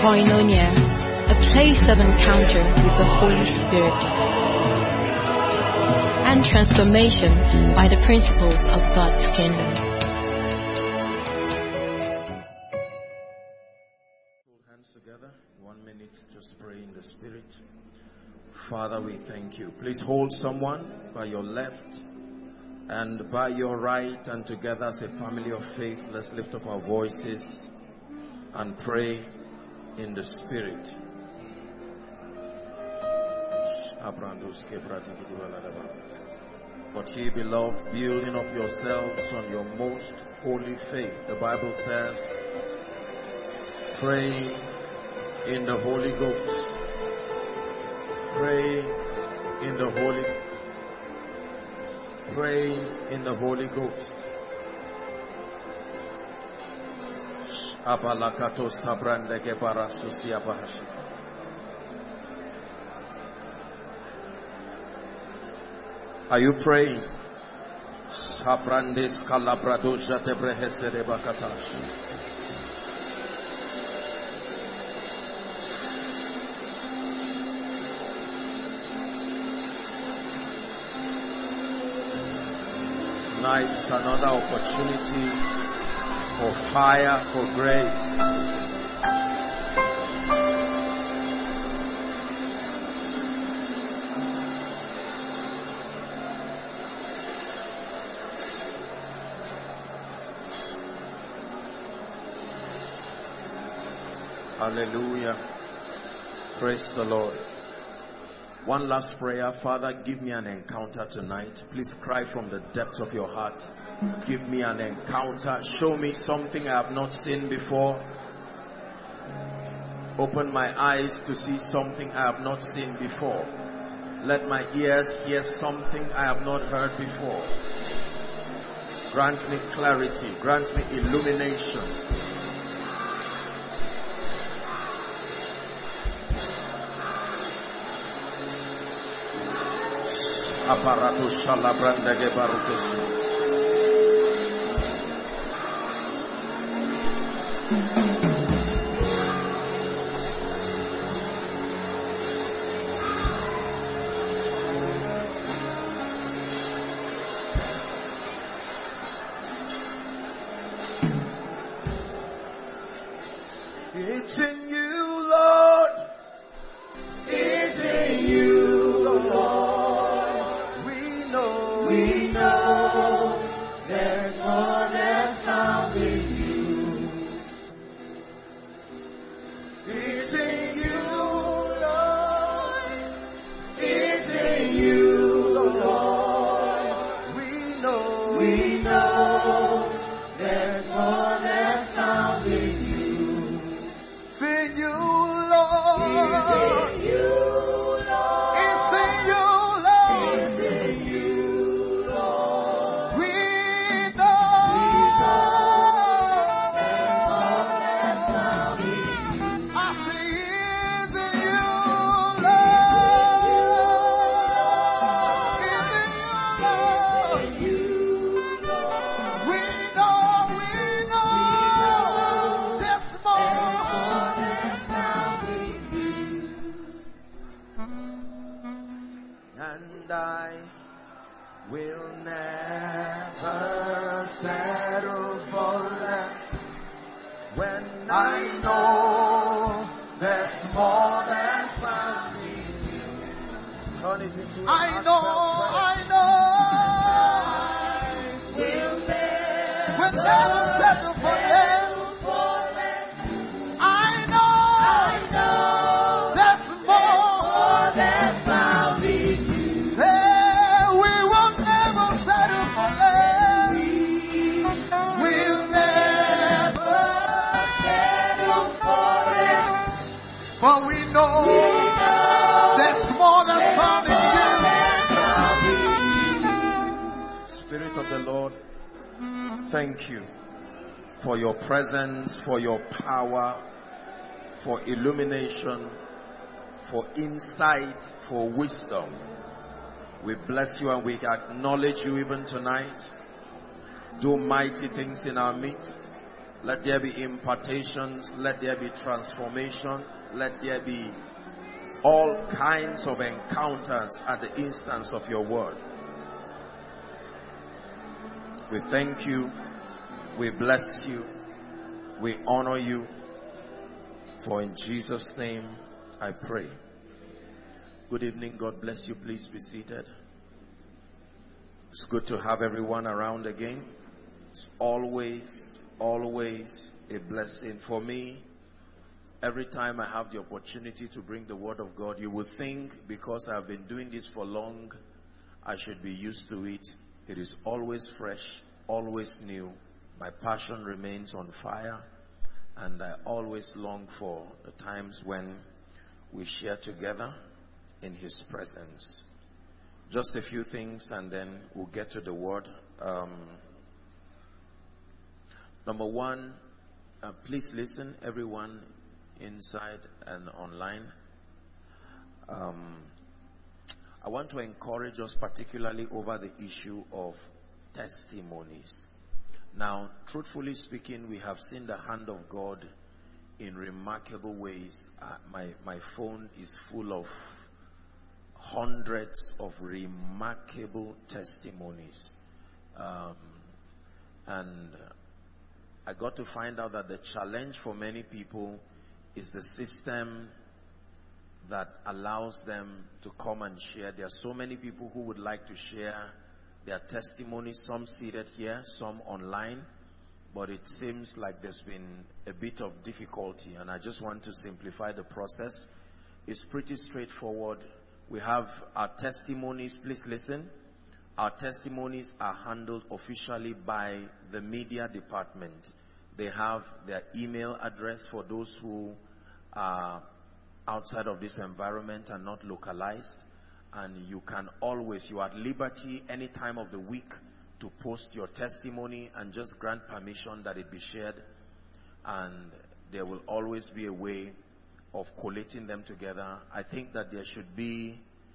Koinonia, a place of encounter with the Holy Spirit and transformation by the principles of God's kingdom. Hold hands together. 1 minute, just pray in the Spirit. Father, we thank you. Please hold someone by your left and by your right, and together as a family of faith, let's lift up our voices and pray in the Spirit. But ye, beloved, building up yourselves on your most holy faith. The Bible says, praying in the Holy Ghost. Pray in the Holy Ghost. Pray in the Holy Ghost. Are you praying? Tonight is another opportunity for fire, for grace. Hallelujah. Praise the Lord. One last prayer. Father, give me an encounter tonight. Please cry from the depths of your heart. Give me an encounter. Show me something I have not seen before. Open my eyes to see something I have not seen before. Let my ears hear something I have not heard before. Grant me clarity. Grant me illumination. Aparatus shalabranda gebarutus. It's in you, Lord. It's in you, Lord. We know there's more that's found in you. It's in you, Lord. It's in you, Lord. We know there's more that's found in you. It's in you, Lord. It's in you, Lord. It's in you, Lord. It's in you, Lord. We know there's more that's found in you. I see it's in you, Lord. It's in you, Lord. We know there's more that's found in you. And I will never settle for less when I know there's more that's found in you. Turn it into I know. Will never settle for less. I know there's more that's found in you. Say, we will never settle for less. We'll never settle for less. For we know there's more that's found in you. Spirit of the Lord, thank you for your presence, for your power, for illumination, for insight, for wisdom. We bless you and we acknowledge you even tonight. Do mighty things in our midst. Let there be impartations. Let there be transformation. Let there be all kinds of encounters at the instance of your word. We thank you. We bless you. We honor you. For in Jesus' name I pray. Good evening. God bless you. Please be seated. It's good to have everyone around again. It's always a blessing for me. Every time I have the opportunity to bring the word of God, you would think because I've been doing this for long, I should be used to it. It is always fresh, always new. My passion remains on fire, and I always long for the times when we share together in His presence. Just a few things and then we'll get to the word. Number one, please listen, everyone inside and online. I want to encourage us particularly over the issue of testimonies. Now, truthfully speaking, we have seen the hand of God in remarkable ways. My phone is full of hundreds of remarkable testimonies. And I got to find out that the challenge for many people is the system that allows them to come and share. There are so many people who would like to share their testimonies, some seated here, some online, but it seems like there's been a bit of difficulty, and I just want to simplify the process. It's pretty straightforward. We have our testimonies. Please listen. Our testimonies are handled officially by the media department. They have their email address for those who are outside of this environment and not localized. And you can always, you are at liberty any time of the week to post your testimony and just grant permission that it be shared. And there will always be a way of collating them together. I think that there should be,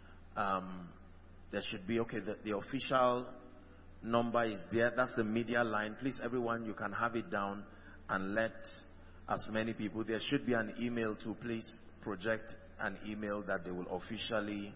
okay, the official number is there. That's the media line. Please, everyone, you can have it down and let as many people. There should be an email to please project an email that they will officially.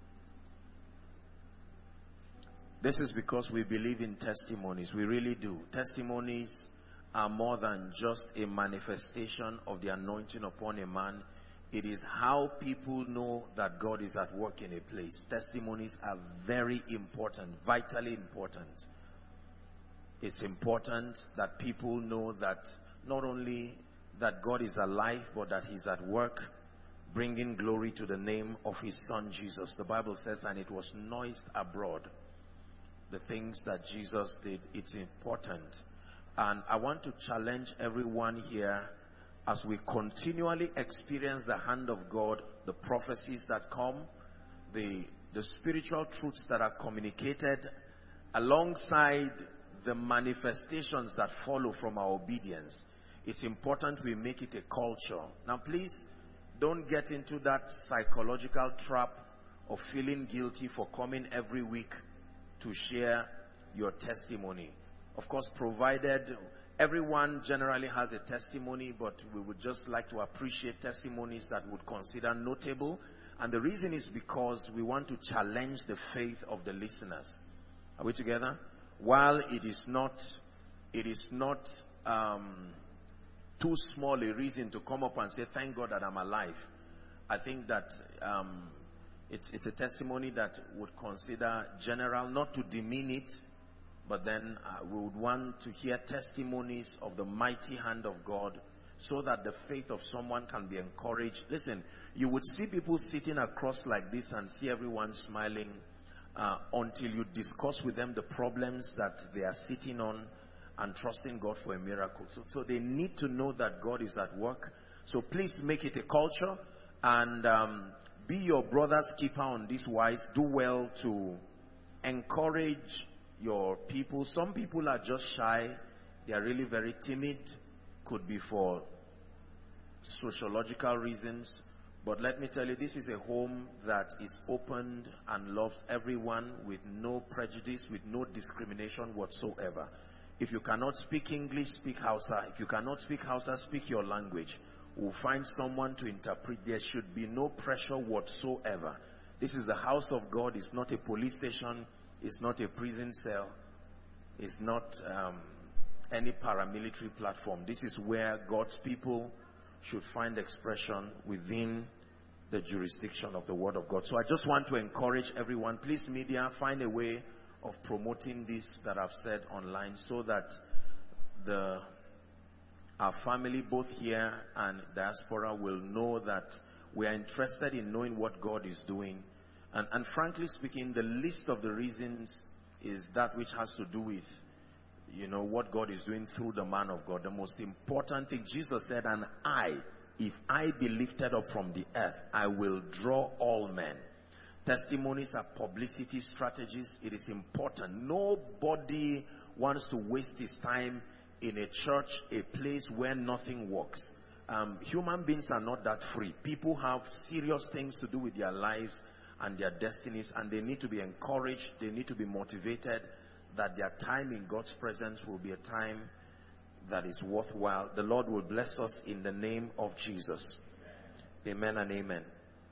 This is because we believe in testimonies. We really do. Testimonies are more than just a manifestation of the anointing upon a man. It is how people know that God is at work in a place. Testimonies are very important, vitally important. It's important that people know that not only that God is alive, but that He's at work, bringing glory to the name of His Son Jesus. The Bible says, and it was noised abroad, the things that Jesus did. It's important. And I want to challenge everyone here as we continually experience the hand of God, the prophecies that come, the spiritual truths that are communicated, alongside the manifestations that follow from our obedience. It's important we make it a culture. Now please, don't get into that psychological trap of feeling guilty for coming every week to share your testimony. Of course, provided everyone generally has a testimony, but we would just like to appreciate testimonies that would consider notable. And the reason is because we want to challenge the faith of the listeners. Are we together? While it is not too small a reason to come up and say, thank God that I'm alive. I think that it's a testimony that would consider general, not to demean it, but then we would want to hear testimonies of the mighty hand of God so that the faith of someone can be encouraged. Listen, you would see people sitting across like this and see everyone smiling until you discuss with them the problems that they are sitting on and trusting God for a miracle. So they need to know that God is at work. So please make it a culture and be your brother's keeper on this wise. Do well to encourage your people. Some people are just shy. They are really very timid. Could be for sociological reasons. But let me tell you, this is a home that is opened and loves everyone with no prejudice, with no discrimination whatsoever. If you cannot speak English, speak Hausa. If you cannot speak Hausa, speak your language. We'll find someone to interpret. There should be no pressure whatsoever. This is the house of God. It's not a police station. It's not a prison cell. It's not any paramilitary platform. This is where God's people should find expression within the jurisdiction of the Word of God. So I just want to encourage everyone, please media, find a way of promoting this that I've said online, so that our family, both here and diaspora, will know that we are interested in knowing what God is doing. And frankly speaking, the least of the reasons is that which has to do with, what God is doing through the man of God. The most important thing, Jesus said, and if I be lifted up from the earth, I will draw all men. Testimonies are publicity strategies. It is important. Nobody wants to waste his time in a church, a place where nothing works. Human beings are not that free. People have serious things to do with their lives and their destinies, and they need to be encouraged. They need to be motivated that their time in God's presence will be a time that is worthwhile. The Lord will bless us in the name of Jesus. Amen and amen.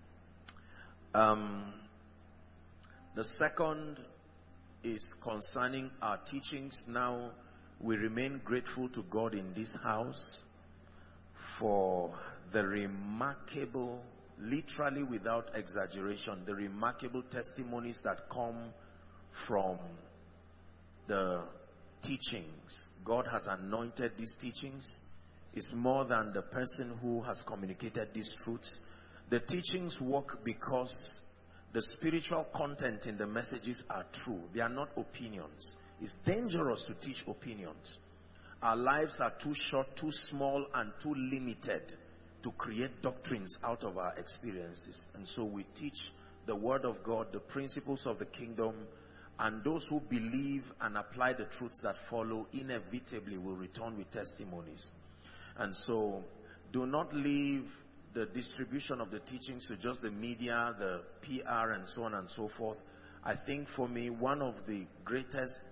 The second is concerning our teachings. Now, we remain grateful to God in this house for the remarkable, literally without exaggeration, the remarkable testimonies that come from the teachings. God has anointed these teachings. It's more than the person who has communicated these truths. The teachings work because the spiritual content in the messages are true. They are not opinions. It's dangerous to teach opinions. Our lives are too short, too small, and too limited to create doctrines out of our experiences. And so we teach the Word of God, the principles of the kingdom, and those who believe and apply the truths that follow inevitably will return with testimonies. And so do not leave the distribution of the teachings to just the media, the PR, and so on and so forth. I think for me, one of the greatest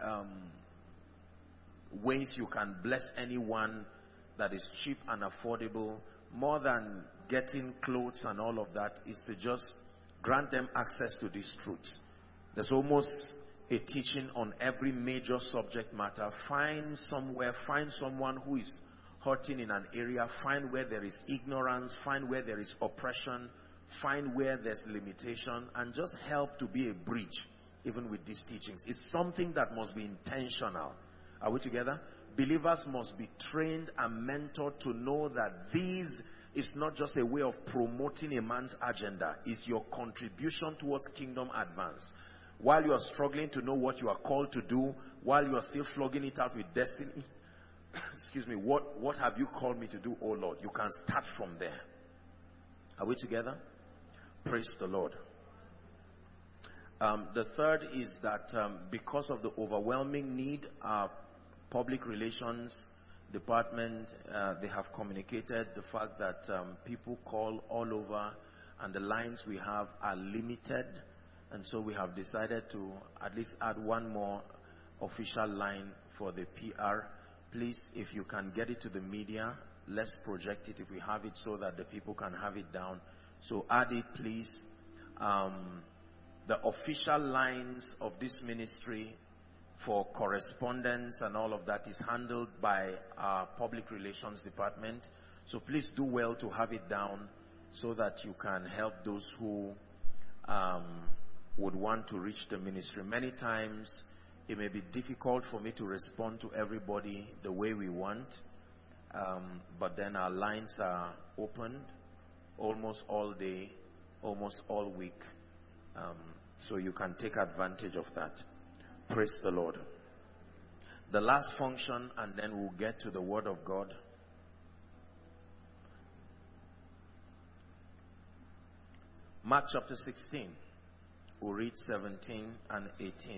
ways you can bless anyone that is cheap and affordable, more than getting clothes and all of that, is to just grant them access to these truths. There's almost a teaching on every major subject matter. Find someone who is hurting in an area, find where there is ignorance, find where there is oppression, find where there's limitation, and just help to be a bridge even with these teachings. It's something that must be intentional. Are we together? Believers must be trained and mentored to know that this is not just a way of promoting a man's agenda. It's your contribution towards kingdom advance. While you are struggling to know what you are called to do, while you are still flogging it out with destiny, excuse me, what have you called me to do, oh Lord? You can start from there. Are we together? Praise the Lord. The third is that because of the overwhelming need, our public relations department, they have communicated the fact that people call all over and the lines we have are limited. And so we have decided to at least add one more official line for the PR. Please, if you can get it to the media, let's project it if we have it so that the people can have it down. So add it, please. The official lines of this ministry for correspondence and all of that is handled by our public relations department. So please do well to have it down so that you can help those who would want to reach the ministry. Many times it may be difficult for me to respond to everybody the way we want, but then our lines are opened almost all day, almost all week, so you can take advantage of that. Praise the Lord. The last function, and then we'll get to the Word of God. Mark chapter 16. We'll read 17 and 18.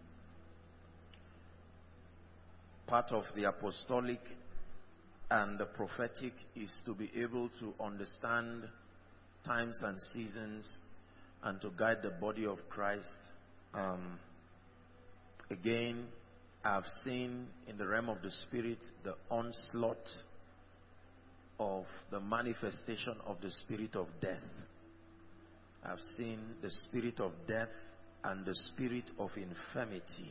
Part of the apostolic and the prophetic is to be able to understand times and seasons and to guide the body of Christ. Again, I've seen in the realm of the spirit the onslaught of the manifestation of the spirit of death. I've seen the spirit of death and the spirit of infirmity.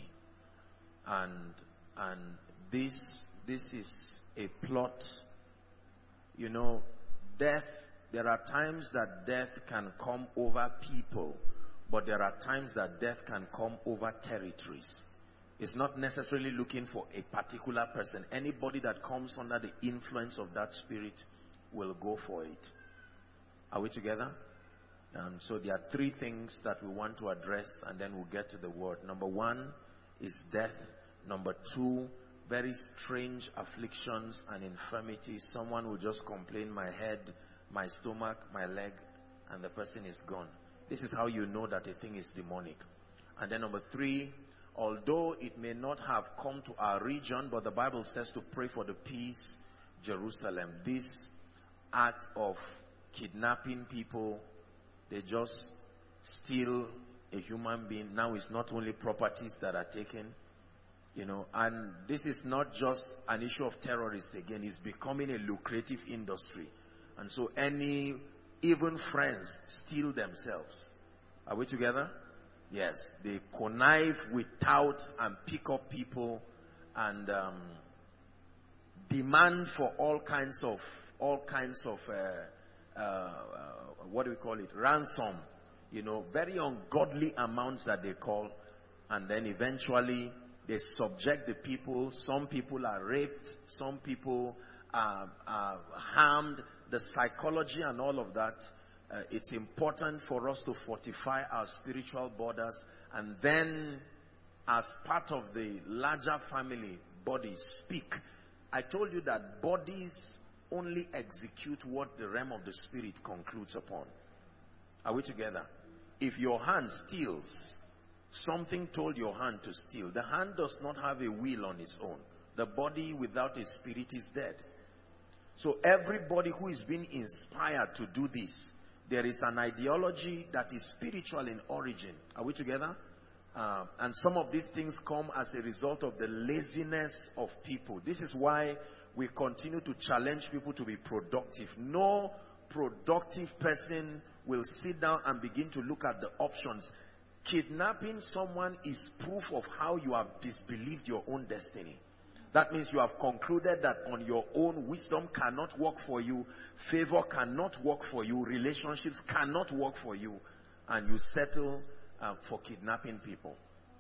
And this is a plot. You know, death, there are times that death can come over people, but there are times that death can come over territories. It's not necessarily looking for a particular person. Anybody that comes under the influence of that spirit will go for it. Are we together? So there are three things that we want to address, and then we'll get to the word. Number one is death. Number two, very strange afflictions and infirmities. Someone will just complain, my head, my stomach, my leg, and the person is gone. This is how you know that a thing is demonic. And then number three, although it may not have come to our region, but the Bible says to pray for the peace, Jerusalem. This act of kidnapping people, they just steal a human being. Now it's not only properties that are taken, you know, and this is not just an issue of terrorists again. It's becoming a lucrative industry. And so even friends steal themselves. Are we together? Yes, they connive with touts and pick up people and demand for all kinds of what do we call it? Ransom. You know, very ungodly amounts that they call, and then eventually they subject the people. Some people are raped, some people are harmed. The psychology and all of that. It's important for us to fortify our spiritual borders, and then as part of the larger family, bodies speak. I told you that bodies only execute what the realm of the spirit concludes upon. Are we together? If your hand steals, something told your hand to steal. The hand does not have a will on its own. The body without a spirit is dead. So everybody who is being inspired to do this, there is an ideology that is spiritual in origin. Are we together? And some of these things come as a result of the laziness of people. This is why we continue to challenge people to be productive. No productive person will sit down and begin to look at the options. Kidnapping someone is proof of how you have disbelieved your own destiny. That means you have concluded that on your own, wisdom cannot work for you, favor cannot work for you, relationships cannot work for you, and you settle for kidnapping people.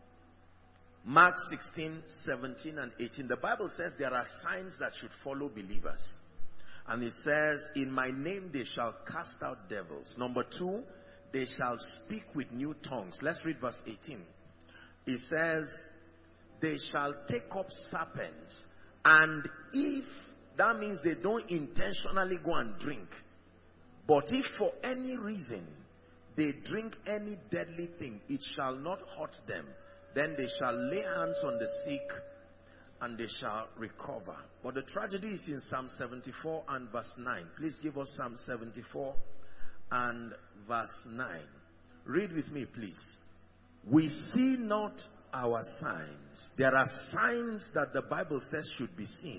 Mark 16, 17 and 18. The Bible says there are signs that should follow believers. And it says, in my name they shall cast out devils. Number two, they shall speak with new tongues. Let's read verse 18. It says, they shall take up serpents. And if, that means they don't intentionally go and drink. But if for any reason they drink any deadly thing, it shall not hurt them. Then they shall lay hands on the sick and they shall recover. But the tragedy is in Psalm 74 and verse 9. Please give us Psalm 74 and verse 9. Read with me, please. We see not our signs. There are signs that the Bible says should be seen.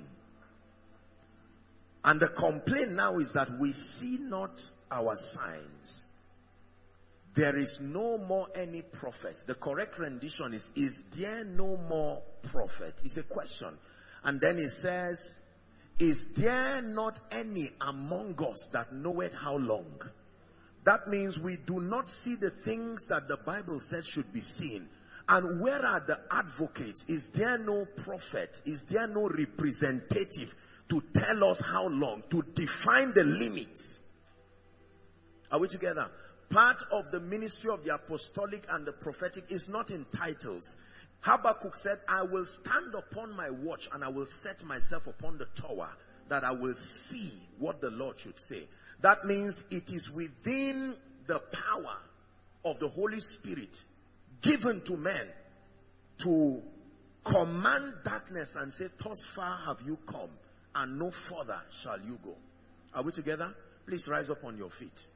And the complaint now is that we see not our signs. There is no more any prophet. The correct rendition is there no more prophet? It's a question. And then it says, is there not any among us that knoweth how long? That means we do not see the things that the Bible says should be seen. And where are the advocates? Is there no prophet? Is there no representative to tell us how long? To define the limits? Are we together? Part of the ministry of the apostolic and the prophetic is not in titles. Habakkuk said, I will stand upon my watch and I will set myself upon the tower that I will see what the Lord should say. That means it is within the power of the Holy Spirit given to men to command darkness and say, thus far have you come and no further shall you go. Are we together? Please rise up on your feet.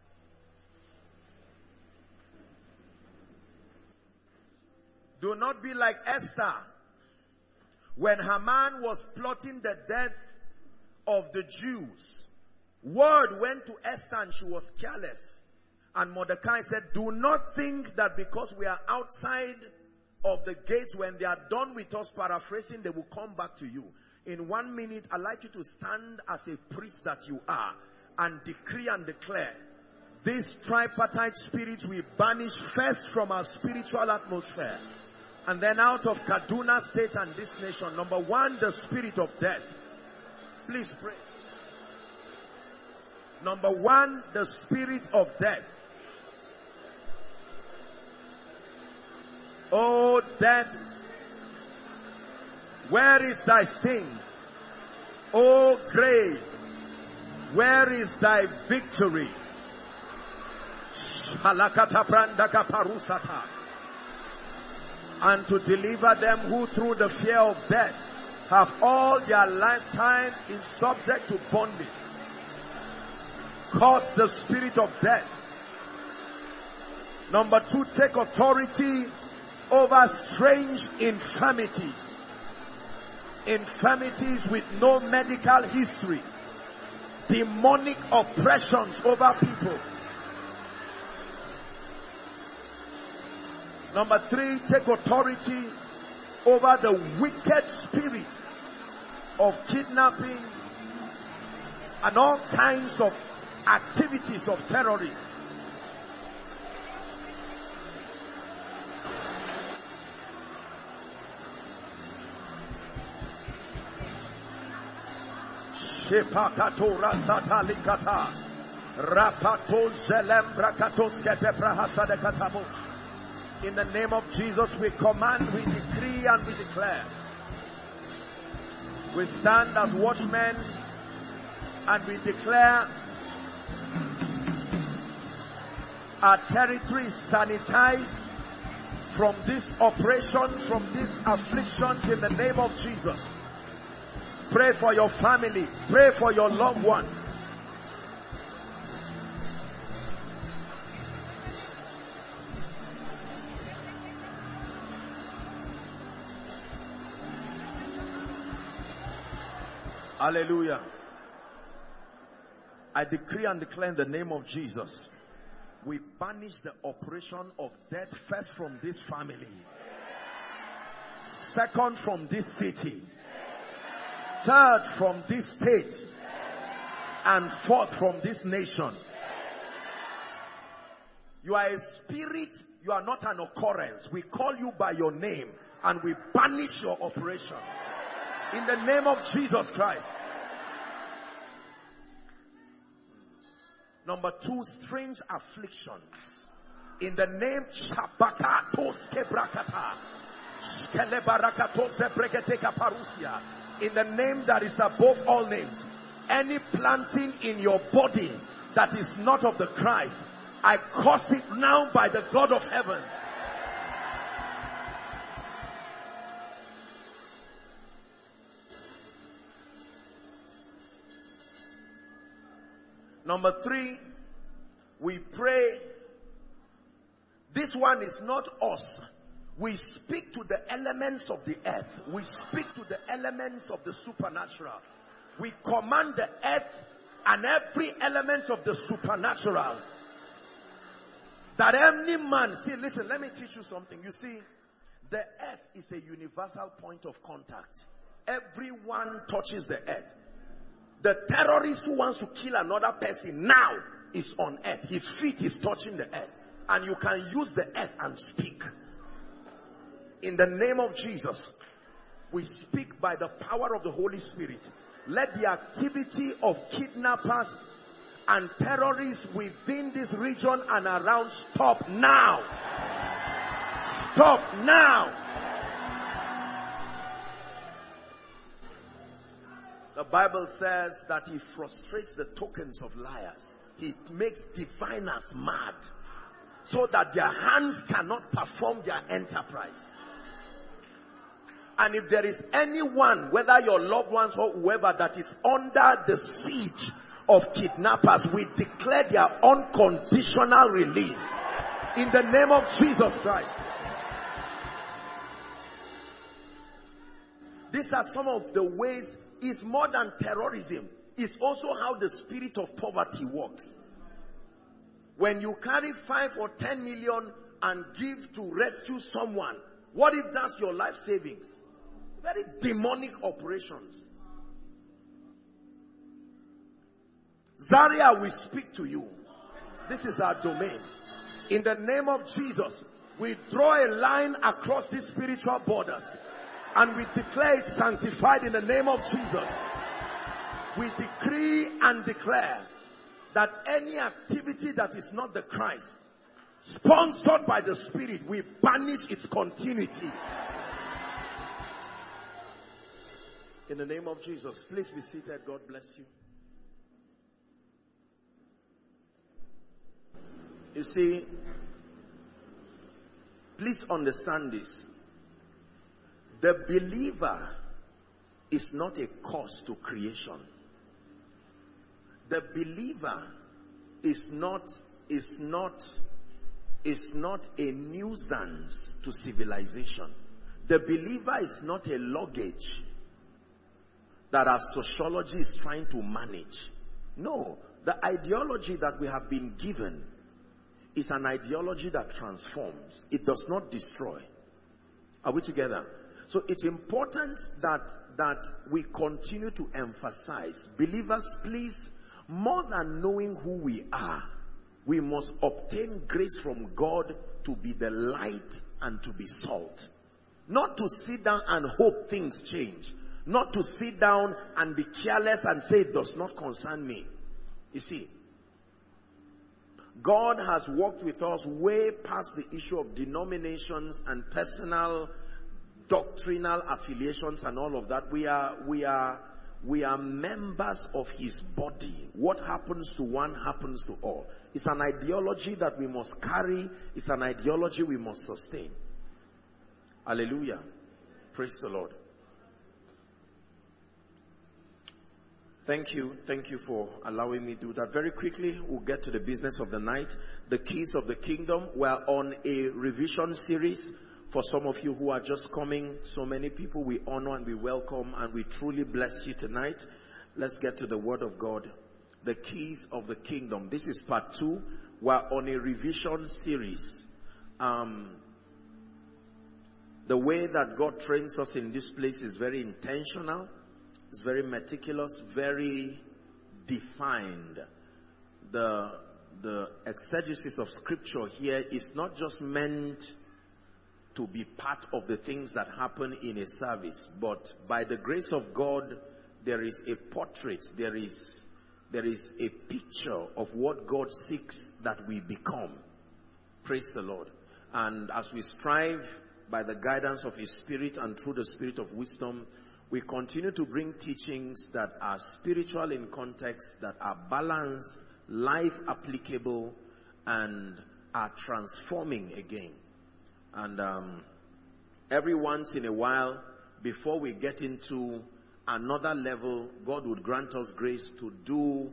Do not be like Esther. When Haman was plotting the death of the Jews, word went to Esther and she was careless. And Mordecai said, do not think that because we are outside of the gates, when they are done with us, paraphrasing, they will come back to you. In 1 minute, I'd like you to stand as a priest that you are and decree and declare, these tripartite spirits we banish first from our spiritual atmosphere, and then out of Kaduna State and this nation. Number one, the spirit of death. Please pray. Number one, the spirit of death. Oh, death, where is thy sting? Oh, grave, where is thy victory? And to deliver them who through the fear of death have all their lifetime in subject to bondage. Cause the spirit of death. Number two, take authority over strange infirmities. Infirmities with no medical history. Demonic oppressions over people. Number three, take authority over the wicked spirit of kidnapping and all kinds of activities of terrorists. Shepakatora satalikata rapato zelembrakatoske peprahasade katabo. In the name of Jesus, we command, we decree, and we declare. We stand as watchmen and we declare our territory is sanitized from these operations, from these afflictions in the name of Jesus. Pray for your family. Pray for your loved ones. Hallelujah. I decree and declare in the name of Jesus, we banish the operation of death first from this family, second from this city, third from this state, and fourth from this nation. You are a spirit, you are not an occurrence. We call you by your name and we banish your operation in the name of Jesus Christ. Number two, strange afflictions. In the name in the name that is above all names. Any planting in your body that is not of the Christ, I curse it now by the God of heaven. Number three, we pray. This one is not us. We speak to the elements of the earth. We speak to the elements of the supernatural. We command the earth and every element of the supernatural. That any man, see, listen, let me teach you something. You see, the earth is a universal point of contact. Everyone touches the earth. The terrorist who wants to kill another person now is on earth. His feet is touching the earth. And you can use the earth and speak. In the name of Jesus, we speak by the power of the Holy Spirit. Let the activity of kidnappers and terrorists within this region and around stop now. Stop now. The Bible says that he frustrates the tokens of liars. He makes diviners mad so that their hands cannot perform their enterprise. And if there is anyone, whether your loved ones or whoever, that is under the siege of kidnappers, we declare their unconditional release in the name of Jesus Christ. These are some of the ways. It's more than terrorism. It's also how the spirit of poverty works. When you carry 5 or 10 million and give to rescue someone, what if that's your life savings? Very demonic operations. Zaria, we speak to you. This is our domain. In the name of Jesus, we draw a line across these spiritual borders and we declare it sanctified in the name of Jesus. We decree and declare that any activity that is not the Christ, sponsored by the Spirit, we banish its continuity. In the name of Jesus, please be seated. God bless you. You see, please understand this. The believer is not a cause to creation. The believer is not a nuisance to civilization. The believer is not a luggage that our sociology is trying to manage. No, the ideology that we have been given is an ideology that transforms. It does not destroy. Are we together? So it's important that we continue to emphasize, believers, please, more than knowing who we are, we must obtain grace from God to be the light and to be salt. Not to sit down and hope things change. Not to sit down and be careless and say it does not concern me. You see, God has worked with us way past the issue of denominations and personal doctrinal affiliations and all of that. We are members of his body. What happens to one happens to all. It's an ideology that we must carry. It's an ideology we must sustain. Hallelujah. Praise the Lord. Thank you. Thank you for allowing me to do that. Very quickly, we'll get to the business of the night. The keys of the kingdom. We're on a revision series. For some of you who are just coming, so many people we honor and we welcome and we truly bless you tonight. Let's get to the word of God. The keys of the kingdom. This is part 2. We're on a revision series. The way that God trains us in this place is very intentional. It's very meticulous, very defined. The exegesis of scripture here is not just meant to be part of the things that happen in a service, but by the grace of God, there is a portrait, there is a picture of what God seeks that we become. Praise the Lord. And as we strive by the guidance of his Spirit and through the Spirit of wisdom, we continue to bring teachings that are spiritual in context, that are balanced, life applicable, and are transforming again. And every once in a while, before we get into another level, God would grant us grace to do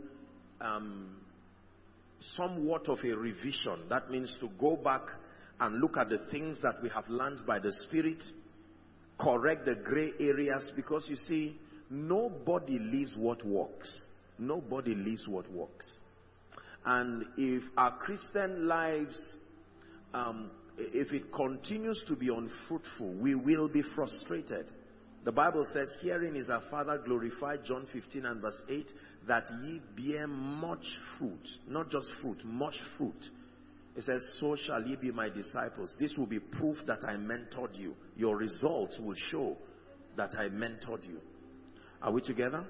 somewhat of a revision. That means to go back and look at the things that we have learned by the Spirit, correct the gray areas, because you see, nobody lives what works. Nobody lives what works. And if our Christian lives, if it continues to be unfruitful, we will be frustrated. The Bible says, herein is our Father glorified, John 15 and verse 8, that ye bear much fruit. Not just fruit, much fruit. It says, so shall ye be my disciples. This will be proof that I mentored you. Your results will show that I mentored you. Are we together?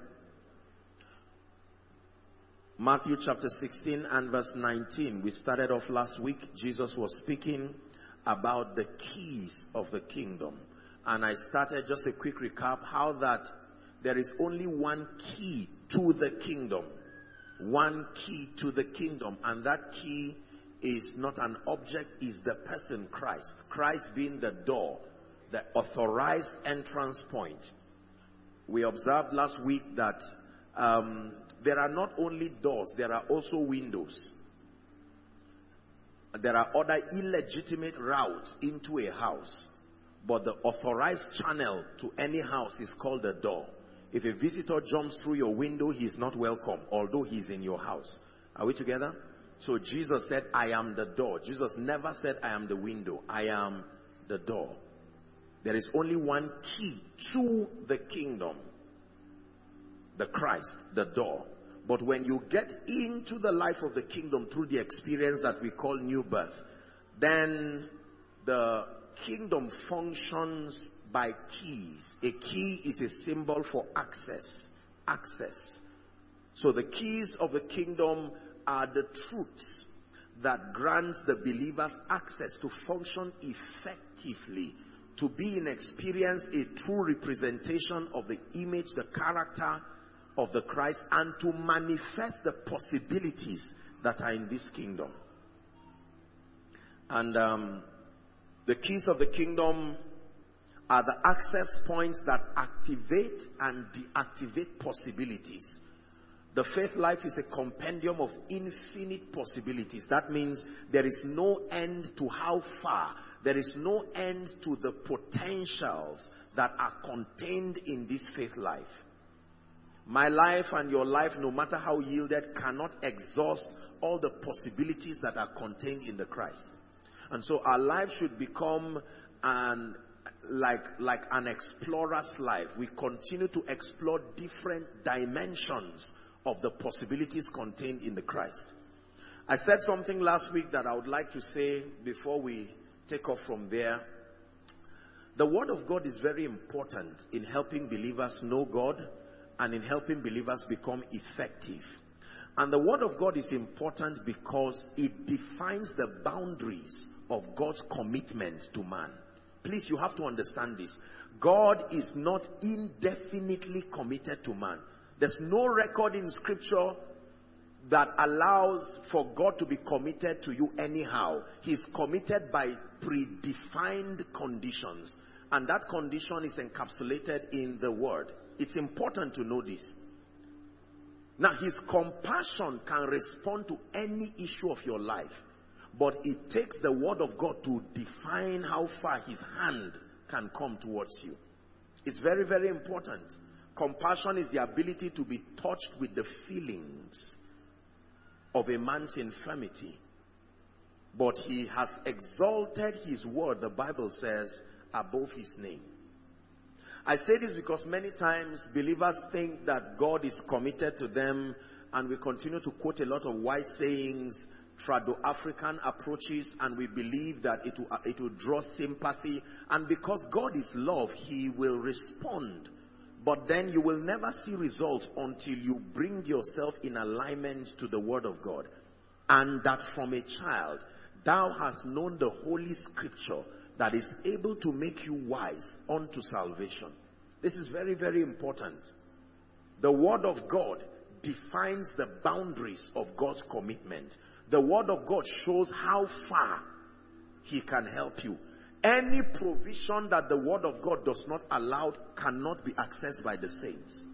Matthew chapter 16 and verse 19. We started off last week. Jesus was speaking about the keys of the kingdom. And I started, just a quick recap, how that there is only one key to the kingdom. One key to the kingdom. And that key is not an object, is the person Christ. Christ being the door, the authorized entrance point. We observed last week that there are not only doors, there are also windows. There are other illegitimate routes into a house. But the authorized channel to any house is called the door. If a visitor jumps through your window, he is not welcome, although he is in your house. Are we together? So Jesus said, I am the door. Jesus never said, I am the window. I am the door. There is only one key to the kingdom. The Christ, the door. But when you get into the life of the kingdom through the experience that we call new birth, then the kingdom functions by keys. A key is a symbol for access. Access. So the keys of the kingdom are the truths that grants the believers access to function effectively, to be in experience a true representation of the image, the character of the Christ, and to manifest the possibilities that are in this kingdom. And the keys of the kingdom are the access points that activate and deactivate possibilities. The faith life is a compendium of infinite possibilities. That means there is no end to how far. There is no end to the potentials that are contained in this faith life. My life and your life, no matter how yielded, cannot exhaust all the possibilities that are contained in the Christ. And so our life should become like an explorer's life. We continue to explore different dimensions of the possibilities contained in the Christ. I said something last week that I would like to say before we take off from there. The Word of God is very important in helping believers know God and in helping believers become effective. And the Word of God is important because it defines the boundaries of God's commitment to man. Please, you have to understand this. God is not indefinitely committed to man. There's no record in Scripture that allows for God to be committed to you anyhow. He's committed by predefined conditions. And that condition is encapsulated in the Word. It's important to know this. Now, His compassion can respond to any issue of your life. But it takes the Word of God to define how far His hand can come towards you. It's very, very important. Compassion is the ability to be touched with the feelings of a man's infirmity. But He has exalted His Word, the Bible says, above His name. I say this because many times believers think that God is committed to them, and we continue to quote a lot of wise sayings, Trado-African approaches, and we believe that it will draw sympathy. And because God is love, He will respond. But then you will never see results until you bring yourself in alignment to the Word of God. And that from a child, thou hast known the Holy Scripture that is able to make you wise unto salvation. This is very, very important. The Word of God defines the boundaries of God's commitment. The Word of God shows how far He can help you. Any provision that the Word of God does not allow cannot be accessed by the saints.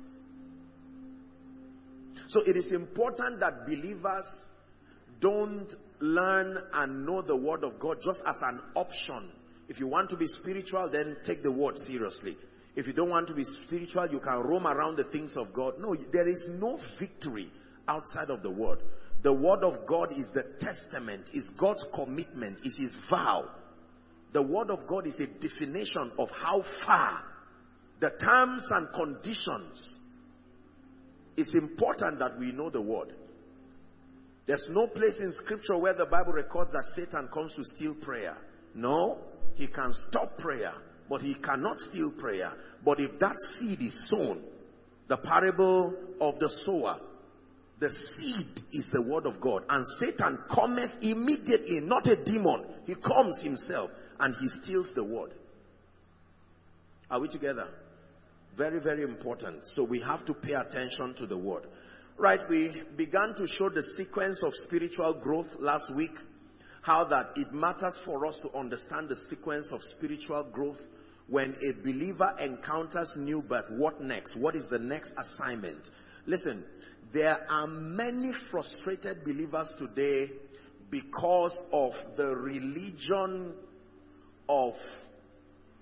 So it is important that believers don't learn and know the Word of God just as an option. If you want to be spiritual, then take the Word seriously. If you don't want to be spiritual, you can roam around the things of God. No, there is no victory outside of the Word. The Word of God is the testament, is God's commitment, is His vow. The Word of God is a definition of how far, the terms and conditions. It's important that we know the Word. There's no place in Scripture where the Bible records that Satan comes to steal prayer. No, he can stop prayer, but he cannot steal prayer. But if that seed is sown, the parable of the sower, the seed is the Word of God. And Satan cometh immediately, not a demon. He comes himself and he steals the Word. Are we together? Very, very important. So we have to pay attention to the Word. Right, we began to show the sequence of spiritual growth last week. How that it matters for us to understand the sequence of spiritual growth. When a believer encounters new birth, what next? What is the next assignment? Listen, there are many frustrated believers today because of the religion of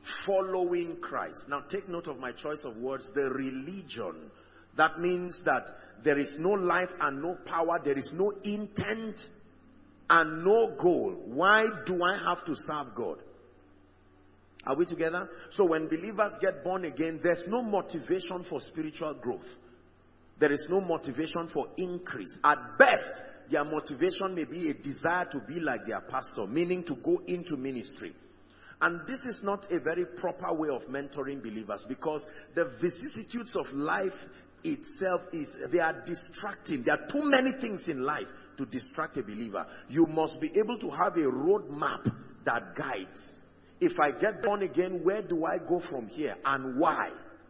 Following Christ. Now take note of my choice of words. The religion. That means that there is no life and no power. There is no intent and no goal. Why do I have to serve God? Are we together? So when believers get born again, there's no motivation for spiritual growth. There is no motivation for increase. At best, their motivation may be a desire to be like their pastor, meaning to go into ministry. And this is not a very proper way of mentoring believers, because the vicissitudes of life itself they are distracting. There are too many things in life to distract a believer. You must be able to have a roadmap that guides. If I get born again, where do I go from here and why?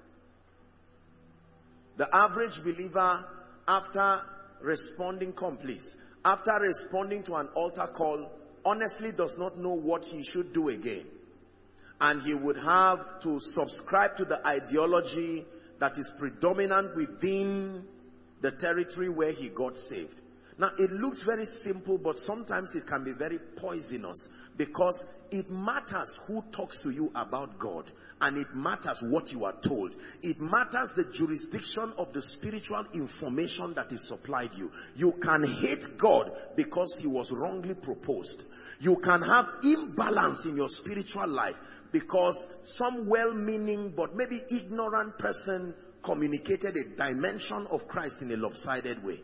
The average believer, after responding after responding to an altar call, honestly does not know what he should do again. And he would have to subscribe to the ideology that is predominant within the territory where he got saved. Now, it looks very simple, but sometimes it can be very poisonous, because it matters who talks to you about God, and it matters what you are told. It matters the jurisdiction of the spiritual information that is supplied you. You can hate God because he was wrongly proposed. You can have imbalance in your spiritual life because some well-meaning but maybe ignorant person communicated a dimension of Christ in a lopsided way.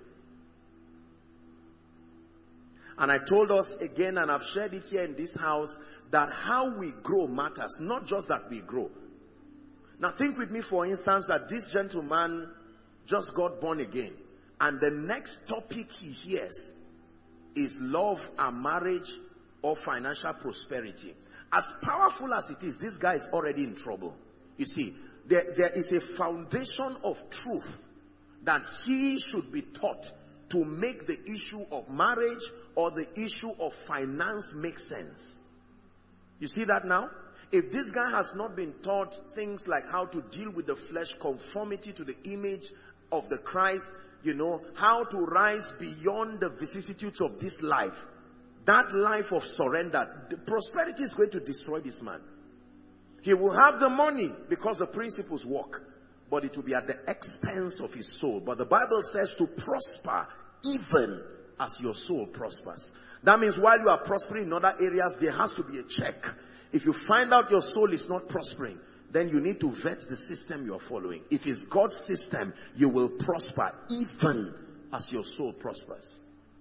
And I told us again, and I've shared it here in this house, that how we grow matters, not just that we grow. Now think with me, for instance, that this gentleman just got born again, and the next topic he hears is love and marriage or financial prosperity. As powerful as it is, this guy is already in trouble. You see, there is a foundation of truth that he should be taught to make the issue of marriage or the issue of finance make sense. You see that now? If this guy has not been taught things like how to deal with the flesh, conformity to the image of the Christ, how to rise beyond the vicissitudes of this life, that life of surrender, the prosperity is going to destroy this man. He will have the money because the principles work, but it will be at the expense of his soul. But the Bible says to prosper even as your soul prospers. That means while you are prospering in other areas, there has to be a check. If you find out your soul is not prospering, then you need to vet the system you are following. If it's God's system, you will prosper even as your soul prospers.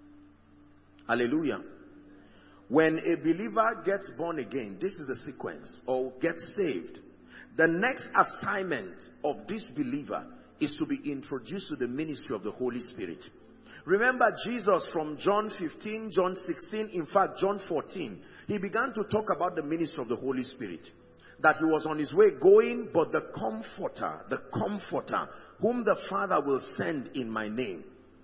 Hallelujah. When a believer gets born again, this is the sequence, or gets saved. The next assignment of this believer is to be introduced to the ministry of the Holy Spirit. Remember Jesus from John 15, John 16, in fact John 14. He began to talk about the ministry of the Holy Spirit. That he was on his way going, but the Comforter, whom the Father will send in my name.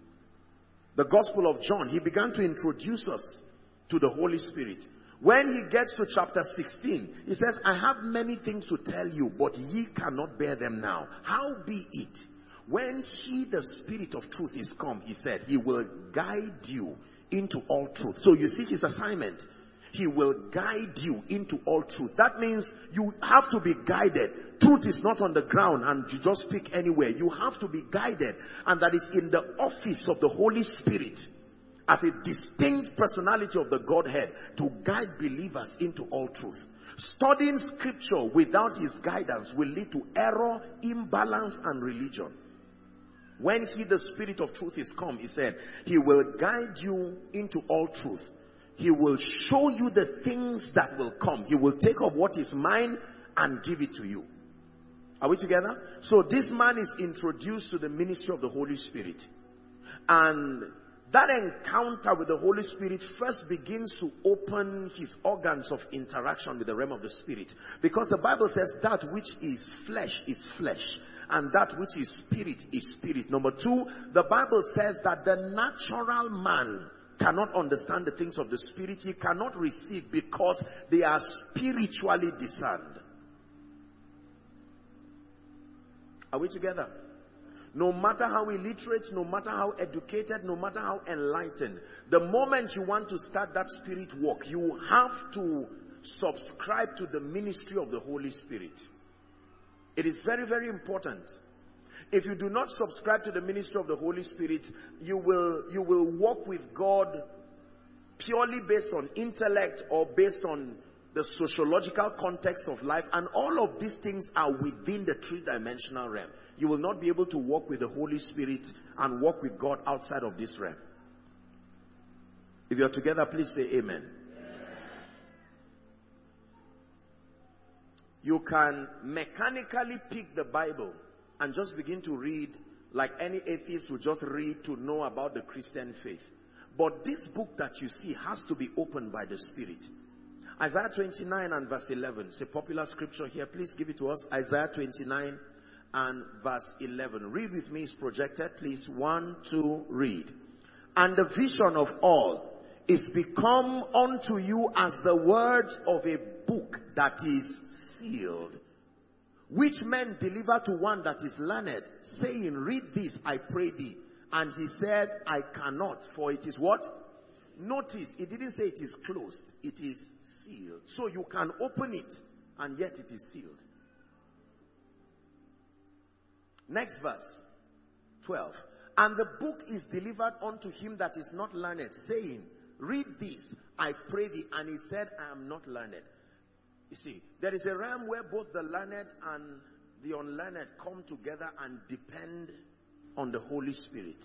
The Gospel of John, he began to introduce us to the Holy Spirit. When he gets to chapter 16, he says, I have many things to tell you, but ye cannot bear them now. How be it? When he, the Spirit of truth, is come, he said, he will guide you into all truth. So you see his assignment. He will guide you into all truth. That means you have to be guided. Truth is not on the ground and you just pick anywhere. You have to be guided. And that is in the office of the Holy Spirit, as a distinct personality of the Godhead, to guide believers into all truth. Studying scripture without his guidance will lead to error, imbalance, and religion. When he, the Spirit of truth, is come, he said, he will guide you into all truth. He will show you the things that will come. He will take up what is mine and give it to you. Are we together? So this man is introduced to the ministry of the Holy Spirit. And that encounter with the Holy Spirit first begins to open his organs of interaction with the realm of the Spirit. Because the Bible says that which is flesh, and that which is spirit, is spirit. Number two, the Bible says that the natural man cannot understand the things of the Spirit. He cannot receive because they are spiritually discerned. Are we together? No matter how illiterate, no matter how educated, no matter how enlightened, the moment you want to start that spirit walk, you have to subscribe to the ministry of the Holy Spirit. It is very, very important. If you do not subscribe to the ministry of the Holy Spirit, you will walk with God purely based on intellect or based on the sociological context of life, and all of these things are within the three-dimensional realm. You will not be able to walk with the Holy Spirit and walk with God outside of this realm. If you are together, please say amen. You can mechanically pick the Bible and just begin to read like any atheist will just read to know about the Christian faith. But this book that you see has to be opened by the Spirit. Isaiah 29 and verse 11. It's a popular scripture here. Please give it to us. Isaiah 29 and verse 11. Read with me. It's projected. Please. 1, 2, read. And the vision of all is become unto you as the words of a book that is sealed, which men deliver to one that is learned, saying, read this, I pray thee. And he said, I cannot, for it is what? Notice, it didn't say it is closed. It is sealed. So you can open it, and yet it is sealed. Next verse, 12. And the book is delivered unto him that is not learned, saying, read this, I pray thee. And he said, I am not learned. You see, there is a realm where both the learned and the unlearned come together and depend on the Holy Spirit.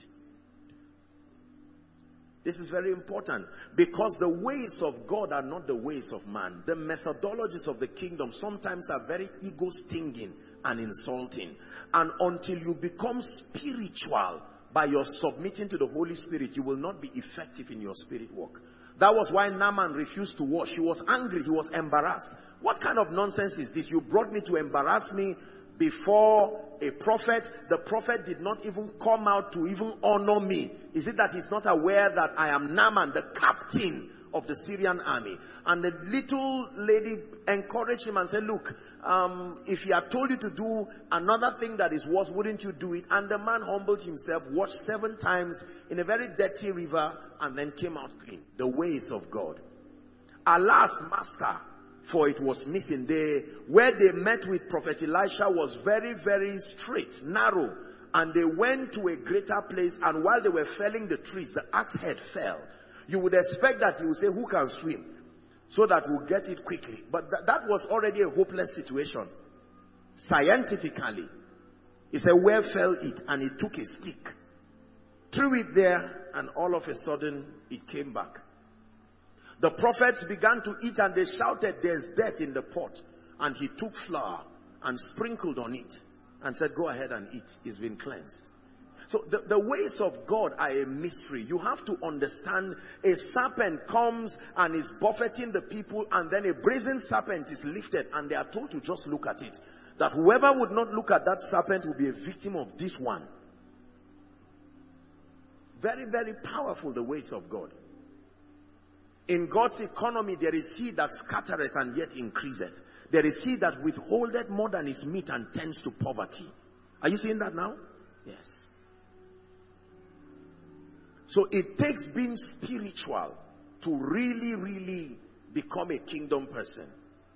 This is very important, because the ways of God are not the ways of man. The methodologies of the kingdom sometimes are very ego-stinging and insulting. And until you become spiritual by your submitting to the Holy Spirit, you will not be effective in your spirit work. That was why Naaman refused to wash. He was angry. He was embarrassed. What kind of nonsense is this? You brought me to embarrass me before a prophet. The prophet did not even come out to even honor me. Is it that he's not aware that I am Naaman, the captain of the Syrian army? And the little lady encouraged him and said, look, if he had told you to do another thing that is worse, wouldn't you do it? And the man humbled himself, washed 7 times in a very dirty river, and then came out clean. The ways of God. Alas, master, for it was missing. Where they met with Prophet Elisha was very, very straight, narrow. And they went to a greater place, and while they were felling the trees, the axe head fell. You would expect that he would say, who can swim? So that we'll get it quickly. But that was already a hopeless situation. Scientifically. He said, where fell it? And he took a stick, threw it there, and all of a sudden, it came back. The prophets began to eat, and they shouted, there's death in the pot. And he took flour and sprinkled on it and said, go ahead and eat. It's been cleansed. So the ways of God are a mystery. You have to understand, a serpent comes and is buffeting the people, and then a brazen serpent is lifted, and they are told to just look at it. That whoever would not look at that serpent will be a victim of this one. Very, very powerful, the ways of God. In God's economy, there is he that scattereth and yet increaseth. There is he that withholdeth more than his meat and tends to poverty. Are you seeing that now? Yes. So it takes being spiritual to really, really become a kingdom person.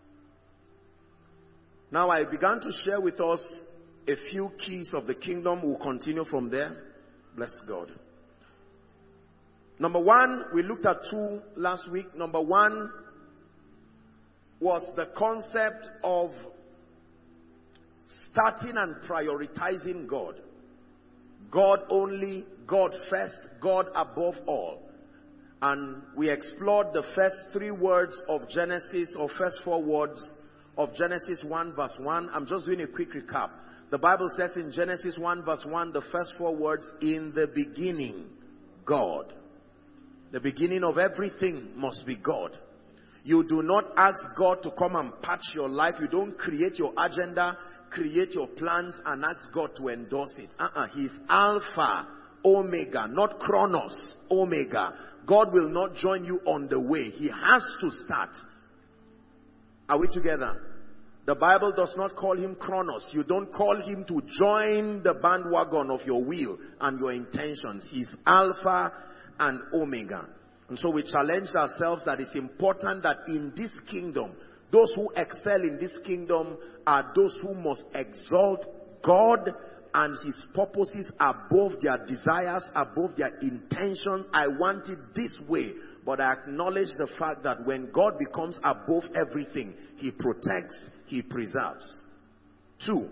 Now I began to share with us a few keys of the kingdom. We'll continue from there. Bless God. Number 1, we looked at 2 last week. Number 1 was the concept of starting and prioritizing God. God only, God first, God above all. And we explored the first 3 words of Genesis, or first 4 words of Genesis 1 verse 1. I'm just doing a quick recap. The Bible says in Genesis 1 verse 1, the first 4 words, in the beginning, God. The beginning of everything must be God. You do not ask God to come and patch your life. You don't create your agenda, create your plans, and ask God to endorse it. He's Alpha, Omega, not Chronos, Omega. God will not join you on the way. He has to start. Are we together? The Bible does not call him Chronos. You don't call him to join the bandwagon of your will and your intentions. He's Alpha and Omega. And so we challenged ourselves that it's important that in this kingdom, those who excel in this kingdom are those who must exalt God and his purposes above their desires, above their intentions. I want it this way. But I acknowledge the fact that when God becomes above everything, he protects, he preserves. 2,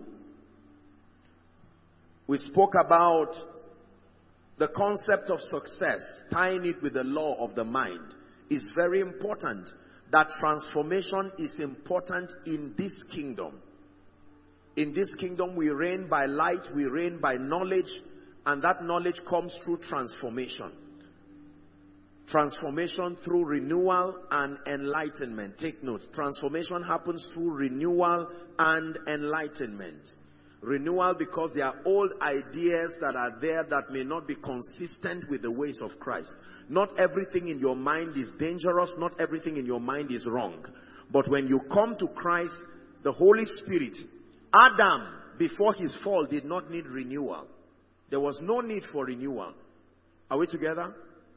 we spoke about the concept of success, tying it with the law of the mind. Is very important. That transformation is important in this kingdom. In this kingdom, we reign by light, we reign by knowledge, and that knowledge comes through transformation. Transformation through renewal and enlightenment. Take note. Transformation happens through renewal and enlightenment. Renewal because there are old ideas that are there that may not be consistent with the ways of Christ. Not everything in your mind is dangerous. Not everything in your mind is wrong. But when you come to Christ, the Holy Spirit, Adam, before his fall, did not need renewal. There was no need for renewal. Are we together?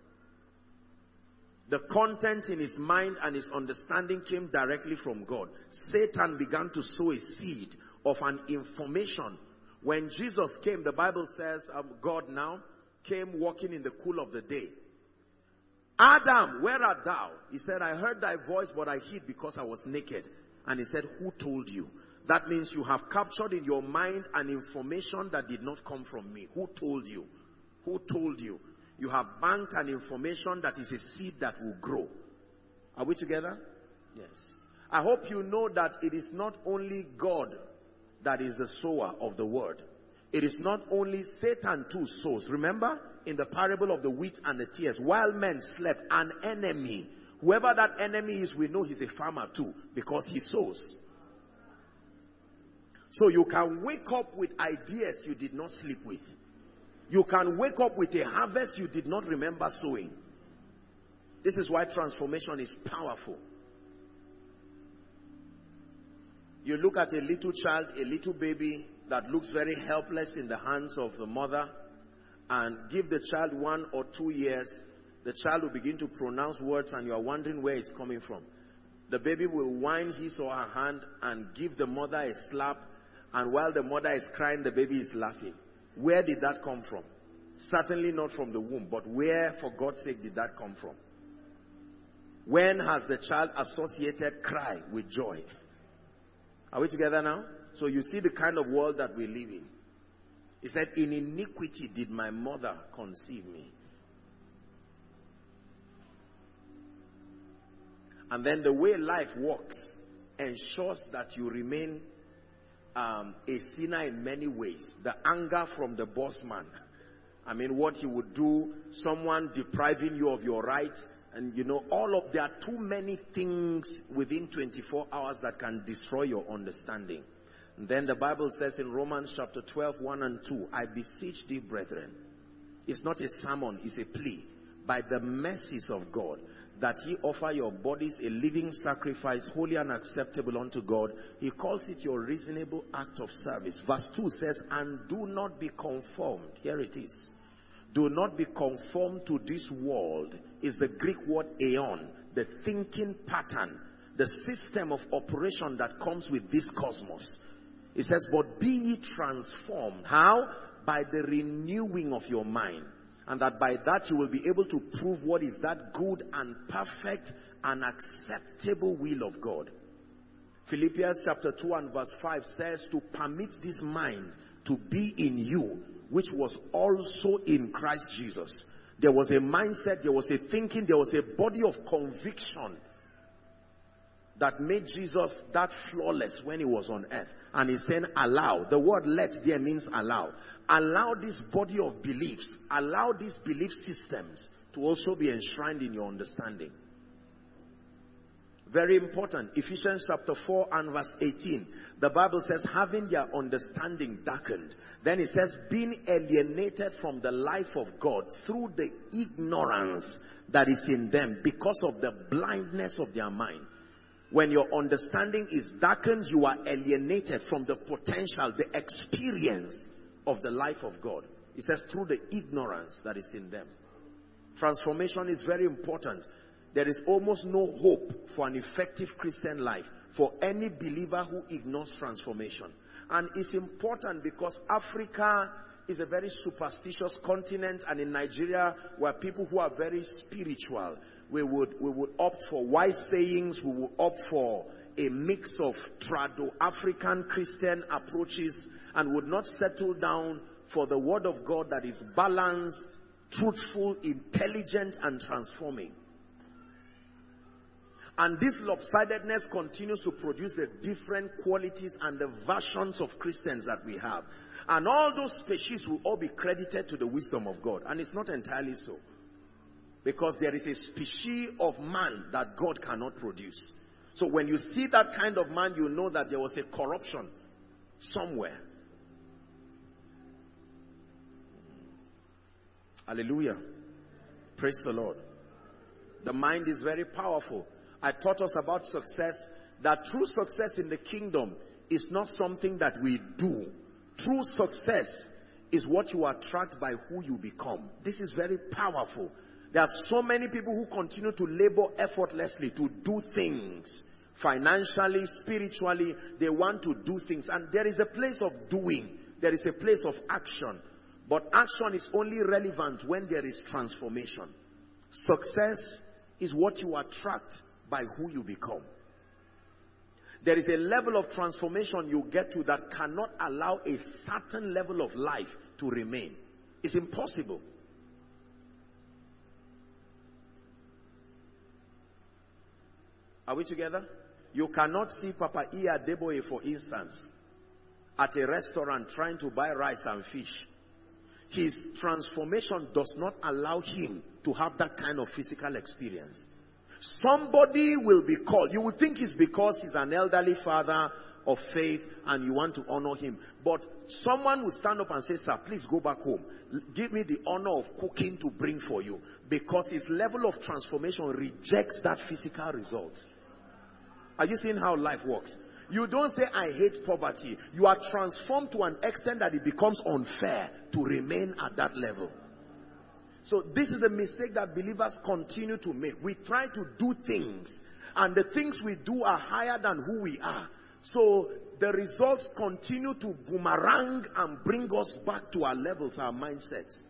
The content in his mind and his understanding came directly from God. Satan began to sow a seed of an information. When Jesus came, the Bible says, God now came walking in the cool of the day. Adam, where art thou? He said, I heard thy voice, but I hid because I was naked. And he said, who told you? That means you have captured in your mind an information that did not come from me. Who told you? Who told you? You have banked an information that is a seed that will grow. Are we together? Yes. I hope you know that it is not only God that is the sower of the word. It is not only Satan too sows. Remember in the parable of the wheat and the tares, while men slept, an enemy, whoever that enemy is, we know he's a farmer too, because he sows. So you can wake up with ideas you did not sleep with. You can wake up with a harvest you did not remember sowing. This is why transformation is powerful. You look at a little child, a little baby that looks very helpless in the hands of the mother, and give the child 1 or 2 years, the child will begin to pronounce words and you are wondering where it's coming from. The baby will whine his or her hand and give the mother a slap, and while the mother is crying, the baby is laughing. Where did that come from? Certainly not from the womb, but where, for God's sake, did that come from? When has the child associated cry with joy? Are we together now? So you see the kind of world that we live in. He said, in iniquity did my mother conceive me. And then the way life works ensures that you remain a sinner in many ways. The anger from the boss man. I mean, what he would do, someone depriving you of your right. And you know, there are too many things within 24 hours that can destroy your understanding. And then the Bible says in Romans chapter 12, 1 and 2, I beseech thee, brethren. It's not a sermon, it's a plea. By the mercies of God, that ye offer your bodies a living sacrifice, holy and acceptable unto God. He calls it your reasonable act of service. Verse 2 says, and do not be conformed. Here it is. Do not be conformed to this world, is the Greek word aeon, the thinking pattern, the system of operation that comes with this cosmos. It says, but be ye transformed. How? By the renewing of your mind. And that by that you will be able to prove what is that good and perfect and acceptable will of God. Philippians chapter 2 and verse 5 says, to permit this mind to be in you, which was also in Christ Jesus. There was a mindset, there was a thinking, there was a body of conviction that made Jesus that flawless when he was on earth. And he's saying allow. The word let there means allow. Allow this body of beliefs, allow these belief systems to also be enshrined in your understanding. Very important. Ephesians chapter 4 and verse 18. The Bible says, having their understanding darkened. Then it says, being alienated from the life of God through the ignorance that is in them because of the blindness of their mind. When your understanding is darkened, you are alienated from the potential, the experience of the life of God. It says through the ignorance that is in them. Transformation is very important. There is almost no hope for an effective Christian life for any believer who ignores transformation. And it's important because Africa is a very superstitious continent, and in Nigeria, where people who are very spiritual, we would opt for wise sayings, we would opt for a mix of Trado-African Christian approaches, and would not settle down for the word of God that is balanced, truthful, intelligent, and transforming. And this lopsidedness continues to produce the different qualities and the versions of Christians that we have. And all those species will all be credited to the wisdom of God. And it's not entirely so. Because there is a species of man that God cannot produce. So when you see that kind of man, you know that there was a corruption somewhere. Hallelujah. Praise the Lord. The mind is very powerful. I taught us about success, that true success in the kingdom is not something that we do. True success is what you attract by who you become. This is very powerful. There are so many people who continue to labor effortlessly to do things. Financially, spiritually, they want to do things. And there is a place of doing. There is a place of action. But action is only relevant when there is transformation. Success is what you attract by who you become. There is a level of transformation you get to that cannot allow a certain level of life to remain. It's impossible. Are we together? You cannot see Papa Iya Deboe, for instance, at a restaurant trying to buy rice and fish. His transformation does not allow him to have that kind of physical experience. Somebody will be called. You will think it's because he's an elderly father of faith and you want to honor him. But someone will stand up and say, sir, please go back home. Give me the honor of cooking to bring for you. Because his level of transformation rejects that physical result. Are you seeing how life works? You don't say, I hate poverty. You are transformed to an extent that it becomes unfair to remain at that level. So this is a mistake that believers continue to make. We try to do things, and the things we do are higher than who we are. So the results continue to boomerang and bring us back to our levels, our mindsets.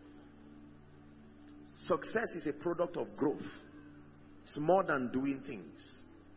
Success is a product of growth. It's more than doing things.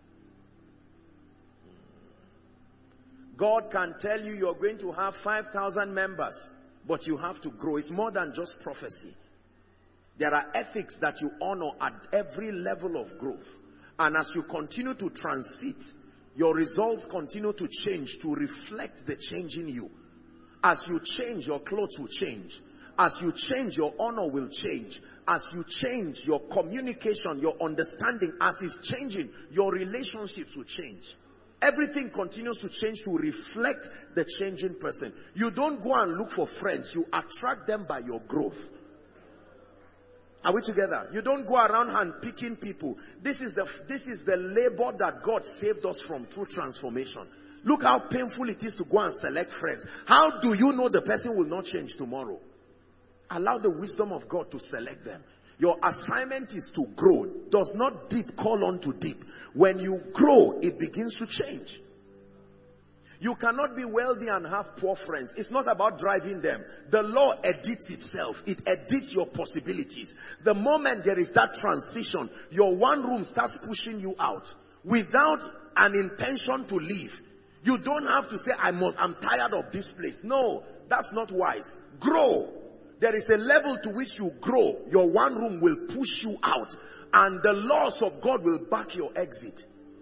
God can tell you you're going to have 5,000 members, but you have to grow. It's more than just prophecy. There are ethics that you honor at every level of growth. And as you continue to transit, your results continue to change to reflect the change in you. As you change, your clothes will change. As you change, your honor will change. As you change, your communication, your understanding, as it's changing, your relationships will change. Everything continues to change to reflect the changing person. You don't go and look for friends. You attract them by your growth. Are we together? You don't go around handpicking people. This is the labor that God saved us from through transformation. Look how painful it is to go and select friends. How do you know the person will not change tomorrow? Allow the wisdom of God to select them. Your assignment is to grow. Does not deep call on to deep. When you grow, it begins to change. You cannot be wealthy and have poor friends. It's not about driving them. The law edits itself. It edits your possibilities. The moment there is that transition, your one room starts pushing you out without an intention to leave. You don't have to say, I'm tired of this place. No, that's not wise. Grow. There is a level to which you grow. Your one room will push you out. And the laws of God will back your exit.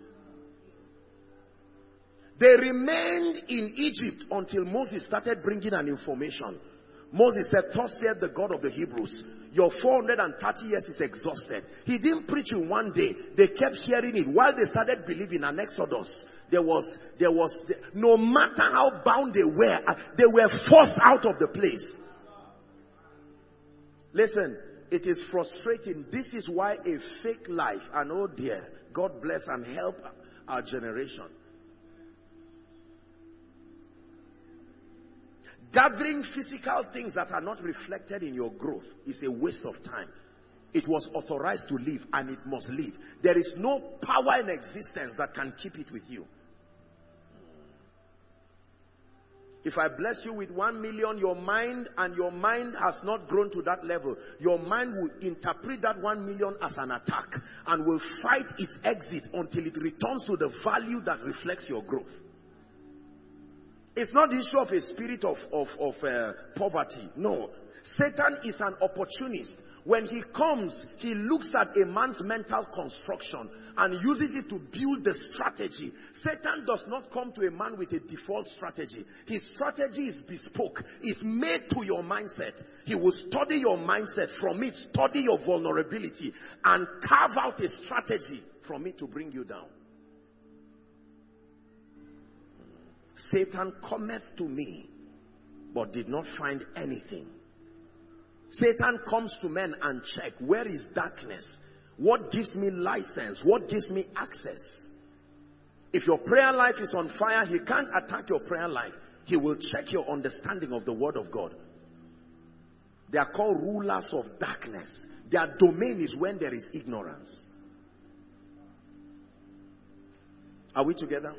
They remained in Egypt until Moses started bringing an information. Moses said, thus saith the God of the Hebrews, your 430 years is exhausted. He didn't preach in one day. They kept hearing it. While they started believing in Exodus, no matter how bound they were forced out of the place. Listen, it is frustrating. This is why a fake life, and oh dear, God bless and help our generation. Gathering physical things that are not reflected in your growth is a waste of time. It was authorized to live, and it must live. There is no power in existence that can keep it with you. If I bless you with 1 million, your mind has not grown to that level. Your mind will interpret that 1 million as an attack and will fight its exit until it returns to the value that reflects your growth. It's not the issue of a spirit of poverty. No. Satan is an opportunist. When he comes, he looks at a man's mental construction and uses it to build the strategy. Satan does not come to a man with a default strategy. His strategy is bespoke. It's made to your mindset. He will study your mindset, from it study your vulnerability, and carve out a strategy from it to bring you down. Satan cometh to me, but did not find anything. Satan comes to men and check, where is darkness? What gives me license? What gives me access? If your prayer life is on fire, he can't attack your prayer life. He will check your understanding of the word of God. They are called rulers of darkness. Their domain is when there is ignorance. Are we together?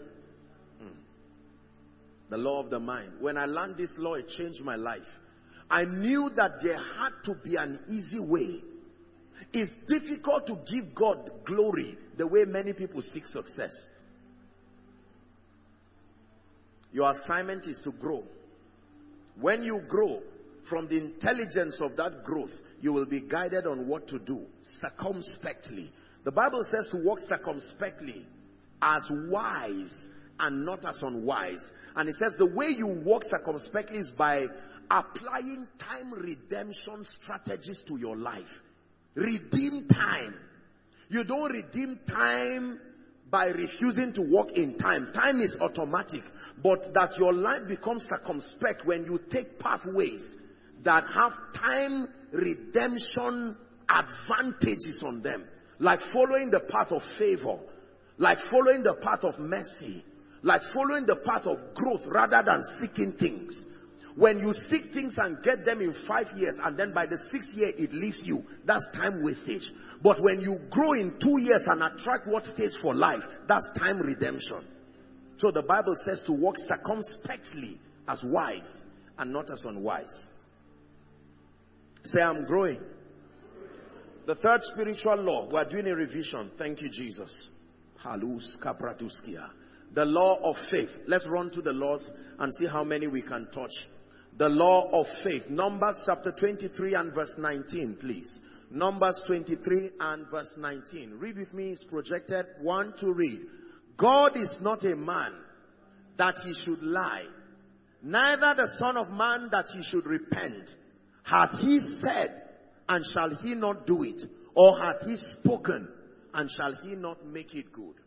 The law of the mind. When I learned this law, it changed my life. I knew that there had to be an easy way. It's difficult to give God glory the way many people seek success. Your assignment is to grow. When you grow, from the intelligence of that growth, you will be guided on what to do circumspectly. The Bible says to walk circumspectly, as wise and not as unwise. And it says the way you walk circumspectly is by applying time redemption strategies to your life. Redeem time. You don't redeem time by refusing to walk in time. Time is automatic. But that your life becomes circumspect when you take pathways that have time redemption advantages on them. Like following the path of favor. Like following the path of mercy. Like following the path of growth rather than seeking things. When you seek things and get them in 5 years and then by the 6th year it leaves you, that's time wastage. But when you grow in 2 years and attract what stays for life, that's time redemption. So the Bible says to walk circumspectly as wise and not as unwise. Say, I'm growing. The third spiritual law, we are doing a revision. Thank you, Jesus. Halus kapratuskia. The law of faith. Let's run to the laws and see how many we can touch. The law of faith. Numbers chapter 23 and verse 19, please. Numbers 23 and verse 19. Read with me. It's projected. 1 to read. God is not a man that he should lie, neither the son of man that he should repent. Hath he said, and shall he not do it? Or hath he spoken, and shall he not make it good?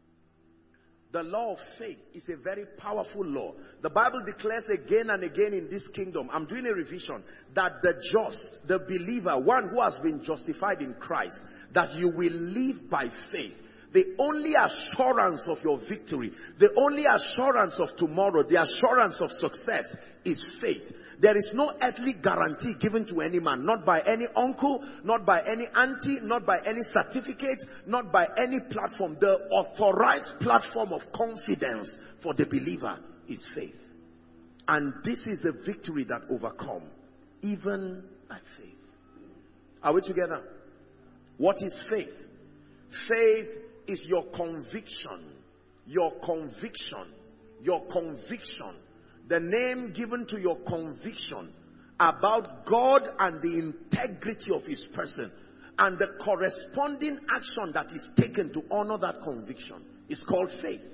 The law of faith is a very powerful law. The Bible declares again and again in this kingdom, I'm doing a revision, that the just, the believer, one who has been justified in Christ, that you will live by faith. The only assurance of your victory, the only assurance of tomorrow, the assurance of success is faith. There is no earthly guarantee given to any man, not by any uncle, not by any auntie, not by any certificate, not by any platform. The authorized platform of confidence for the believer is faith. And this is the victory that overcomes, even by faith. Are we together? What is faith? Faith is your conviction. Your conviction. Your conviction. The name given to your conviction about God and the integrity of his person, and the corresponding action that is taken to honor that conviction is called faith.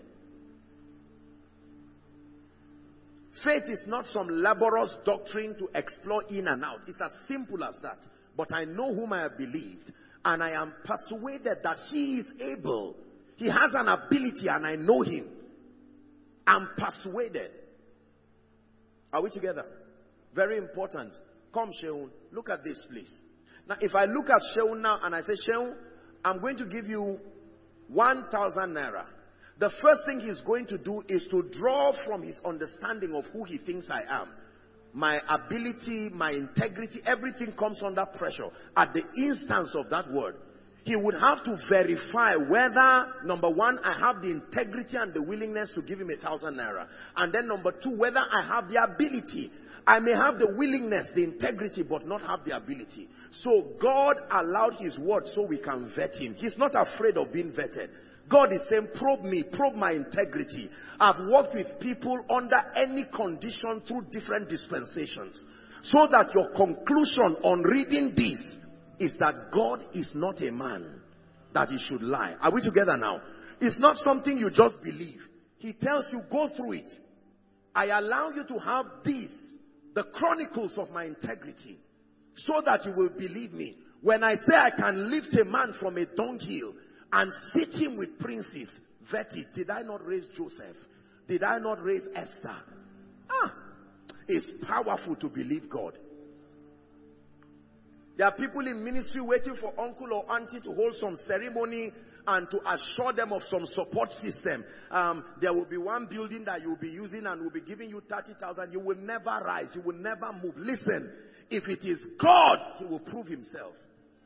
Faith is not some laborious doctrine to explore in and out. It's as simple as that. But I know whom I have believed, and I am persuaded that he is able. He has an ability, and I know him. I'm persuaded. Are we together? Very important. Come, Sheun. Look at this, please. Now, if I look at Sheun now and I say, Sheun, I'm going to give you 1,000 naira. The first thing he's going to do is to draw from his understanding of who he thinks I am. my ability, my integrity, everything comes under pressure at the instance of that word. He would have to verify whether, number one, I have the integrity and the willingness to give him 1,000 naira. And then number two, whether I have the ability. I may have the willingness, the integrity, but not have the ability. So God allowed his word so we can vet him. He's not afraid of being vetted. God is saying, probe me, probe my integrity. I've worked with people under any condition through different dispensations. So that your conclusion on reading this is that God is not a man that he should lie. Are we together now? It's not something you just believe. He tells you, go through it. I allow you to have this, the chronicles of my integrity, so that you will believe me. When I say I can lift a man from a dunghill and sit him with princes, vet it. Did I not raise Joseph? Did I not raise Esther? It's powerful to believe God. There are people in ministry waiting for uncle or auntie to hold some ceremony and to assure them of some support system. There will be one building that you will be using and will be giving you 30,000. You will never rise. You will never move. Listen, if it is God, he will prove himself.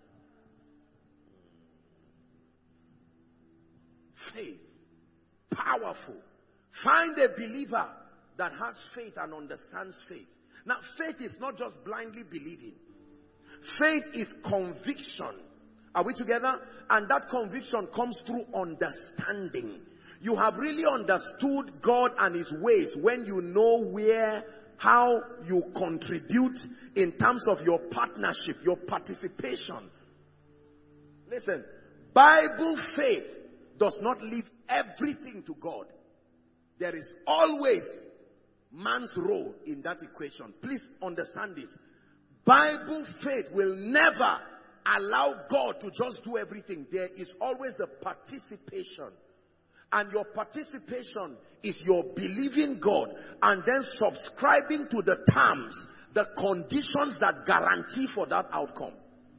Faith. Powerful. Find a believer that has faith and understands faith. Now, faith is not just blindly believing. Faith is conviction. Are we together? And that conviction comes through understanding. You have really understood God and his ways when you know how you contribute in terms of your partnership, your participation. Listen, Bible faith does not leave everything to God. There is always man's role in that equation. Please understand this. Bible faith will never allow God to just do everything. There is always the participation. And your participation is your believing God and then subscribing to the terms, the conditions that guarantee for that outcome.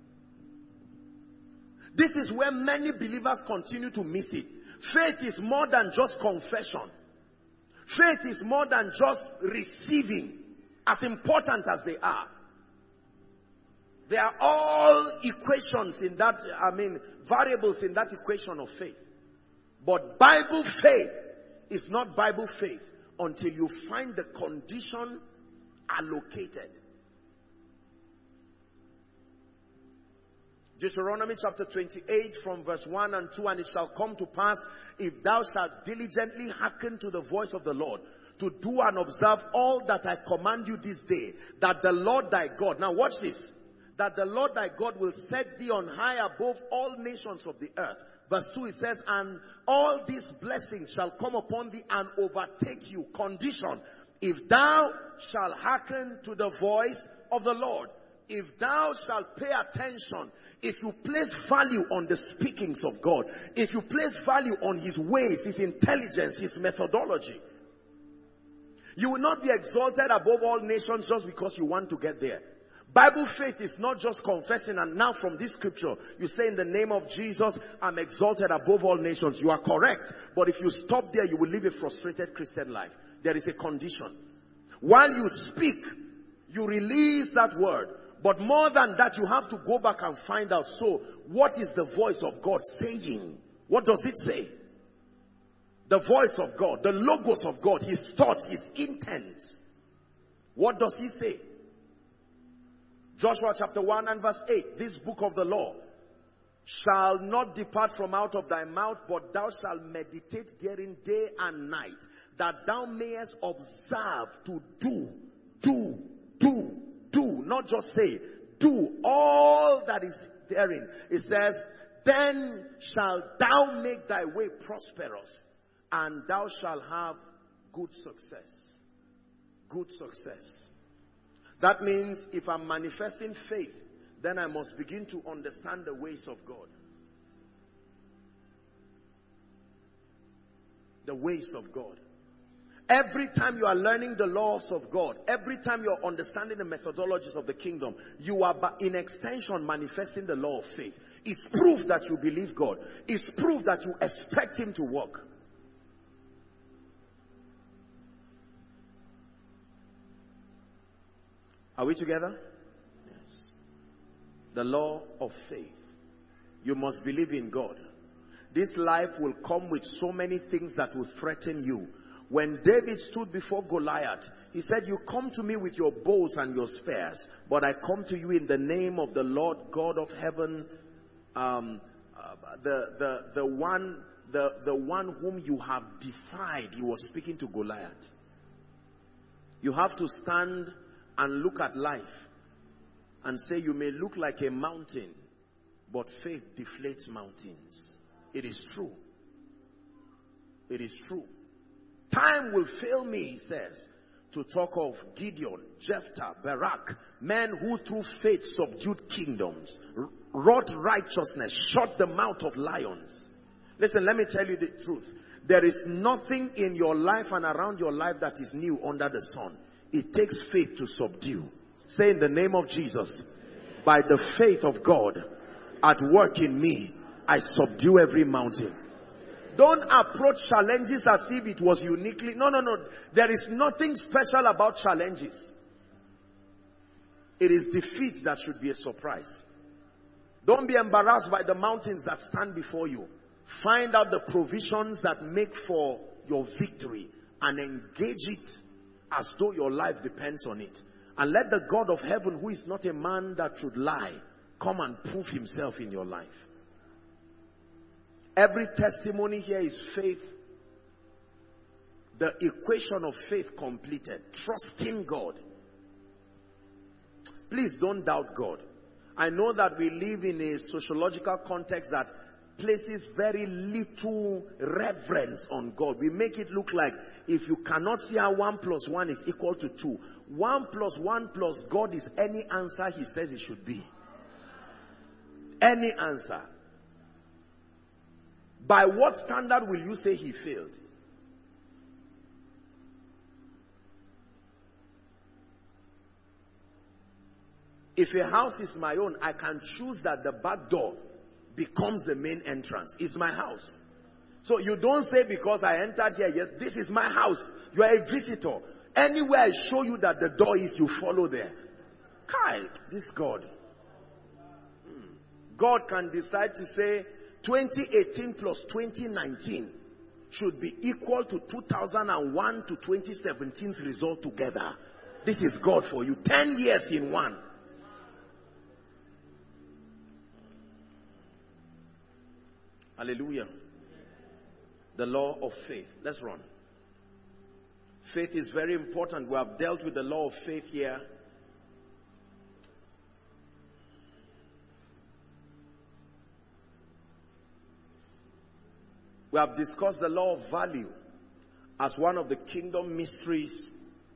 This is where many believers continue to miss it. Faith is more than just confession. Faith is more than just receiving, as important as they are. They are all equations in that, variables in that equation of faith. But Bible faith is not Bible faith until you find the condition allocated. Deuteronomy chapter 28 from verse 1 and 2, and it shall come to pass, if thou shalt diligently hearken to the voice of the Lord, to do and observe all that I command you this day, that the Lord thy God, now watch this, that the Lord thy God will set thee on high above all nations of the earth. Verse 2, it says, and all these blessings shall come upon thee and overtake you. Condition, if thou shalt hearken to the voice of the Lord. If thou shalt pay attention, if you place value on the speakings of God, if you place value on his ways, his intelligence, his methodology, you will not be exalted above all nations just because you want to get there. Bible faith is not just confessing and now from this scripture, you say in the name of Jesus, I'm exalted above all nations. You are correct. But if you stop there, you will live a frustrated Christian life. There is a condition. While you speak, you release that word. But more than that, you have to go back and find out. So, what is the voice of God saying? What does it say? The voice of God, the logos of God, his thoughts, his intents. What does he say? Joshua chapter 1 and verse 8. This book of the law shall not depart from out of thy mouth, but thou shalt meditate therein day and night, that thou mayest observe to do, not just say, do all that is therein. It says, then shalt thou make thy way prosperous, and thou shalt have good success. Good success. That means if I'm manifesting faith, then I must begin to understand the ways of God. The ways of God. Every time you are learning the laws of God, every time you are understanding the methodologies of the kingdom, you are in extension manifesting the law of faith. It's proof that you believe God. It's proof that you expect him to work. Are we together? Yes. The law of faith. You must believe in God. This life will come with so many things that will threaten you. When David stood before Goliath, he said, you come to me with your bows and your spears, but I come to you in the name of the Lord God of heaven, the one whom you have defied. He was speaking to Goliath. You have to stand and look at life and say, you may look like a mountain, but faith deflates mountains. It is true. It is true. Time will fail me, he says, to talk of Gideon, Jephthah, Barak, men who through faith subdued kingdoms, wrought righteousness, shut the mouth of lions. Listen, let me tell you the truth. There is nothing in your life and around your life that is new under the sun. It takes faith to subdue. Say, in the name of Jesus, by the faith of God at work in me, I subdue every mountain. Don't approach challenges as if it was uniquely. No. There is nothing special about challenges. It is defeat that should be a surprise. Don't be embarrassed by the mountains that stand before you. Find out the provisions that make for your victory and engage it as though your life depends on it. And let the God of heaven, who is not a man that should lie, come and prove himself in your life. Every testimony here is faith. The equation of faith completed. Trusting God. Please don't doubt God. I know that we live in a sociological context that places very little reverence on God. We make it look like if you cannot see how 1 + 1 is equal to 2. 1 + 1 + God is any answer he says it should be. Any answer. By what standard will you say he failed? If a house is my own, I can choose that the back door becomes the main entrance. It's my house. So you don't say because I entered here, yes, this is my house. You are a visitor. Anywhere I show you that the door is, you follow there. Kai, this God. God can decide to say 2018 plus 2019 should be equal to 2001 to 2017's result together. This is God for you. 10 years in one. Hallelujah. The law of faith. Let's run. Faith is very important. We have dealt with the law of faith here. We have discussed the law of value as one of the kingdom mysteries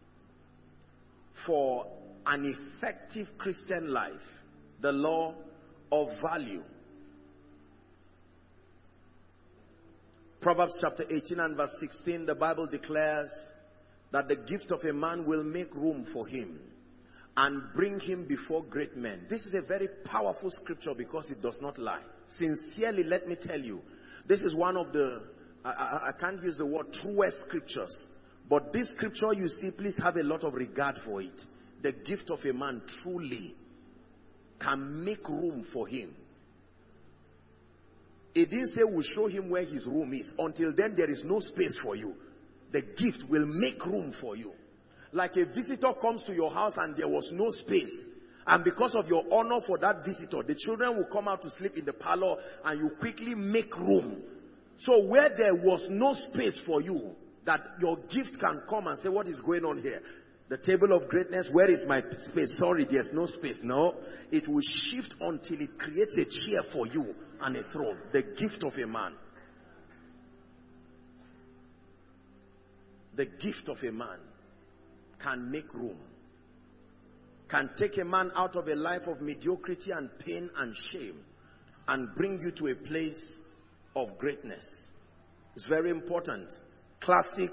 for an effective Christian life. The law of value. Proverbs chapter 18 and verse 16, the Bible declares that the gift of a man will make room for him and bring him before great men. This is a very powerful scripture because it does not lie. Sincerely, let me tell you, this is one of the, I can't use the word truest scriptures, but this scripture you see, please have a lot of regard for it. The gift of a man truly can make room for him. It didn't say we'll show him where his room is. Until then, there is no space for you. The gift will make room for you. Like a visitor comes to your house and there was no space. And because of your honor for that visitor, the children will come out to sleep in the parlor and you quickly make room. So where there was no space for you, that your gift can come and say, what is going on here? The table of greatness, where is my space? Sorry, there's no space. No, it will shift until it creates a chair for you and a throne. The gift of a man. The gift of a man can make room. Can take a man out of a life of mediocrity and pain and shame and bring you to a place of greatness. It's very important. Classic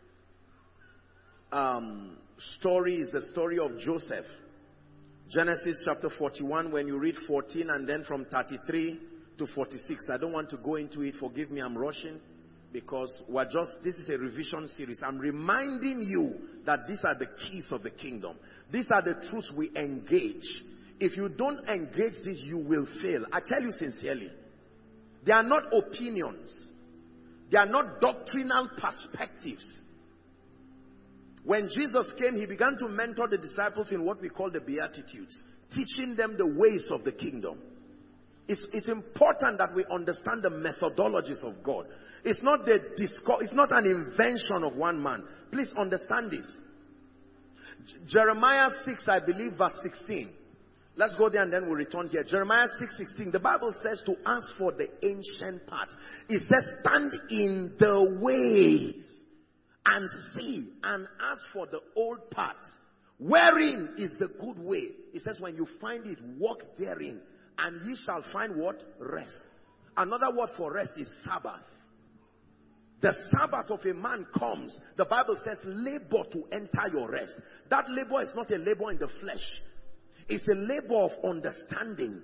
story is the story of Joseph. Genesis chapter 41, when you read 14 and then from 33 to 46. I don't want to go into it. Forgive me, I'm rushing. because this is a revision series. I'm reminding you that these are the keys of the kingdom. These are the truths we engage. If you don't engage this, you will fail. I tell you sincerely. They are not opinions. They are not doctrinal perspectives. When Jesus came, he began to mentor the disciples in what we call the Beatitudes, teaching them the ways of the kingdom. It's important that we understand the methodologies of God. It's not an invention of one man. Please understand this. Jeremiah 6, I believe, verse 16. Let's go there and then we'll return here. Jeremiah 6:16. The Bible says to ask for the ancient paths. It says, stand in the ways and see and ask for the old paths. Wherein is the good way? It says, when you find it, walk therein, and ye shall find what? Rest. Another word for rest is Sabbath. The Sabbath of a man comes. The Bible says, labor to enter your rest. That labor is not a labor in the flesh. It's a labor of understanding.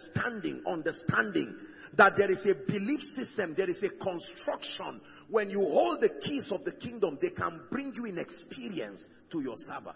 That there is a belief system, there is a construction. When you hold the keys of the kingdom, they can bring you in experience to your Sabbath.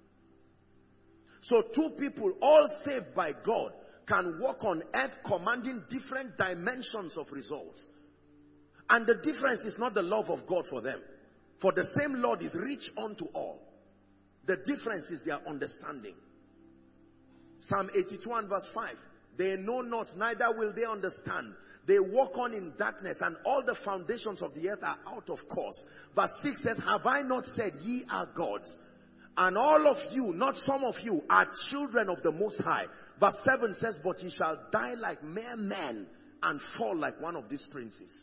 So two people, all saved by God, can walk on earth commanding different dimensions of results. And the difference is not the love of God for them. For the same Lord is rich unto all. The difference is their understanding. Psalm 82 and verse 5. They know not, neither will they understand. They walk on in darkness, and all the foundations of the earth are out of course. Verse 6 says, have I not said, ye are gods? And all of you, not some of you, are children of the Most High. Verse 7 says, but ye shall die like mere men and fall like one of these princes.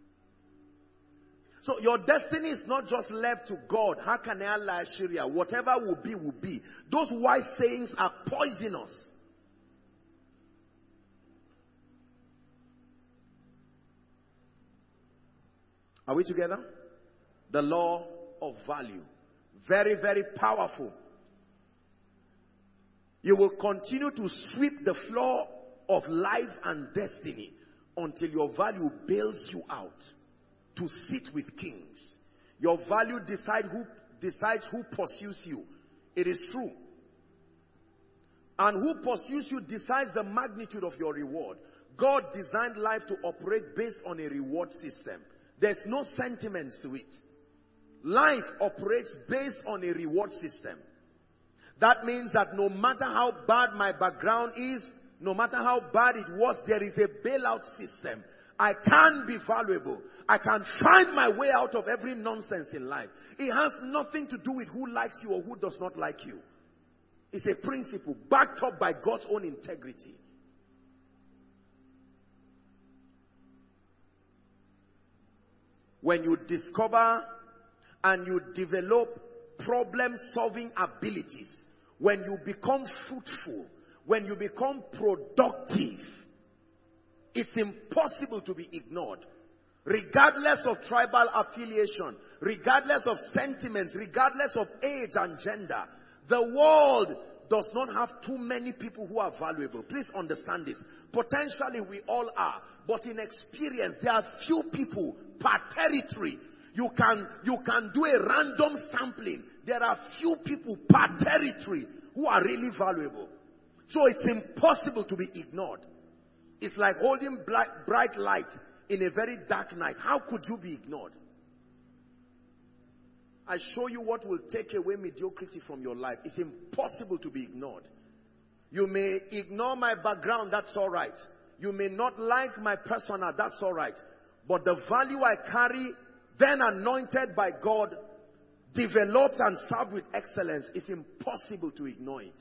So your destiny is not just left to God. Whatever will be, will be. Those wise sayings are poisonous. Are we together? The law of value. Very, very powerful. You will continue to sweep the floor of life and destiny until your value bails you out to sit with kings. Your value decides who pursues you. It is true. And who pursues you decides the magnitude of your reward. God designed life to operate based on a reward system. There's no sentiments to it. Life operates based on a reward system. That means that no matter how bad my background is, no matter how bad it was, there is a bailout system. I can be valuable. I can find my way out of every nonsense in life. It has nothing to do with who likes you or who does not like you. It's a principle backed up by God's own integrity. When you discover and you develop problem-solving abilities, when you become fruitful, when you become productive, it's impossible to be ignored. Regardless of tribal affiliation, regardless of sentiments, regardless of age and gender, the world does not have too many people who are valuable. Please understand this. Potentially we all are, but in experience there are few people per territory. You can do a random sampling. There are few people per territory who are really valuable. So it's impossible to be ignored. It's like holding bright light in a very dark night. How could you be ignored? I show you what will take away mediocrity from your life. It's impossible to be ignored. You may ignore my background, that's all right. You may not like my persona, that's all right. But the value I carry, then anointed by God, developed and served with excellence, it's impossible to ignore it.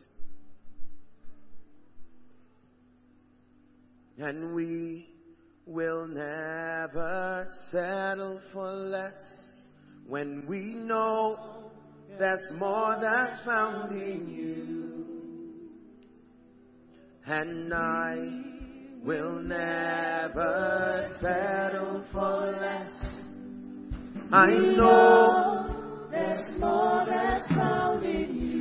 And we will never settle for less when we know there's more that's found in you. And I will never settle for less. I know there's more that's found in you.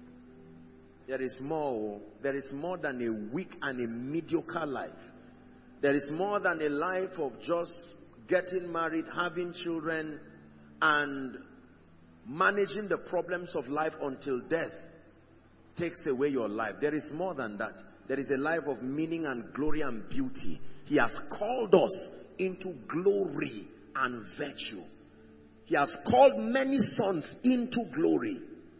There is more than a weak and a mediocre life. There is more than a life of just getting married, having children, and managing the problems of life until death takes away your life. There is more than that. There is a life of meaning and glory and beauty. He has called us into glory and virtue. He has called many sons into glory.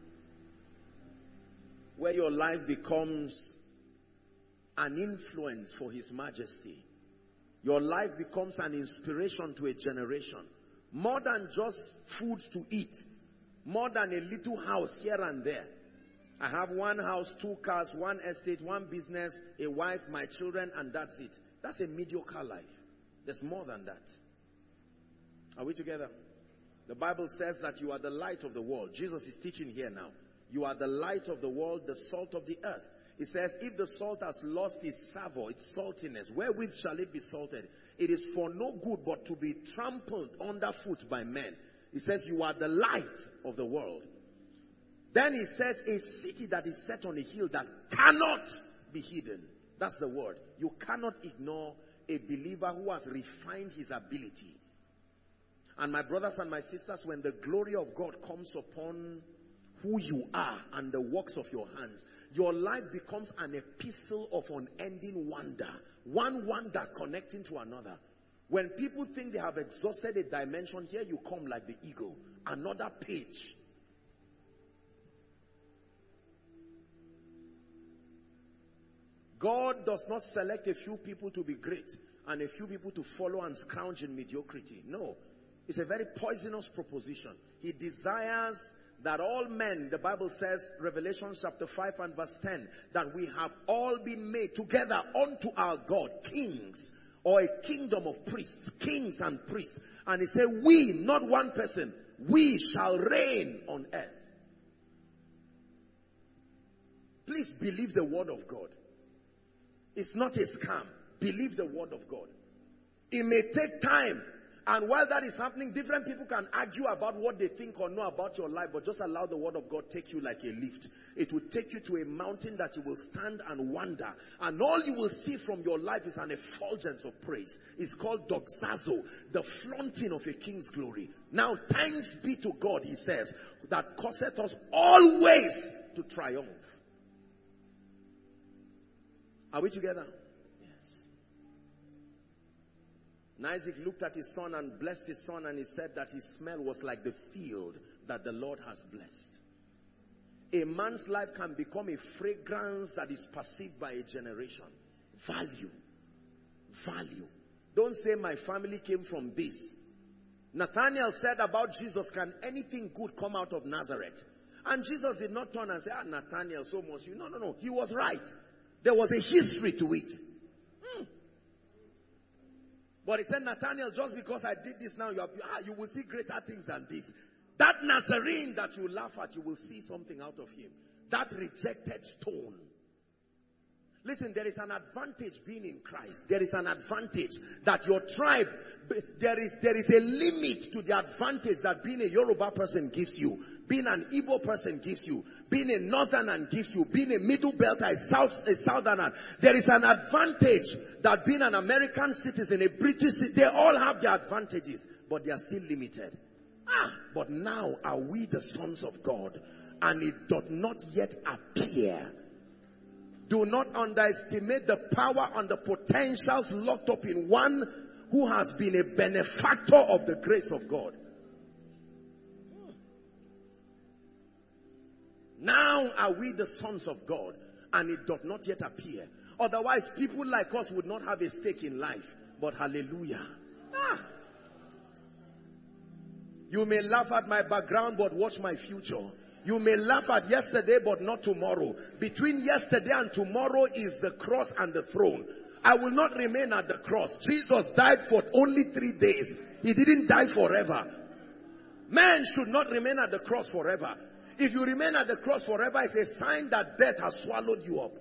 Where your life becomes an influence for His majesty. Your life becomes an inspiration to a generation. More than just food to eat. More than a little house here and there. I have one house, 2 cars, 1 estate, 1 business, a wife, my children, and that's it. That's a mediocre life. There's more than that. Are we together? The Bible says that you are the light of the world. Jesus is teaching here now. You are the light of the world, the salt of the earth. It says, if the salt has lost its savour, its saltiness, wherewith shall it be salted? It is for no good but to be trampled underfoot by men. It says, you are the light of the world. Then he says, a city that is set on a hill that cannot be hidden. That's the word. You cannot ignore a believer who has refined his ability. And my brothers and my sisters, when the glory of God comes upon who you are and the works of your hands, your life becomes an epistle of unending wonder. One wonder connecting to another. When people think they have exhausted a dimension, here you come like the eagle. Another page. God does not select a few people to be great and a few people to follow and scrounge in mediocrity. No. It's a very poisonous proposition. He desires that all men, the Bible says, Revelation chapter 5 and verse 10, that we have all been made together unto our God, kings, or a kingdom of priests, kings and priests. And he said, we, not one person, we shall reign on earth. Please believe the word of God. It's not a scam. Believe the word of God. It may take time. And while that is happening, different people can argue about what they think or know about your life. But just allow the word of God take you like a lift. It will take you to a mountain that you will stand and wonder. And all you will see from your life is an effulgence of praise. It's called doxazo, the flaunting of a king's glory. Now thanks be to God, he says, that causeth us always to triumph. Are we together? Yes. And Isaac looked at his son and blessed his son, and he said that his smell was like the field that the Lord has blessed. A man's life can become a fragrance that is perceived by a generation. Value. Value. Don't say my family came from this. Nathanael said about Jesus, can anything good come out of Nazareth? And Jesus did not turn and say, Nathanael, so much. No. He was right. There was a history to it. But he said, Nathanael, just because I did this now, you will see greater things than this. That Nazarene that you laugh at, you will see something out of him. That rejected stone. Listen, there is an advantage being in Christ. There is an advantage that your tribe, there is a limit to the advantage that being a Yoruba person gives you. Being an Igbo person gives you. Being a northerner gives you. Being a middle belter, a southerner. There is an advantage that being an American citizen, a British citizen, they all have their advantages. But they are still limited. But now are we the sons of God. And it doth not yet appear. Do not underestimate the power and the potentials locked up in one who has been a benefactor of the grace of God. Now are we the sons of God, and it doth not yet appear. Otherwise, people like us would not have a stake in life. But hallelujah. You may laugh at my background, but watch my future. You may laugh at yesterday, but not tomorrow. Between yesterday and tomorrow is the cross and the throne. I will not remain at the cross. Jesus died for only 3 days. He didn't die forever. Man should not remain at the cross forever. If you remain at the cross forever, it's a sign that death has swallowed you up.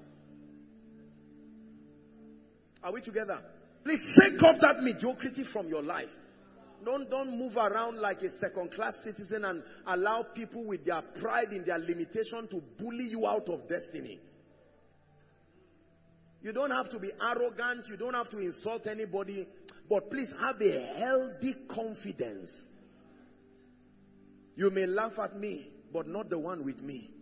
Are we together? Please shake off that mediocrity from your life. Don't move around like a second-class citizen and allow people with their pride in their limitation to bully you out of destiny. You don't have to be arrogant. You don't have to insult anybody. But please have a healthy confidence. You may laugh at me, but not the one with me.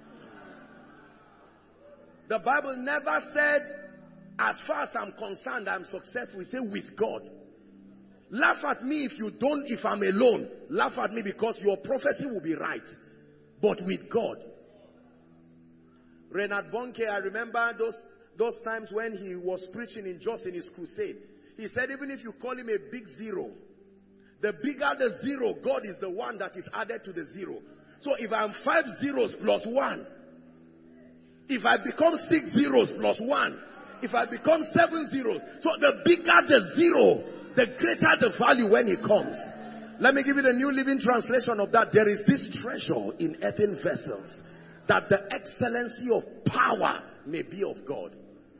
The Bible never said, as far as I'm concerned, I'm successful. We say with God. Laugh at me if I'm alone. Laugh at me because your prophecy will be right. But with God. Reinhard Bonnke, I remember those times when he was preaching in his crusade. He said, even if you call him a big zero, the bigger the zero, God is the one that is added to the zero. So if I'm 5 zeros plus 1, if I become 6 zeros plus 1, if I become 7 zeros, so the bigger the zero, the greater the value when it comes. Let me give you the New Living Translation of that. There is this treasure in earthen vessels, that the excellency of power may be of God.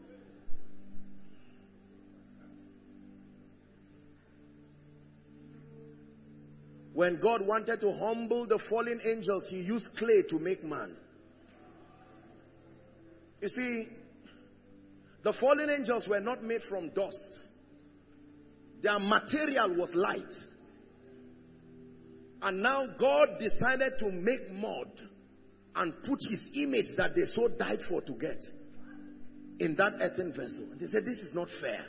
When God wanted to humble the fallen angels, he used clay to make man. You see, the fallen angels were not made from dust. Their material was light. And now God decided to make mud and put his image that they so died for to get in that earthen vessel. And they said, this is not fair.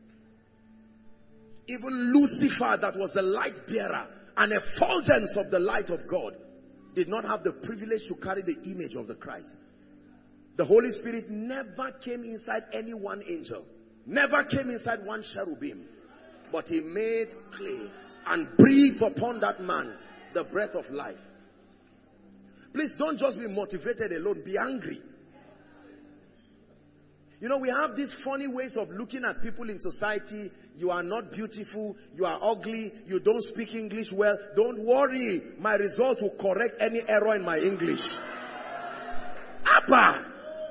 Even Lucifer, that was the light bearer, an effulgence of the light of God, did not have the privilege to carry the image of the Christ. The Holy Spirit never came inside any one angel, never came inside one cherubim, but he made clay and breathed upon that man the breath of life. Please don't just be motivated alone, be angry. You know, we have these funny ways of looking at people in society. You are not beautiful, you are ugly, you don't speak English well. Don't worry, my result will correct any error in my English. Abba!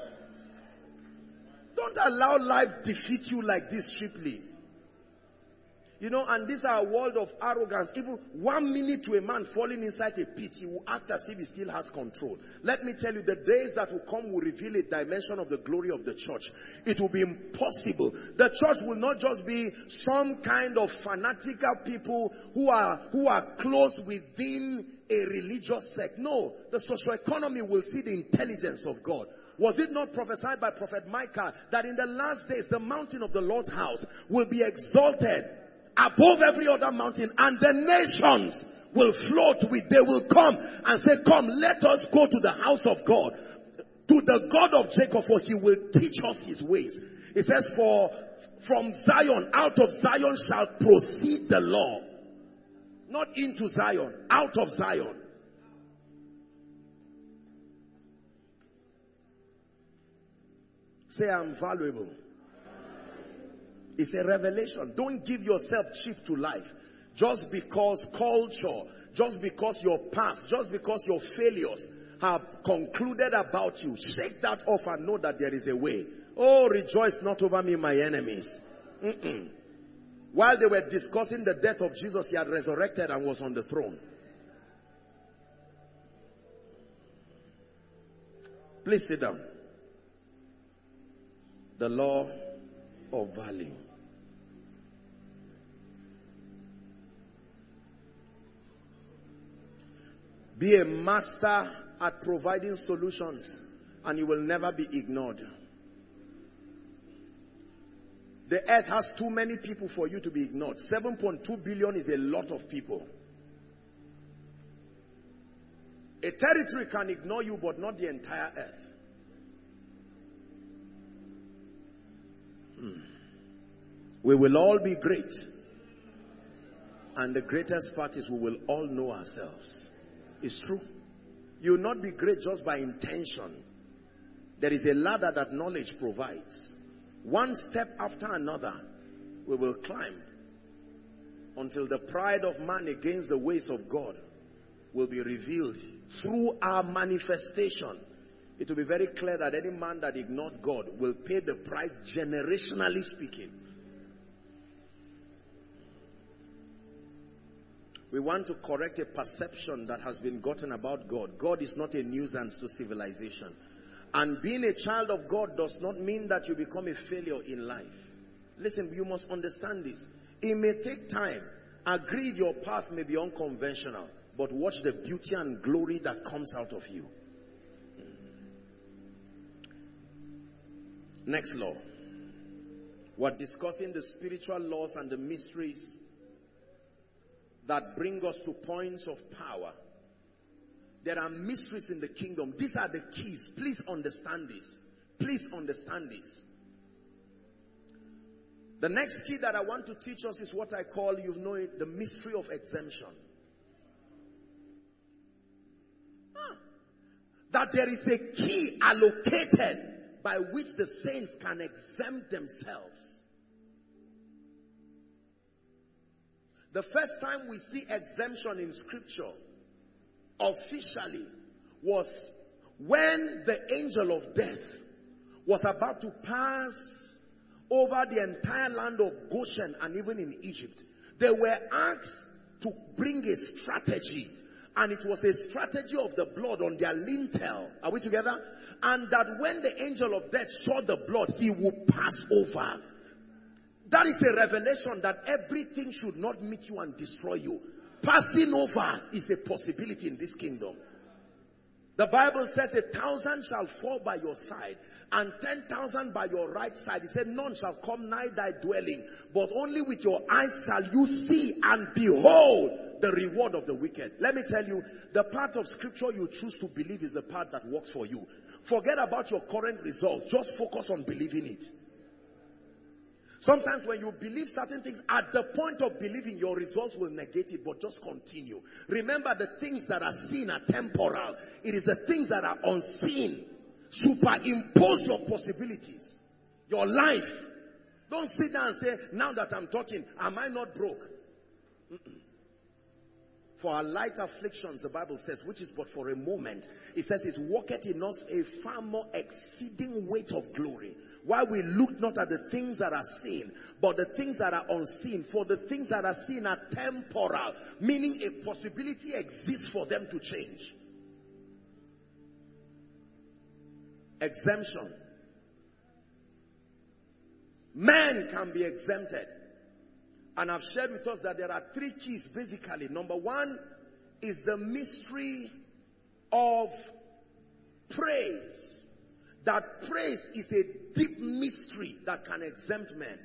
Don't allow life defeat you like this cheaply. You know, and this is our world of arrogance. Even 1 minute to a man falling inside a pit, he will act as if he still has control. Let me tell you, the days that will come will reveal a dimension of the glory of the church. It will be impossible. The church will not just be some kind of fanatical people who are close within a religious sect. No, the social economy will see the intelligence of God. Was it not prophesied by Prophet Micah that in the last days the mountain of the Lord's house will be exalted above every other mountain, and the nations will float with, they will come and say, come, let us go to the house of God, to the God of Jacob, for he will teach us his ways. It says, for from Zion, out of Zion shall proceed the law. Not into Zion, out of Zion. Say, I'm valuable. It's a revelation. Don't give yourself cheap to life. Just because culture, just because your past, just because your failures have concluded about you, shake that off and know that there is a way. Oh, rejoice not over me, my enemies. While they were discussing the death of Jesus, he had resurrected and was on the throne. Please sit down. The law of value. Be a master at providing solutions, and you will never be ignored. The earth has too many people for you to be ignored. 7.2 billion is a lot of people. A territory can ignore you, but not the entire earth. We will all be great. And the greatest part is we will all know ourselves. It's true. You will not be great just by intention. There is a ladder that knowledge provides. One step after another, we will climb until the pride of man against the ways of God will be revealed through our manifestation. It will be very clear that any man that ignored God will pay the price, generationally speaking. We want to correct a perception that has been gotten about God. God is not a nuisance to civilization. And being a child of God does not mean that you become a failure in life. Listen, you must understand this. It may take time. Agreed, your path may be unconventional, but watch the beauty and glory that comes out of you. Next law. We're discussing the spiritual laws and the mysteries that bring us to points of power. There are mysteries in the kingdom. These are the keys. Please understand this. Please understand this. The next key that I want to teach us is what I call, you know it, the mystery of exemption. That there is a key allocated by which the saints can exempt themselves. The first time we see exemption in scripture officially was when the angel of death was about to pass over the entire land of Goshen and even in Egypt. They were asked to bring a strategy, and it was a strategy of the blood on their lintel. Are we together? And that when the angel of death saw the blood, he would pass over. That is a revelation that everything should not meet you and destroy you. Passing over is a possibility in this kingdom. The Bible says 1,000 shall fall by your side and 10,000 by your right side. He said, none shall come nigh thy dwelling, but only with your eyes shall you see and behold the reward of the wicked. Let me tell you, the part of scripture you choose to believe is the part that works for you. Forget about your current results. Just focus on believing it. Sometimes when you believe certain things, at the point of believing, your results will negate it, but just continue. Remember, the things that are seen are temporal. It is the things that are unseen. Superimpose your possibilities. Your life. Don't sit down and say, now that I'm talking, am I not broke? For our light afflictions, the Bible says, which is but for a moment, it says it worketh in us a far more exceeding weight of glory. Why we look not at the things that are seen, but the things that are unseen. For the things that are seen are temporal, meaning a possibility exists for them to change. Exemption. Man can be exempted. And I've shared with us that there are 3 keys basically. Number 1 is the mystery of praise. That praise is a deep mystery that can exempt men.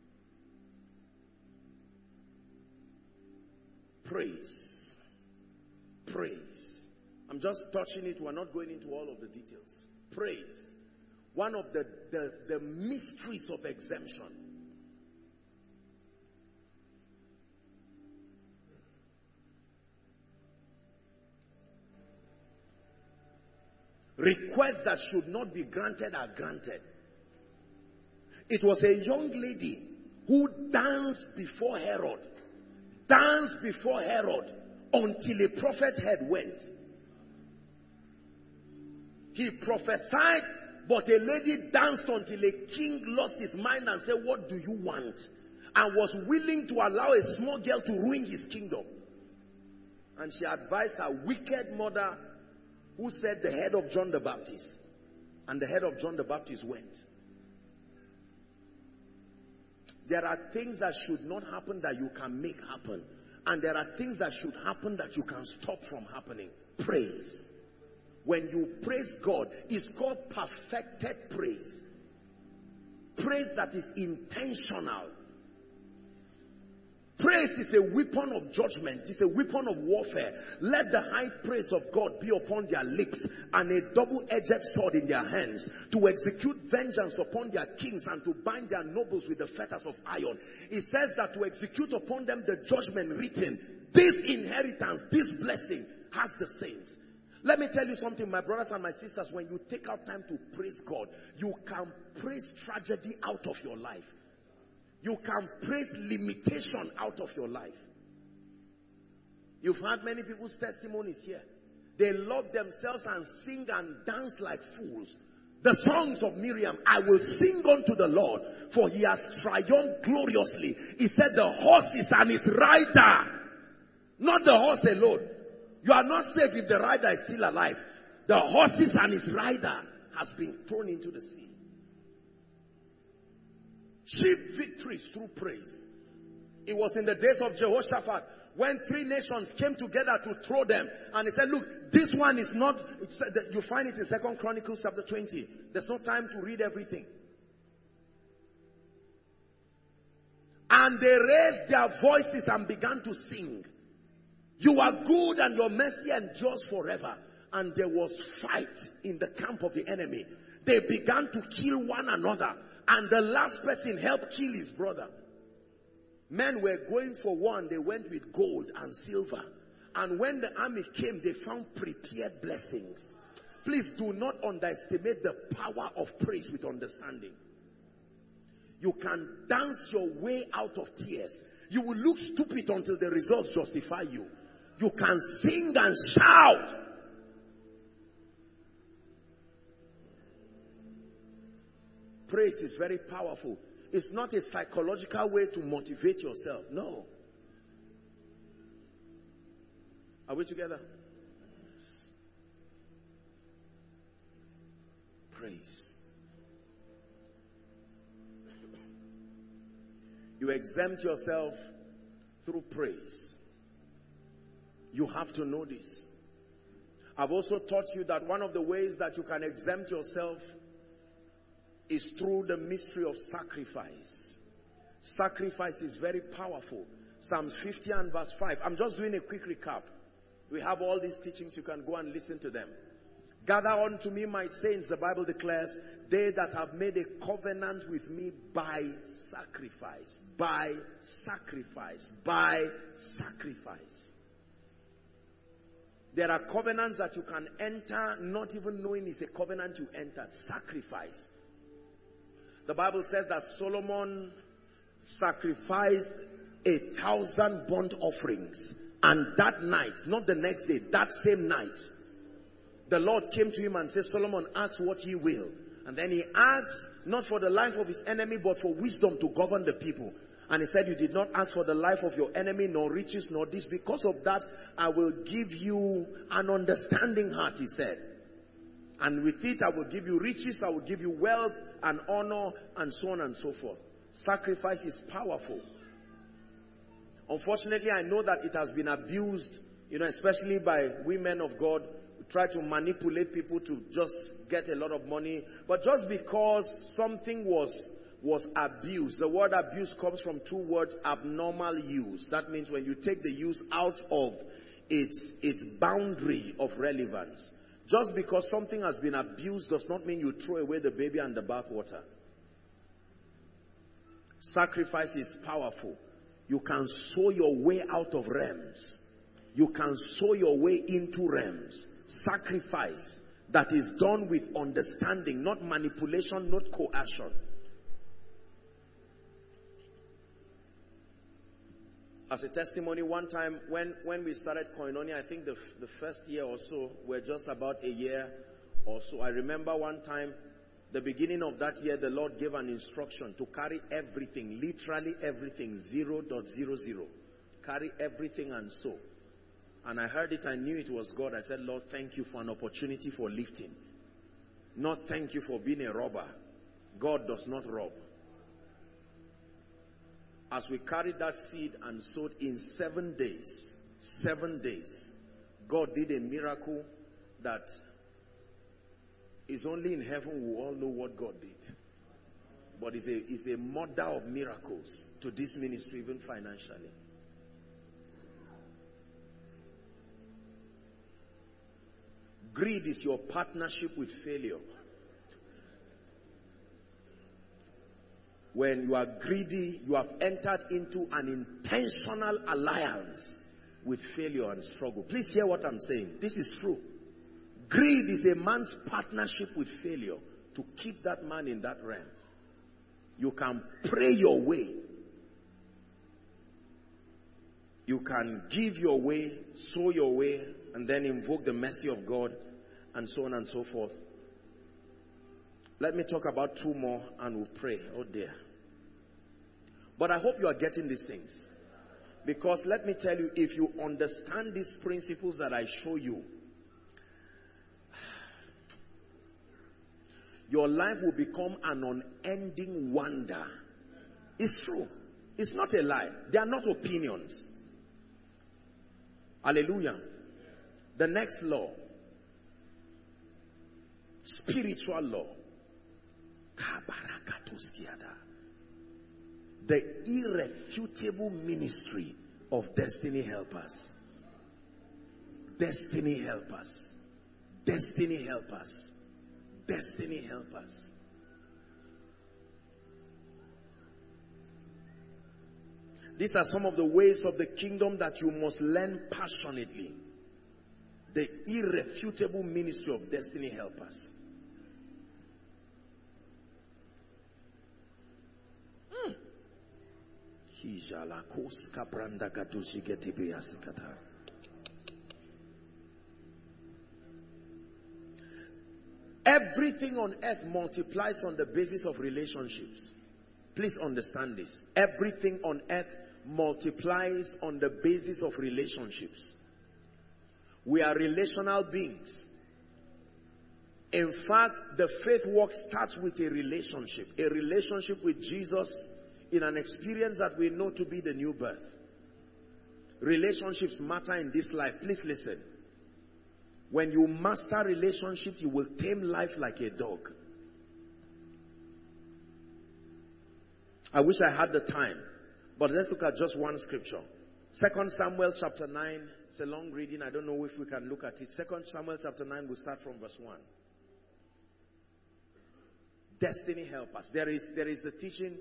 Praise. Praise. I'm just touching it. We're not going into all of the details. Praise. One of the mysteries of exemption. Requests that should not be granted are granted. It was a young lady who danced before Herod. Danced before Herod until a prophet's head went. He prophesied, but a lady danced until a king lost his mind and said, what do you want? And was willing to allow a small girl to ruin his kingdom. And she advised her wicked mother, who said the head of John the Baptist. And the head of John the Baptist went. There are things that should not happen that you can make happen. And there are things that should happen that you can stop from happening. Praise. When you praise God, it's called perfected praise. Praise that is intentional. Praise is a weapon of judgment. It's a weapon of warfare. Let the high praise of God be upon their lips and a double-edged sword in their hands, to execute vengeance upon their kings and to bind their nobles with the fetters of iron. It says that to execute upon them the judgment written. This inheritance, this blessing has the saints. Let me tell you something, my brothers and my sisters. When you take out time to praise God, you can praise tragedy out of your life. You can praise limitation out of your life. You've heard many people's testimonies here. They love themselves and sing and dance like fools. The songs of Miriam, I will sing unto the Lord, for he has triumphed gloriously. He said the horses and his rider, not the horse alone. You are not safe if the rider is still alive. The horses and his rider has been thrown into the sea. Cheap victories through praise. It was in the days of Jehoshaphat when 3 nations came together to throw them. And he said, look, this one is not, you find it in 2 Chronicles chapter 20. There's no time to read everything. And they raised their voices and began to sing. You are good and your mercy endures forever. And there was fight in the camp of the enemy. They began to kill one another. And the last person helped kill his brother. Men were going for one. They went with gold and silver. And when the army came, they found prepared blessings. Please do not underestimate the power of praise with understanding. You can dance your way out of tears. You will look stupid until the results justify you. You can sing and shout. Praise is very powerful. It's not a psychological way to motivate yourself. No. Are we together? Praise. You exempt yourself through praise. You have to know this. I've also taught you that one of the ways that you can exempt yourself is through the mystery of sacrifice. Sacrifice is very powerful. Psalms 50 and verse 5. I'm just doing a quick recap. We have all these teachings. You can go and listen to them. Gather unto me, my saints, the Bible declares, they that have made a covenant with me by sacrifice. By sacrifice. By sacrifice. There are covenants that you can enter not even knowing it's a covenant you entered. Sacrifice. The Bible says that Solomon sacrificed 1,000 burnt offerings. And that night, not the next day, that same night, the Lord came to him and said, Solomon, ask what ye will. And then he asked, not for the life of his enemy, but for wisdom to govern the people. And he said, you did not ask for the life of your enemy, nor riches, nor this. Because of that, I will give you an understanding heart, he said. And with it, I will give you riches, I will give you wealth and honor, and so on and so forth. Sacrifice is powerful. Unfortunately, I know that it has been abused, especially by women of God who try to manipulate people to just get a lot of money. But just because something was abused, the word abuse comes from 2 words, abnormal use. That means when you take the use out of its boundary of relevance. Just because something has been abused does not mean you throw away the baby and the bathwater. Sacrifice is powerful. You can sow your way out of realms. You can sow your way into realms. Sacrifice that is done with understanding, not manipulation, not coercion. As a testimony, one time when we started Koinonia, I think the first year or so, we're just about a year or so. I remember one time, the beginning of that year, the Lord gave an instruction to carry everything, literally everything, 0.00. Carry everything and sow. And I heard it, I knew it was God. I said, Lord, thank you for an opportunity for lifting. Not thank you for being a robber. God does not rob. As we carried that seed and sowed in 7 days, God did a miracle that is only in heaven we all know what God did. But it's a mother of miracles to this ministry, even financially. Greed is your partnership with failure. When you are greedy, you have entered into an intentional alliance with failure and struggle. Please hear what I'm saying. This is true. Greed is a man's partnership with failure to keep that man in that realm. You can pray your way. You can give your way, sow your way, and then invoke the mercy of God, and so on and so forth. Let me talk about 2 more and we'll pray. Oh dear. But I hope you are getting these things. Because let me tell you, if you understand these principles that I show you, your life will become an unending wonder. It's true. It's not a lie. They are not opinions. Hallelujah. The next law. Spiritual law. The irrefutable ministry of destiny helpers. Destiny helpers. Destiny helpers. Destiny helpers. These are some of the ways of the kingdom that you must learn passionately. The irrefutable ministry of destiny helpers. Everything on earth multiplies on the basis of relationships. Please understand this. Everything on earth multiplies on the basis of relationships. We are relational beings. In fact, the faith walk starts with a relationship with Jesus, in an experience that we know to be the new birth. Relationships matter in this life. Please listen. When you master relationships, you will tame life like a dog. I wish I had the time, but let's look at just one scripture. 2 Samuel chapter 9. It's a long reading. I don't know if we can look at it. 2 Samuel chapter 9, we'll start from verse 1. Destiny helpers. There is a teaching.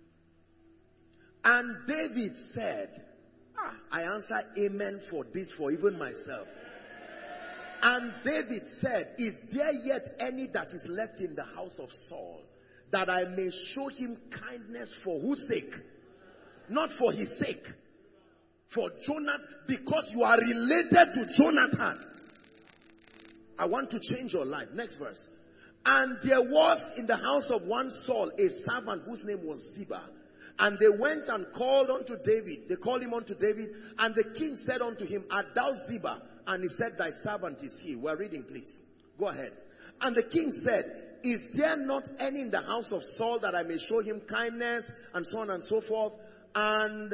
And David said, I answer amen for this, for even myself. And David said, is there yet any that is left in the house of Saul, that I may show him kindness for whose sake? Not for his sake. For Jonathan, because you are related to Jonathan. I want to change your life. Next verse. And there was in the house of one Saul a servant whose name was Ziba. And they went and called unto David. They called him unto David. And the king said unto him, art thou Ziba? And he said, thy servant is he. We're reading, please. Go ahead. And the king said, is there not any in the house of Saul that I may show him kindness? And so on and so forth. And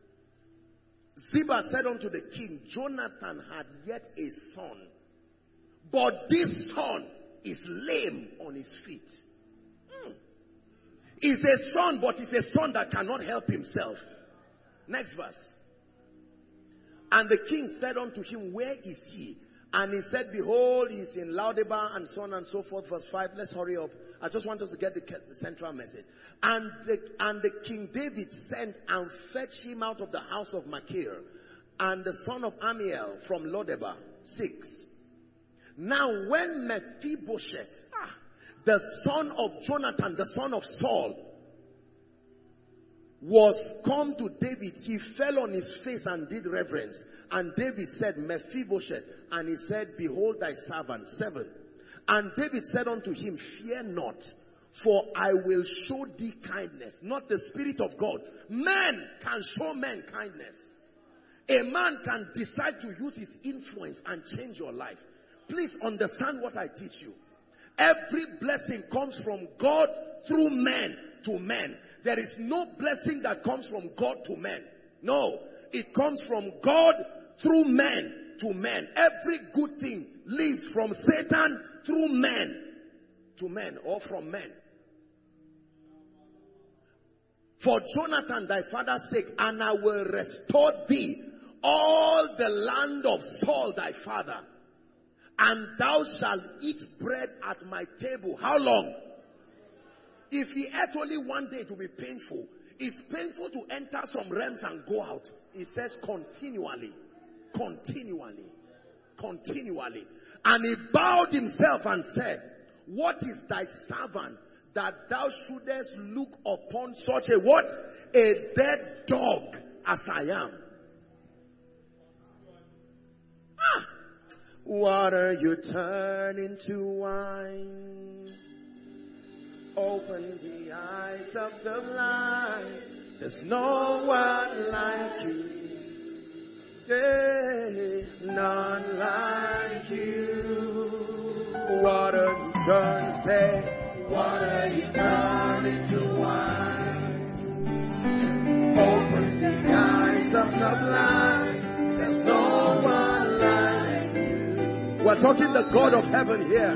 Ziba said unto the king, Jonathan had yet a son, but this son is lame on his feet. He's a son, but he's a son that cannot help himself. Next verse. And the king said unto him, where is he? And he said, behold, he is in Lodebar, and so on and so forth. Verse 5. Let's hurry up. I just want us to get the central message. And the King David sent and fetched him out of the house of Machir, and the son of Amiel from Lodebar. 6. Now when Mephibosheth, the son of Jonathan, the son of Saul, was come to David, he fell on his face and did reverence. And David said, Mephibosheth. And he said, behold thy servant. 7. And David said unto him, fear not, for I will show thee kindness. Not the Spirit of God. Man can show men kindness. A man can decide to use his influence and change your life. Please understand what I teach you. Every blessing comes from God through men to men. There is no blessing that comes from God to men. No. It comes from God through men to men. Every good thing leads from Satan through men to men, or from men. For Jonathan thy father's sake, and I will restore thee all the land of Saul thy father, and thou shalt eat bread at my table. How long? If he ate only one day, it will be painful. It's painful to enter some realms and go out. It says continually. Continually. Continually. And he bowed himself and said, what is thy servant that thou shouldest look upon such a what? A dead dog as I am. Water you turn into wine. Open the eyes of the blind. There's no one like you. Yeah, none like you. Water you turn, say, We're talking the God of heaven here.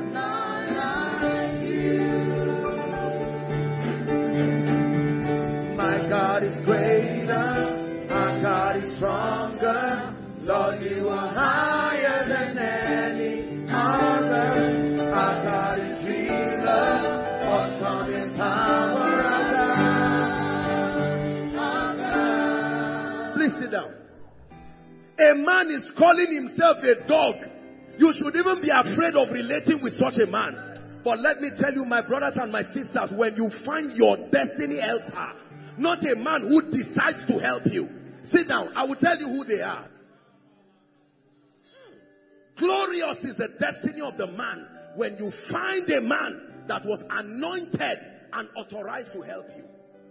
My God is greater, our God is stronger. Lord, you are higher than any other. Our God is healer, awesome in power. Our God. Please sit down. A man is calling himself a dog. You should even be afraid of relating with such a man. But let me tell you, my brothers and my sisters, when you find your destiny helper, not a man who decides to help you. Sit down. I will tell you who they are. Glorious is the destiny of the man when you find a man that was anointed and authorized to help you.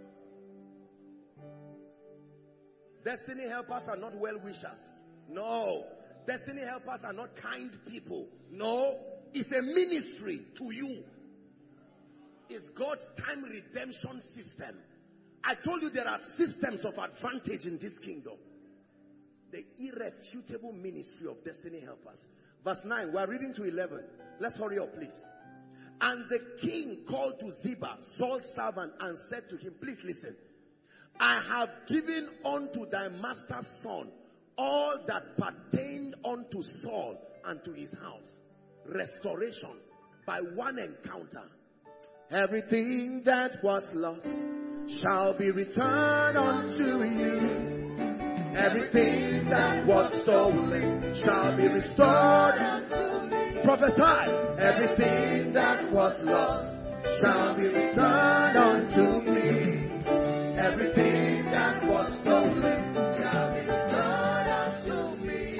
Destiny helpers are not well-wishers. No. Destiny helpers are not kind people. No. It's a ministry to you. It's God's time redemption system. I told you there are systems of advantage in this kingdom. The irrefutable ministry of destiny helpers. Verse 9, we are reading to 11. Let's hurry up, please. And the king called to Ziba, Saul's servant, and said to him, please listen. I have given unto thy master's son all that pertained unto Saul and to his house. Restoration by one encounter. Everything that was lost shall be returned unto you. Everything that was stolen shall be restored unto me. Prophesy. Everything that was lost shall be returned unto me. Everything that was stolen shall be restored unto me.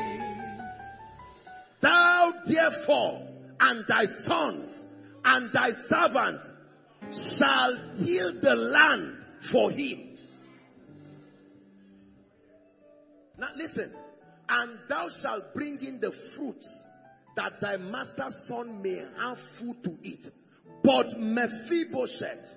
Thou therefore and thy sons and thy servants shall till the land for him. Now listen. And thou shalt bring in the fruits, that thy master's son may have food to eat. But Mephibosheth,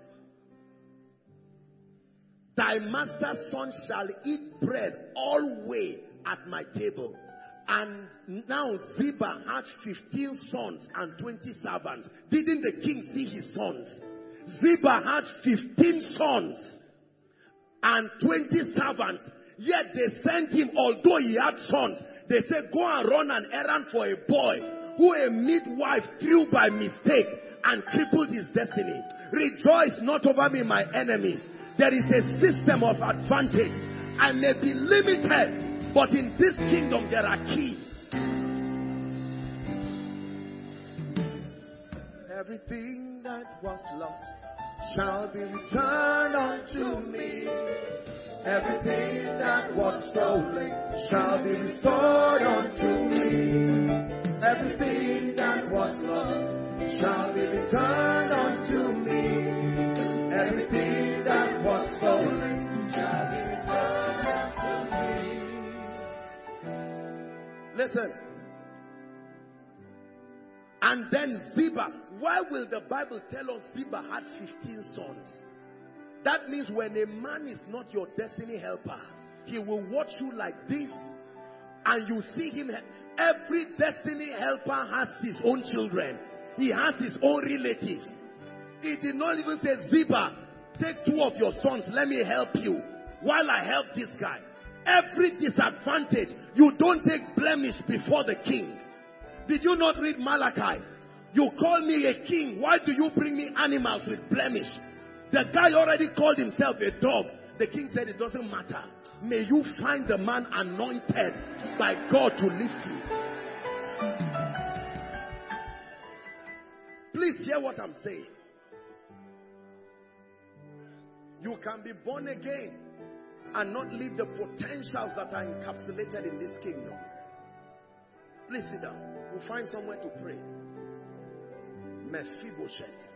thy master's son, shall eat bread always at my table. And now Ziba had 15 sons and 20 servants. Didn't the king see his sons? Ziba had 15 sons and 20 servants. Yet they sent him, although he had sons, they said, go and run an errand for a boy who a midwife threw by mistake and crippled his destiny. Rejoice not over me, my enemies. There is a system of advantage. I may be limited, but in this kingdom there are keys. Everything that was lost shall be returned unto me. Everything that was stolen shall be restored unto me. Everything that was lost shall be returned unto me. Everything that was stolen shall be restored unto me. Listen. And then Ziba. Why will the Bible tell us Ziba had 15 sons? That means when a man is not your destiny helper, he will watch you like this and you see him. Every destiny helper has his own children. He has his own relatives. He did not even say, Ziba, take 2 of your sons, let me help you while I help this guy. Every disadvantage, you don't take blemish before the king. Did you not read Malachi? You call me a king, why do you bring me animals with blemish? The guy already called himself a dog. The king said it doesn't matter. May you find the man anointed by God to lift you. Please hear what I'm saying. You can be born again and not live the potentials that are encapsulated in this kingdom. Please sit down. We'll find somewhere to pray. Mephibosheth.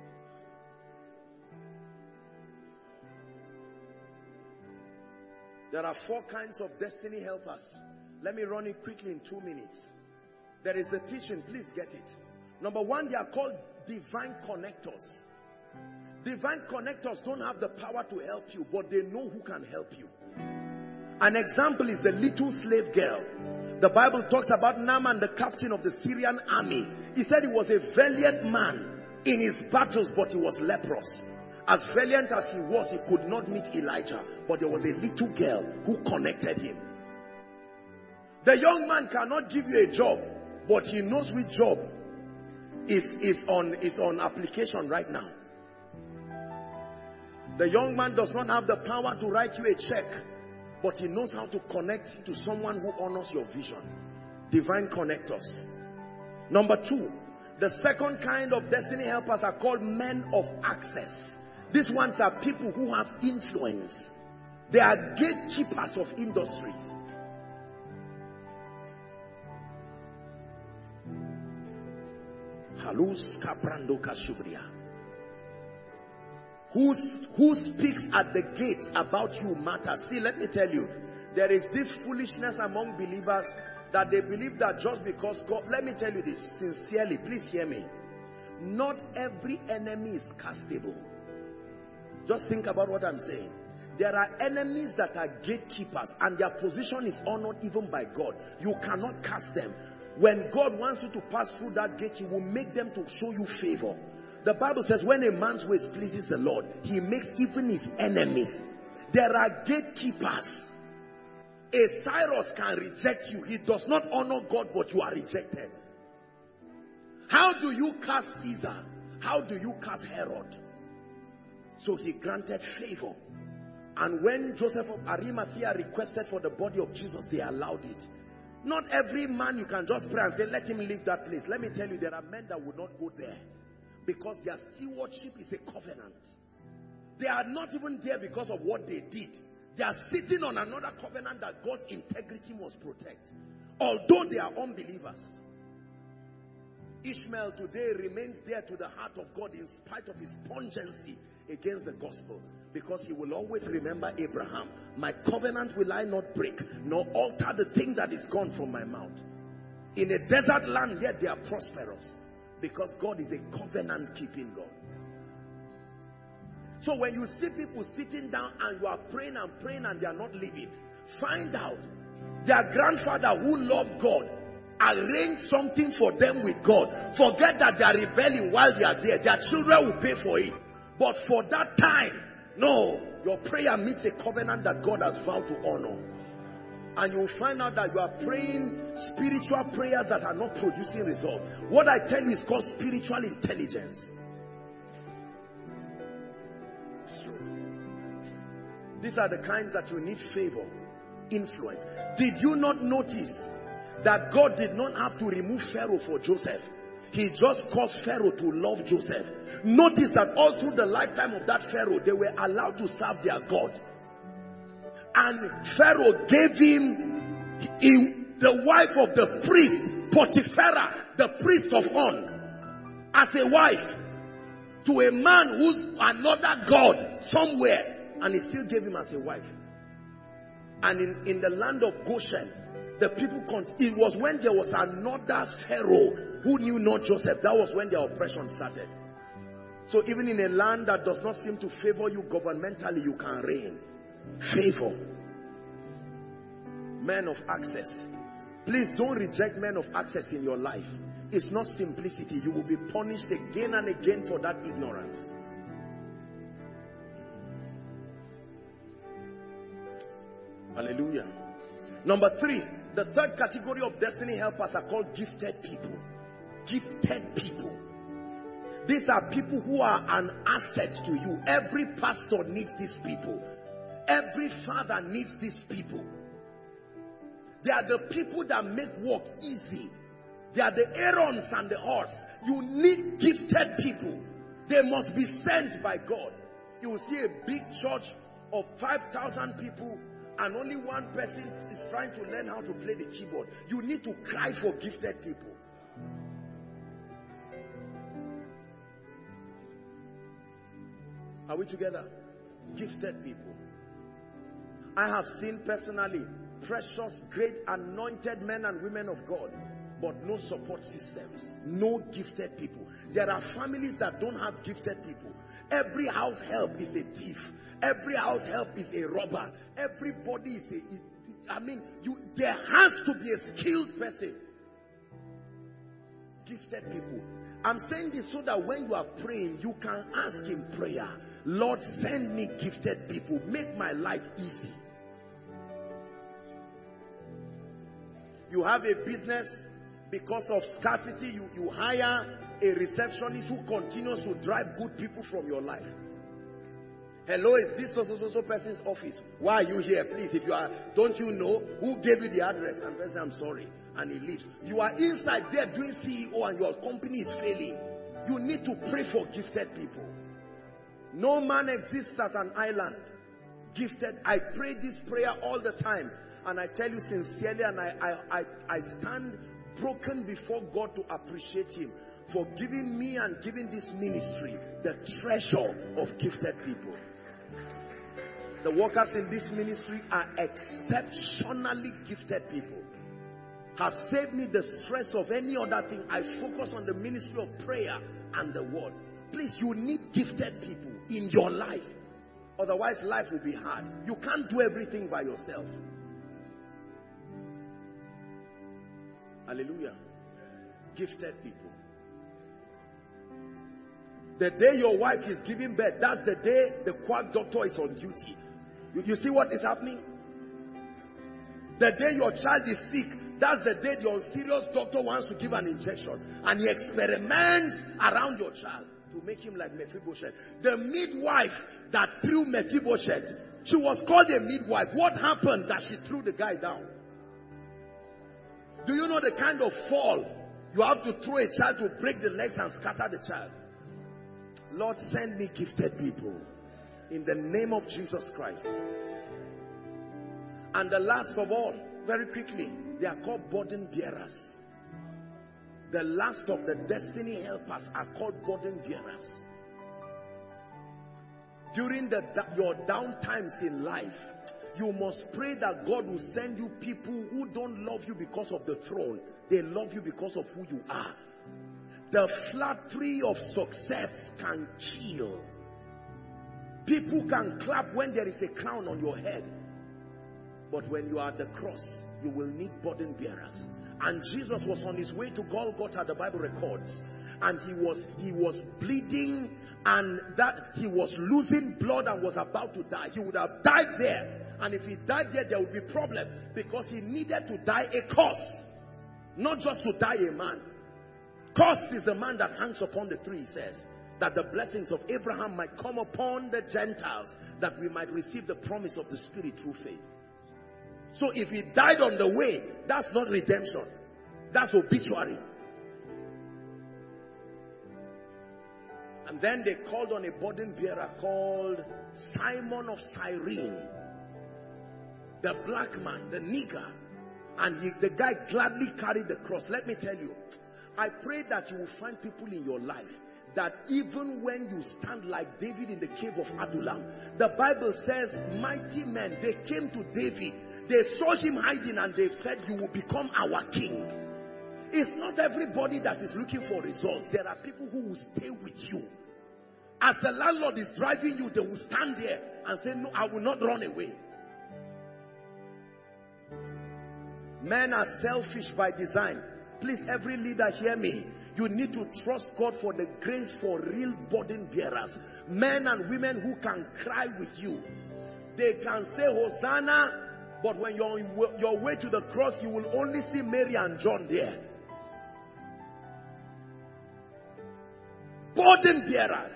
There are 4 kinds of destiny helpers. Let me run it quickly in 2 minutes. There is a teaching, please get it. Number 1, they are called divine connectors. Divine connectors don't have the power to help you, but they know who can help you. An example is the little slave girl. The Bible talks about Naaman, the captain of the Syrian army. He said he was a valiant man in his battles, but he was leprous. As valiant as he was, he could not meet Elijah, but there was a little girl who connected him. The young man cannot give you a job, but he knows which job is on application right now. The young man does not have the power to write you a check, but he knows how to connect to someone who honors your vision. Divine connectors. Number 2, the second kind of destiny helpers are called men of access. These ones are people who have influence. They are gatekeepers of industries. Halus kaprando kashubria. Who speaks at the gates about you matters. See, let me tell you, there is this foolishness among believers that they believe that just because God, let me tell you this sincerely, please hear me. Not every enemy is castable. Just think about what I'm saying. There are enemies that are gatekeepers and their position is honored even by God. You cannot cast them. When God wants you to pass through that gate, he will make them to show you favor. The Bible says when a man's ways pleases the Lord, he makes even his enemies. There are gatekeepers. A Cyrus can reject you. He does not honor God, but you are rejected. How do you cast Caesar? How do you cast Herod? So he granted favor. And when Joseph of Arimathea requested for the body of Jesus, they allowed it. Not every man you can just pray and say, let him leave that place. Let me tell you, there are men that would not go there. Because their stewardship is a covenant. They are not even there because of what they did. They are sitting on another covenant that God's integrity must protect. Although they are unbelievers. Ishmael today remains dear to the heart of God in spite of his pungency against the gospel. Because he will always remember Abraham. My covenant will I not break, nor alter the thing that is gone from my mouth. In a desert land, yet they are prosperous. Because God is a covenant-keeping God. So when you see people sitting down and you are praying and they are not living, find out their grandfather who loved God arranged something for them with God. Forget that they are rebelling while they are there. Their children will pay for it. But for that time, no, your prayer meets a covenant that God has vowed to honor. And you will find out that you are praying spiritual prayers that are not producing results. What I tell you is called spiritual intelligence. It's true. These are the kinds that you need favor, influence. Did you not notice that God did not have to remove Pharaoh for Joseph? He just caused Pharaoh to love Joseph. Notice that all through the lifetime of that Pharaoh, they were allowed to serve their God. And Pharaoh gave him the wife of the priest, Potiphera, the priest of On, as a wife to a man who's another god somewhere, and he still gave him as a wife. And in the land of Goshen, the people, it was when there was another Pharaoh who knew not Joseph. That was when their oppression started. So even in a land that does not seem to favor you governmentally, you can reign. Favor. Men of access. Please don't reject men of access in your life. It's not simplicity. You will be punished again and again for that ignorance. Hallelujah. Number 3, the third category of destiny helpers are called gifted people. Gifted people. These are people who are an asset to you. Every pastor needs these people. Every father needs these people. They are the people that make work easy. They are the Aarons and the Hurs. You need gifted people. They must be sent by God. You will see a big church of 5,000 people and only one person is trying to learn how to play the keyboard. You need to cry for gifted people. Are we together? Gifted people. I have seen personally precious, great, anointed men and women of God, but no support systems, no gifted people. There are families that don't have gifted people. Every house help is a thief. Every house help is a robber. Everybody is there has to be a skilled person. Gifted people. I'm saying this so that when you are praying, you can ask in prayer, Lord, send me gifted people. Make my life easy. You have a business, because of scarcity, you hire a receptionist who continues to drive good people from your life. Hello, is this so person's office? Why are you here? Please, if you are, don't you know who gave you the address? And person, I'm sorry. And he leaves. You are inside there doing CEO and your company is failing. You need to pray for gifted people. No man exists as an island. Gifted. I pray this prayer all the time. And I tell you sincerely, and I stand broken before God to appreciate Him for giving me and giving this ministry the treasure of gifted people. The workers in this ministry are exceptionally gifted people. Has saved me the stress of any other thing. I focus on the ministry of prayer and the word. Please, you need gifted people in your life. Otherwise, life will be hard. You can't do everything by yourself. Hallelujah. Gifted people. The day your wife is giving birth, that's the day the quack doctor is on duty. You see what is happening? The day your child is sick, that's the day the unserious doctor wants to give an injection. And he experiments around your child to make him like Mephibosheth. The midwife that threw Mephibosheth, she was called a midwife. What happened that she threw the guy down? Do you know the kind of fall you have to throw a child to break the legs and scatter the child? Lord, send me gifted people in the name of Jesus Christ. And the last of all, very quickly, they are called burden bearers. The last of the destiny helpers are called burden bearers. During your down times in life, you must pray that God will send you people who don't love you because of the throne. They love you because of who you are. The flattery of success can kill. People can clap when there is a crown on your head. But when you are at the cross, you will need burden bearers. And Jesus was on his way to Golgotha, the Bible records. And he was bleeding, and that he was losing blood and was about to die. He would have died there. And if he died there would be problem. Because he needed to die a cause. Not just to die a man. Cursed is the man that hangs upon the tree, he says. That the blessings of Abraham might come upon the Gentiles, that we might receive the promise of the Spirit through faith. So if he died on the way, that's not redemption. That's obituary. And then they called on a burden bearer called Simon of Cyrene. The black man, the nigger. And the guy gladly carried the cross. Let me tell you, I pray that you will find people in your life that even when you stand like David in the cave of Adullam, the Bible says mighty men, they came to David, they saw him hiding and they said, you will become our king. It's not everybody that is looking for results. There are people who will stay with you. As the landlord is driving you, they will stand there and say, no, I will not run away. Men are selfish by design. Please, every leader, hear me. You need to trust God for the grace for real burden bearers. Men and women who can cry with you. They can say Hosanna, but when you're on your way to the cross, you will only see Mary and John there. Burden bearers.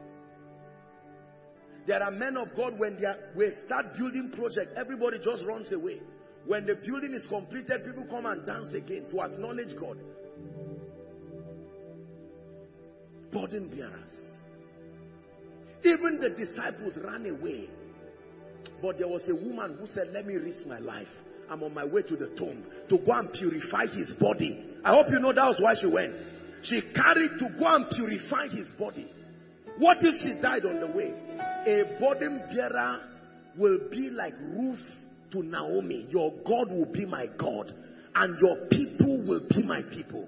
There are men of God, when we start building project, everybody just runs away. When the building is completed, people come and dance again to acknowledge God. Burden bearers. Even the disciples ran away. But there was a woman who said, let me risk my life. I'm on my way to the tomb to go and purify his body. I hope you know that was why she went. She carried to go and purify his body. What if she died on the way? A burden bearer will be like Ruth to Naomi. Your God will be my God, and your people will be my people.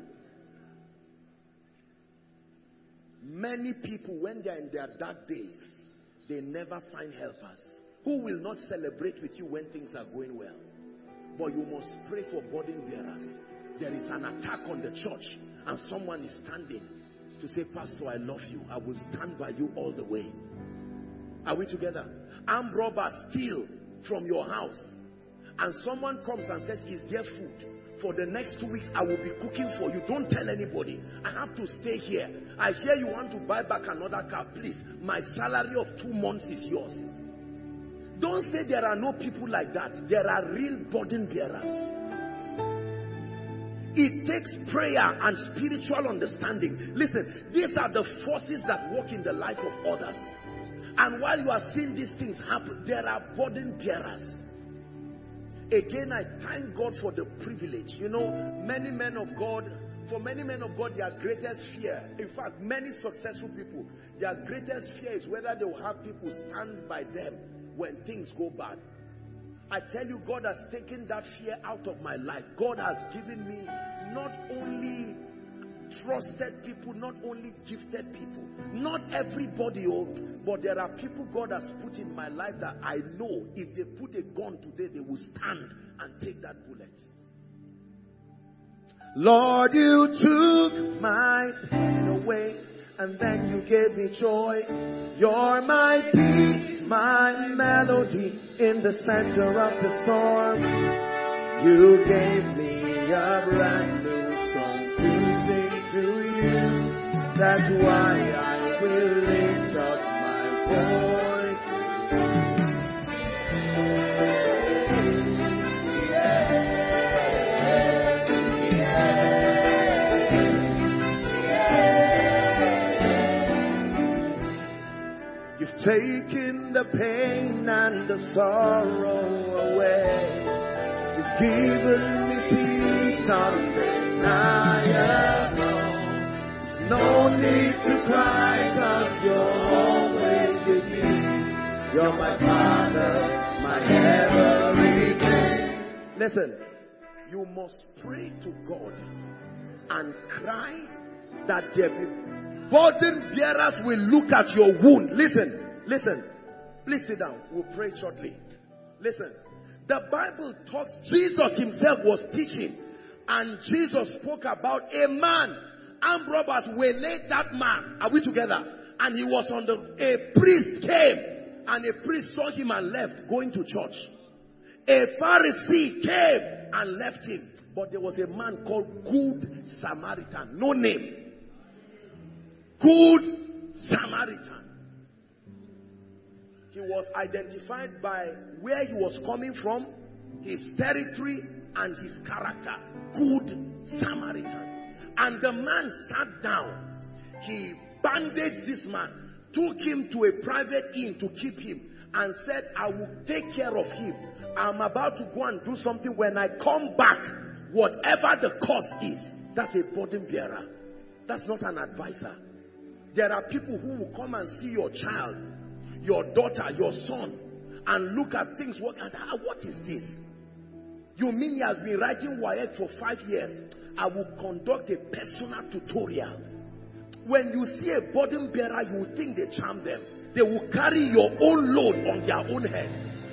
Many people, when they are in their dark days, they never find helpers. Who will not celebrate with you when things are going well? But you must pray for burden bearers. There is an attack on the church and someone is standing to say, Pastor, I love you. I will stand by you all the way. Are we together? Armed robbers steal from your house and someone comes and says, is there food? For the next 2 weeks, I will be cooking for you. Don't tell anybody. I have to stay here. I hear you want to buy back another car. Please, my salary of 2 months is yours. Don't say there are no people like that. There are real burden bearers. It takes prayer and spiritual understanding. Listen, these are the forces that work in the life of others. And while you are seeing these things happen, there are burden bearers. Again, I thank God for the privilege. You know, many men of God, for many men of God, their greatest fear, in fact, many successful people, their greatest fear is whether they will have people stand by them when things go bad. I tell you, God has taken that fear out of my life. God has given me not only trusted people, not only gifted people, not everybody, but there are people God has put in my life that I know if they put a gun today, they will stand and take that bullet. Lord, you took my pain away and then you gave me joy. You're my peace, my melody in the center of the storm. You gave me a brand new song to sing to you. That's why I will lift up my voice. You've taken the pain and the sorrow away. You've given me peace undeniable. There's no need to cry, 'cause you're always with me. You're my Father, my everything. Listen, you must pray to God and cry that there be burden bearers will look at your wound. Listen, listen. Please sit down. We'll pray shortly. Listen. The Bible talks, Jesus himself was teaching, and Jesus spoke about a man. Armed robbers waylaid that man. Are we together? And he was on a priest came, and a priest saw him and left, going to church. A Pharisee came and left him. But there was a man called Good Samaritan. No name. Good Samaritan. He was identified by where he was coming from, his territory, and his character. Good Samaritan. And the man sat down. He bandaged this man, took him to a private inn to keep him, and said, I will take care of him. I'm about to go and do something. When I come back, whatever the cost is, that's a burden bearer. That's not an advisor. There are people who will come and see your child, your daughter, your son, and look at things work and say, what is this? You mean he has been writing WAEC for 5 years? I will conduct a personal tutorial. When you see a burden bearer, you will think they charm them. They will carry your own load on their own head.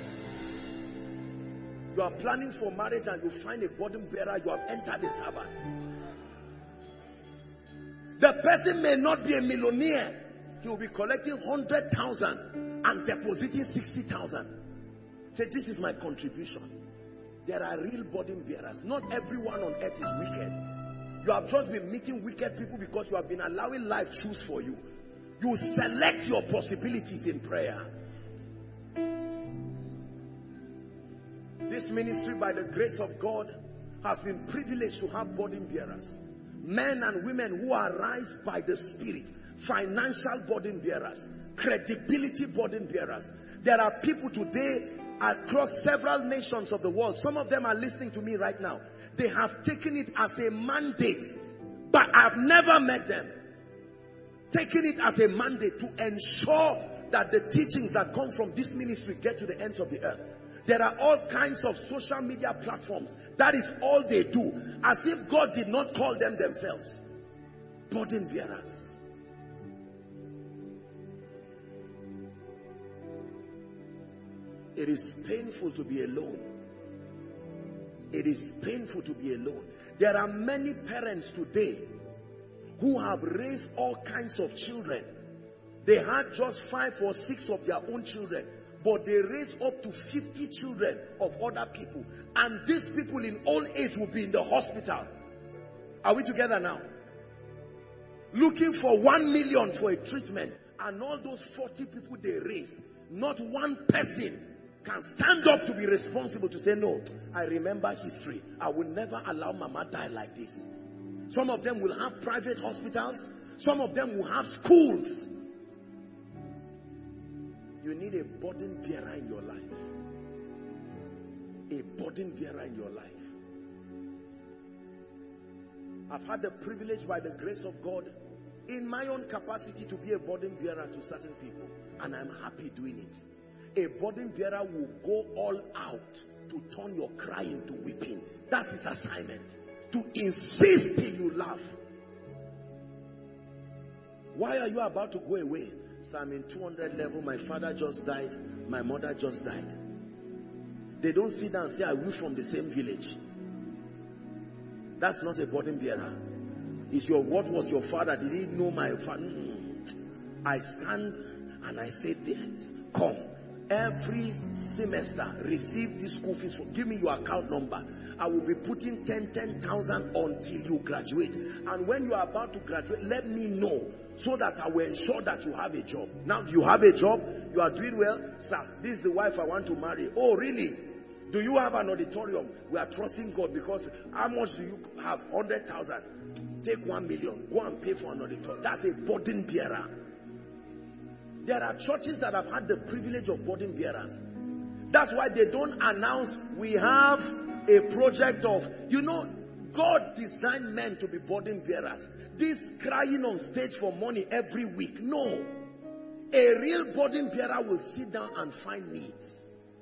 You are planning for marriage and you find a burden bearer, you have entered the Sabbath. The person may not be a millionaire. He will be collecting 100,000 and depositing 60,000. Say, this is my contribution. There are real burden bearers. Not everyone on earth is wicked. You have just been meeting wicked people because you have been allowing life choose for you. You select your possibilities in prayer. This ministry, by the grace of God, has been privileged to have burden bearers. Men and women who are raised by the Spirit. Financial burden bearers. Credibility burden bearers. There are people today across several nations of the world. Some of them are listening to me right now. They have taken it as a mandate. But I've never met them. Taking it as a mandate to ensure that the teachings that come from this ministry get to the ends of the earth. There are all kinds of social media platforms. That is all they do. As if God did not call them themselves. Burden bearers. It is painful to be alone. It is painful to be alone. There are many parents today who have raised all kinds of children. They had just 5 or 6 of their own children, but they raised up to 50 children of other people. And these people in old age will be in the hospital. Are we together now? Looking for 1 million for a treatment. And all those 40 people they raised, not one person can stand up to be responsible to say, no, I remember history. I will never allow Mama die like this. Some of them will have private hospitals. Some of them will have schools. You need a burden bearer in your life. A burden bearer in your life. I've had the privilege by the grace of God in my own capacity to be a burden bearer to certain people. And I'm happy doing it. A burden bearer will go all out to turn your crying to weeping. That's his assignment. To insist till you laugh. Why are you about to go away? So I'm in 200 level. My father just died. My mother just died. They don't sit down and say, I will from the same village. That's not a burden bearer. It's your, what was your father? Did he know my father? I stand and I say this. Come. Every semester, receive this school fees. Give me your account number. I will be putting 10,000 until you graduate. And when you are about to graduate, let me know so that I will ensure that you have a job. Now, you have a job. You are doing well. Sir, this is the wife I want to marry. Oh, really? Do you have an auditorium? We are trusting God because how much do you have? 100,000. Take 1 million. Go and pay for an auditorium. That's a burden bearer. There are churches that have had the privilege of burden bearers. That's why they don't announce, we have a project of, you know, God designed men to be burden bearers. This crying on stage for money every week. No. A real burden bearer will sit down and find needs.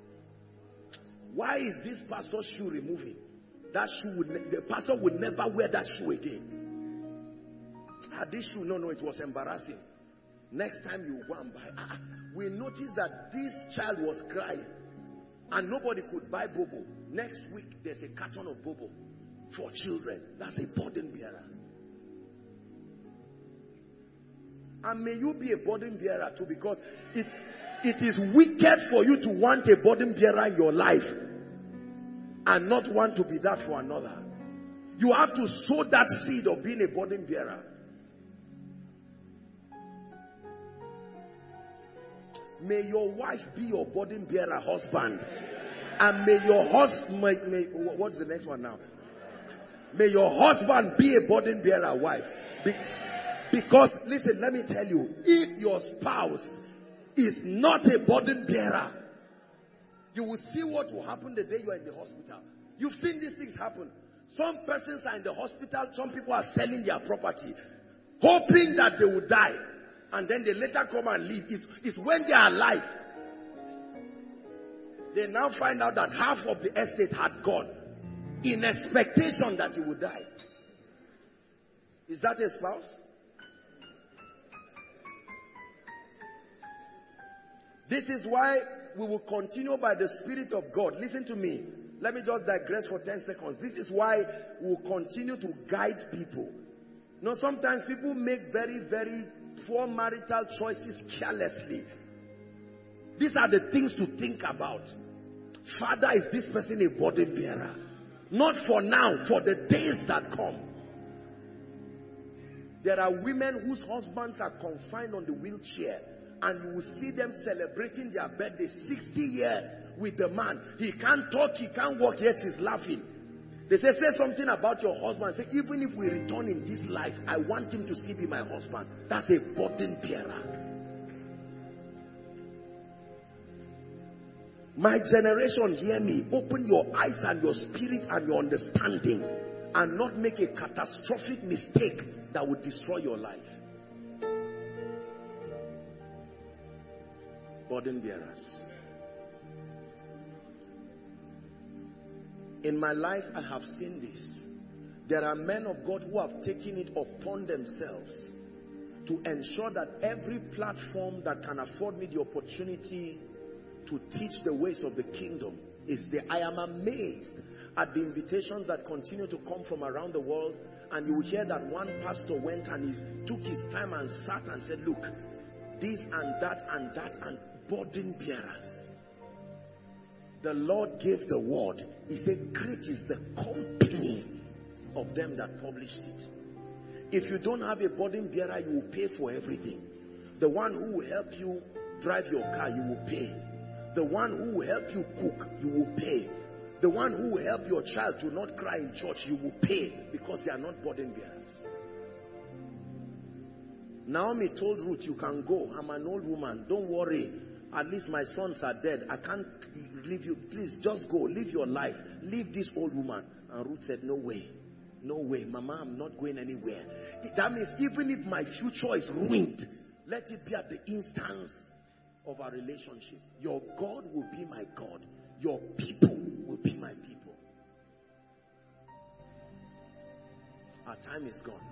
Why is this pastor's shoe removing? That shoe would, the pastor would never wear that shoe again. This shoe, no, it was embarrassing. Next time you go and buy. We noticed that this child was crying and nobody could buy Bobo. Next week there's a carton of Bobo for children. That's a burden bearer. And may you be a burden bearer too, because it is wicked for you to want a burden bearer in your life and not want to be that for another. You have to sow that seed of being a burden bearer. May your wife be your burden bearer husband. And may your husband, what's the next one now? May your husband be a burden bearer wife. Because, listen, let me tell you, if your spouse is not a burden bearer, you will see what will happen the day you are in the hospital. You've seen these things happen. Some persons are in the hospital, some people are selling their property, hoping that they will die. And then they later come and leave. It's when they are alive. They now find out that half of the estate had gone in expectation that you would die. Is that a spouse? This is why we will continue by the Spirit of God. Listen to me. Let me just digress for 10 seconds. This is why we will continue to guide people. You know, sometimes people make very, very poor marital choices carelessly. These are the things to think about. Father, is this person a burden bearer? Not for now, for the days that come. There are women whose husbands are confined on the wheelchair, and you will see them celebrating their birthday 60 years with the man. He can't talk, he can't walk, yet she's laughing. They say something about your husband. Say, even if we return in this life, I want him to still be my husband. That's a burden bearer. My generation, hear me. Open your eyes and your spirit and your understanding, and not make a catastrophic mistake that would destroy your life. Burden bearers. In my life, I have seen this. There are men of God who have taken it upon themselves to ensure that every platform that can afford me the opportunity to teach the ways of the kingdom, is there. I am amazed at the invitations that continue to come from around the world, and you will hear that one pastor went and he took his time and sat and said, look, this and that and that, and burden bearers. The Lord gave the word. He said, great is the company of them that published it. If you don't have a burden bearer, you will pay for everything. The one who will help you drive your car, you will pay. The one who will help you cook, you will pay. The one who will help your child to not cry in church, you will pay, because they are not burden bearers. Naomi told Ruth, you can go. I'm an old woman. Don't worry. At least my sons are dead. I can't leave you. Please just go. Live your life. Leave this old woman. And Ruth said, no way. No way. Mama, I'm not going anywhere. That means even if my future is ruined, let it be at the instance of our relationship. Your God will be my God. Your people will be my people. Our time is gone.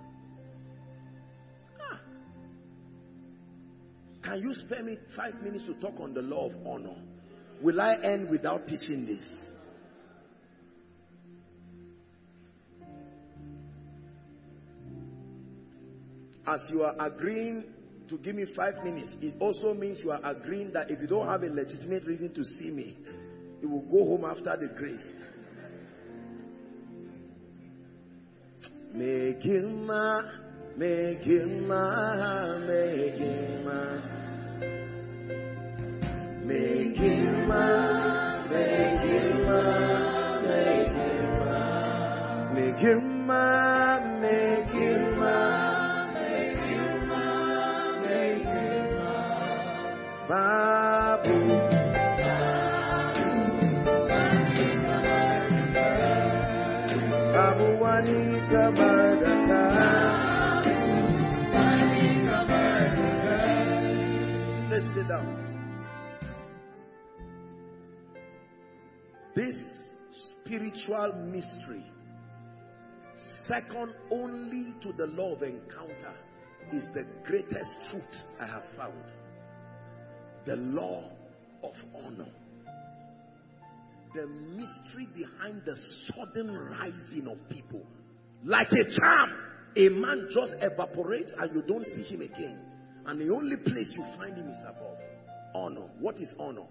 Can you spare me 5 minutes to talk on the law of honor? Will I end without teaching this? As you are agreeing to give me 5 minutes, it also means you are agreeing that if you don't have a legitimate reason to see me, you will go home after the grace. Megilma, Megilma, Megilma. Megilma, Megilma, Megilma. Megilma, Megilma, Megilma, Megilma. Babu. Babu Wanika Bardaka. Let's sit down. This spiritual mystery, second only to the law of encounter, is the greatest truth I have found. The law of honor. The mystery behind the sudden rising of people. Like a charm, a man just evaporates and you don't see him again. And the only place you find him is above. Honor. What is honor?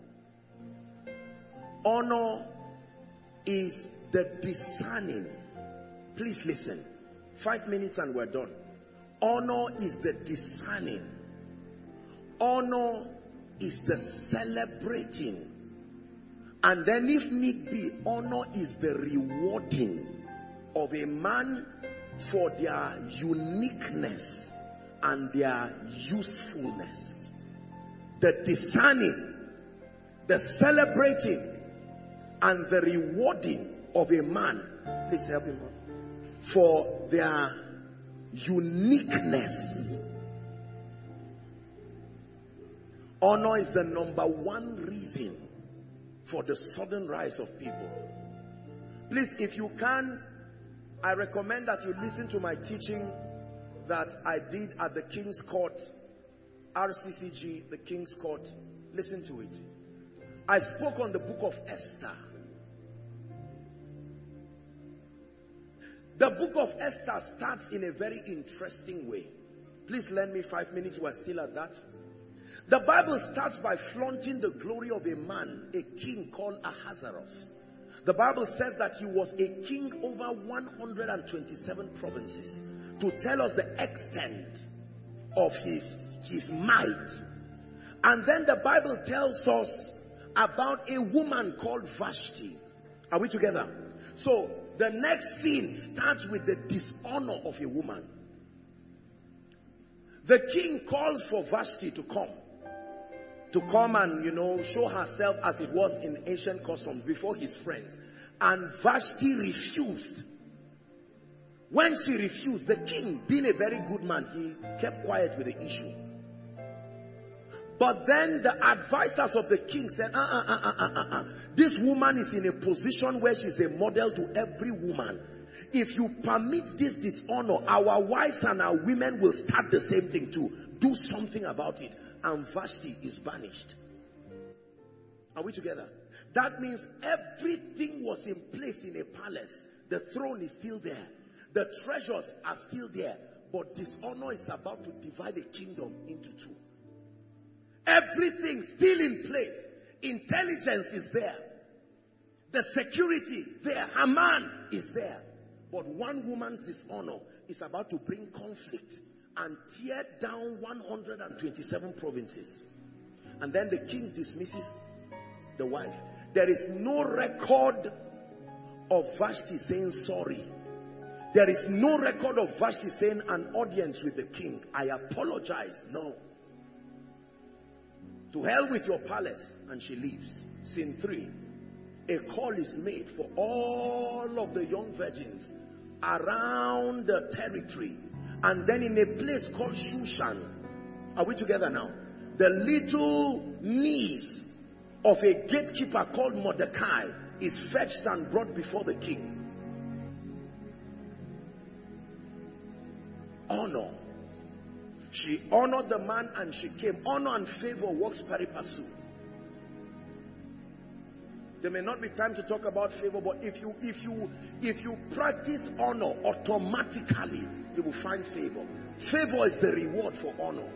Honor is the discerning. Please listen. 5 minutes and we're done. Honor is the discerning. Honor is the celebrating. And then if need be, honor is the rewarding of a man for their uniqueness and their usefulness. The discerning, the celebrating, and the rewarding of a man, please help him, for their uniqueness. Honor is the number one reason for the sudden rise of people. Please, if you can, I recommend that you listen to my teaching that I did at the King's Court, RCCG, the King's Court. Listen to it. I spoke on the book of Esther. The book of Esther starts in a very interesting way. Please lend me 5 minutes. We're still at that. The Bible starts by flaunting the glory of a man, a king called Ahasuerus. The Bible says that he was a king over 127 provinces, to tell us the extent of his might. And then the Bible tells us about a woman called Vashti. Are we together? So the next scene starts with the dishonor of a woman. The king calls for Vashti to come and, show herself as it was in ancient customs before his friends. And Vashti refused. When she refused, the king, being a very good man, he kept quiet with the issue. But then the advisors of the king said, this woman is in a position where she's a model to every woman. If you permit this dishonor, our wives and our women will start the same thing too. Do something about it. And Vashti is banished. Are we together? That means everything was in place in a palace. The throne is still there. The treasures are still there. But dishonor is about to divide the kingdom into two. Everything still in place. Intelligence is there. The security there. Haman is there. But one woman's dishonor is about to bring conflict and tear down 127 provinces. And then the king dismisses the wife. There is no record of Vashti saying sorry. There is no record of Vashti saying an audience with the king. I apologize. No. To hell with your palace. And she leaves. Scene 3. A call is made for all of the young virgins around the territory. And then in a place called Shushan. Are we together now? The little niece of a gatekeeper called Mordecai is fetched and brought before the king. Honor. She honored the man and she came. Honor and favor works pari passu. There may not be time to talk about favor, but if you practice honor, automatically you will find favor. Favor is the reward for honor.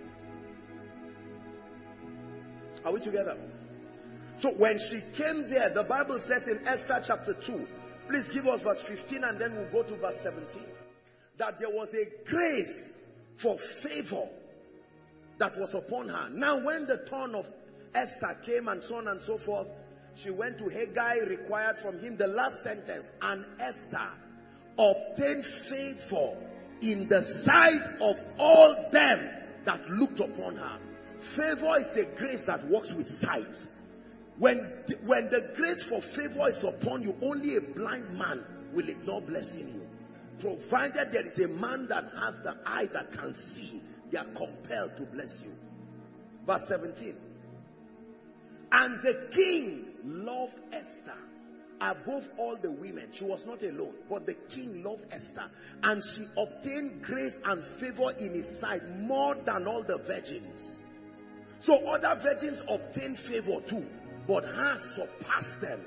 Are we together? So when she came there, the Bible says in Esther chapter 2, please give us verse 15 and then we'll go to verse 17, that there was a grace for favor that was upon her. Now when the turn of Esther came and so on and so forth, she went to Haggai, required from him the last sentence, and Esther obtained favor in the sight of all them that looked upon her. Favor is a grace that works with sight. When the grace for favor is upon you, only a blind man will ignore blessing you. Provided there is a man that has the eye that can see, they are compelled to bless you. Verse 17. And the king loved Esther above all the women. She was not alone, but the king loved Esther. And she obtained grace and favor in his sight more than all the virgins. So other virgins obtained favor too, but hers surpassed them.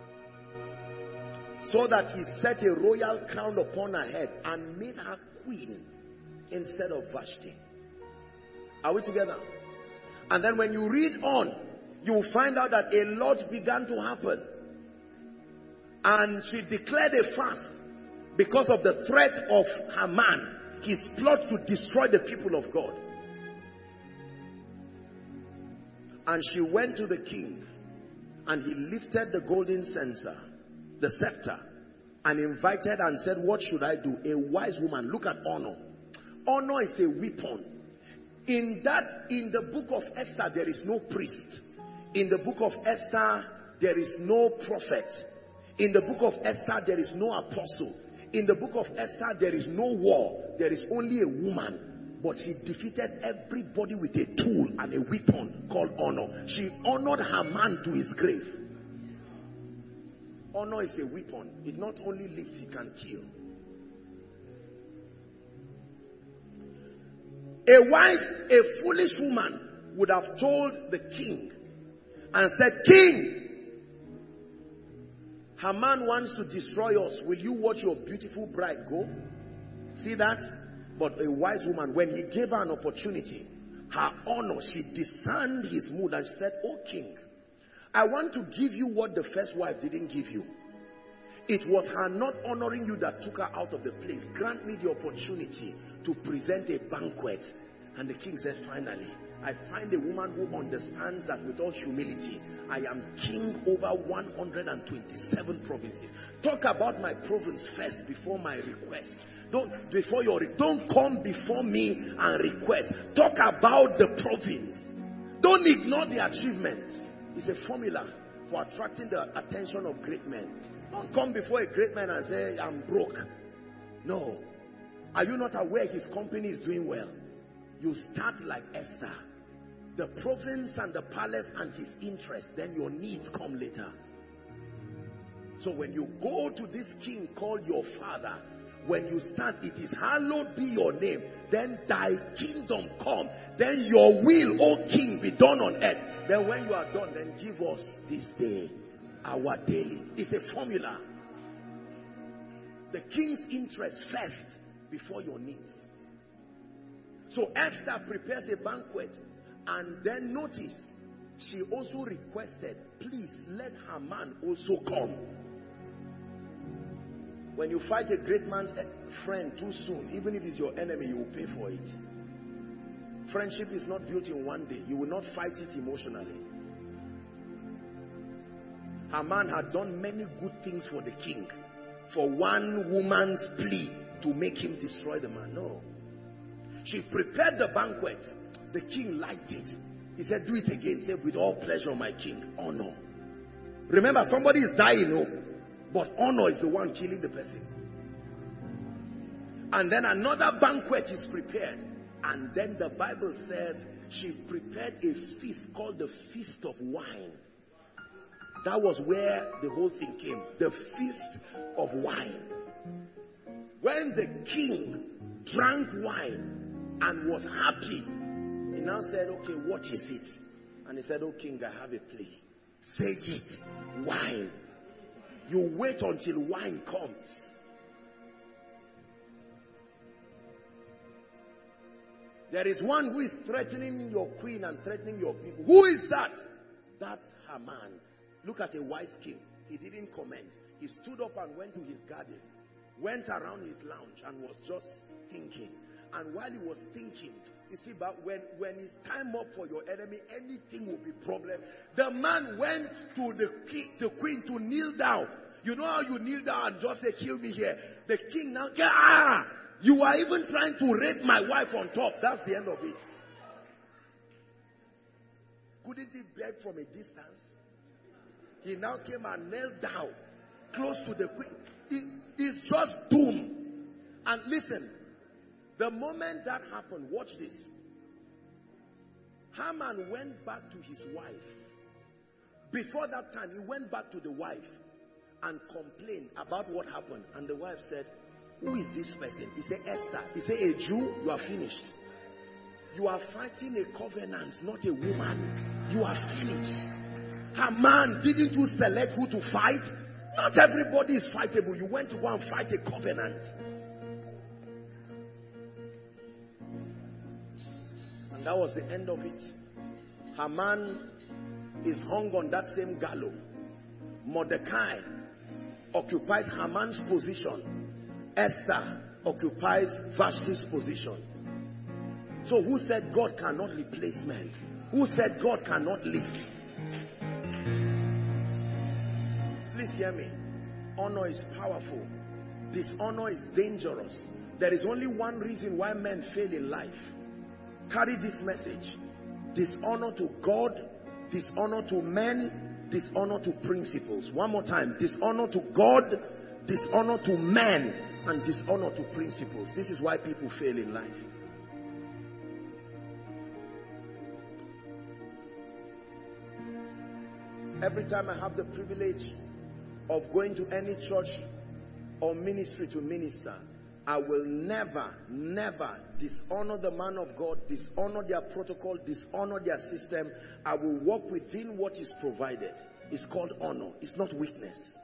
So that he set a royal crown upon her head and made her queen instead of Vashti. Are we together? And then when you read on, you will find out that a lot began to happen. And she declared a fast because of the threat of Haman, his plot to destroy the people of God. And she went to the king, and he lifted the golden censer, the scepter, and invited and said, what should I do? A wise woman. Look at honor. Honor is a weapon. In the book of Esther, there is no priest. In the book of Esther, there is no prophet. In the book of Esther, there is no apostle. In the book of Esther, there is no war. There is only a woman. But she defeated everybody with a tool and a weapon called honor. She honored Haman to his grave. Honor is a weapon. It not only lifts, it can kill. A foolish woman would have told the king and said, King, Haman wants to destroy us. Will you watch your beautiful bride go? See that? But a wise woman, when he gave her an opportunity, her honor, she discerned his mood and she said, oh king, I want to give you what the first wife didn't give you. It was her not honoring you that took her out of the place. Grant me the opportunity to present a banquet. And the king said, finally, I find a woman who understands that with all humility, I am king over 127 provinces. Talk about my province first before my request. Don't come before me and request. Talk about the province. Don't ignore the achievement. It's a formula for attracting the attention of great men. Don't come before a great man and say, I'm broke. No. Are you not aware his company is doing well? You start like Esther. The province and the palace and his interest, then your needs come later. So when you go to this king called your father, When you stand, it is hallowed be your name. Then thy kingdom come. Then your will, O King, be done on earth. Then when you are done, then give us this day our daily. It's a formula. The king's interest first before your needs. So Esther prepares a banquet, and then notice, she also requested, please let Haman also come. When you fight a great man's friend too soon, even if he's your enemy, you will pay for it. Friendship is not built in one day. You will not fight it emotionally. Haman had done many good things for the king. For one woman's plea to make him destroy the man. No. She prepared the banquet. The king liked it. He said, do it again. He said, with all pleasure, my king. Honor. Remember, somebody is dying, no? But honor is the one killing the person. And then another banquet is prepared. And then the Bible says she prepared a feast called the Feast of Wine. That was where the whole thing came. The Feast of Wine. When the king drank wine and was happy, he now said, okay, what is it? And he said, oh king, I have a plea. Say it. Wine. You wait until wine comes. There is one who is threatening your queen and threatening your people. Who is that? That Haman. Look at a wise king. He didn't comment. He stood up and went to his garden. Went around his lounge and was just thinking. And while he was thinking, you see, but when it's time up for your enemy, anything will be problem. The man went to the queen to kneel down. You know how you kneel down and just say, kill me here. The king now, you are even trying to rape my wife on top. That's the end of it. Couldn't he beg from a distance? He now came and knelt down close to the queen. He's just doomed. And listen, the moment that happened, watch this. Haman went back to his wife. Before that time, he went back to the wife and complained about what happened. And the wife said, who is this person? He said, Esther. He said, a Jew, you are finished. You are fighting a covenant, not a woman. You are finished. Haman, didn't you select who to fight? Not everybody is fightable. You went to go and fight a covenant. And that was the end of it. Haman is hung on that same gallows. Mordecai occupies Haman's position. Esther occupies Vashti's position. So who said God cannot replace men? Who said God cannot lift? Please hear me. Honor is powerful. Dishonor is dangerous. There is only one reason why men fail in life. Carry this message. Dishonor to God, dishonor to men, dishonor to principles. One more time. Dishonor to God, dishonor to men, and dishonor to principles. This is why people fail in life. Every time I have the privilege of going to any church or ministry to minister, I will never dishonor the man of God, dishonor their protocol, dishonor their system. I will walk within what is provided. It's called honor. It's not weakness.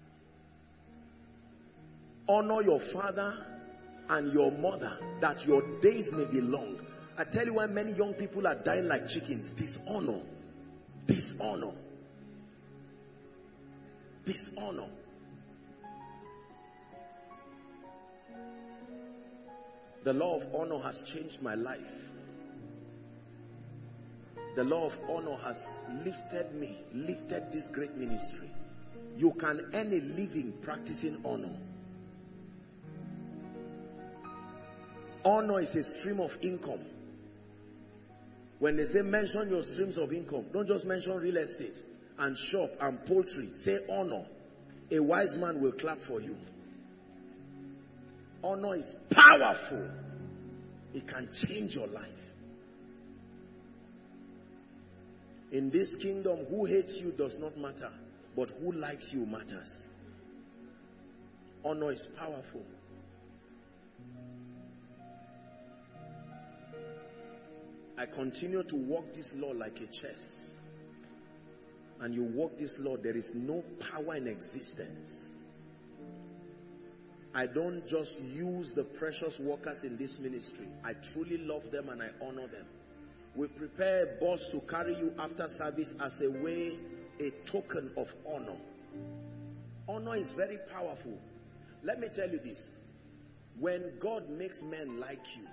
Honor your father and your mother, that your days may be long. I tell you why many young people are dying like chickens. Dishonor. Dishonor. Dishonor. The law of honor has changed my life. The law of honor has lifted me, lifted this great ministry. You can earn a living practicing honor. Honor is a stream of income. When they say mention your streams of income, don't just mention real estate and shop and poultry. Say honor. A wise man will clap for you. Honor is powerful. It can change your life. In this kingdom, who hates you does not matter, but who likes you matters. Honor is powerful. I continue to walk this law like a chess. And you walk this law, there is no power in existence. I don't just use the precious workers in this ministry. I truly love them and I honor them. We prepare a bus to carry you after service as a way, a token of honor. Honor is very powerful. Let me tell you this. When God makes men like you,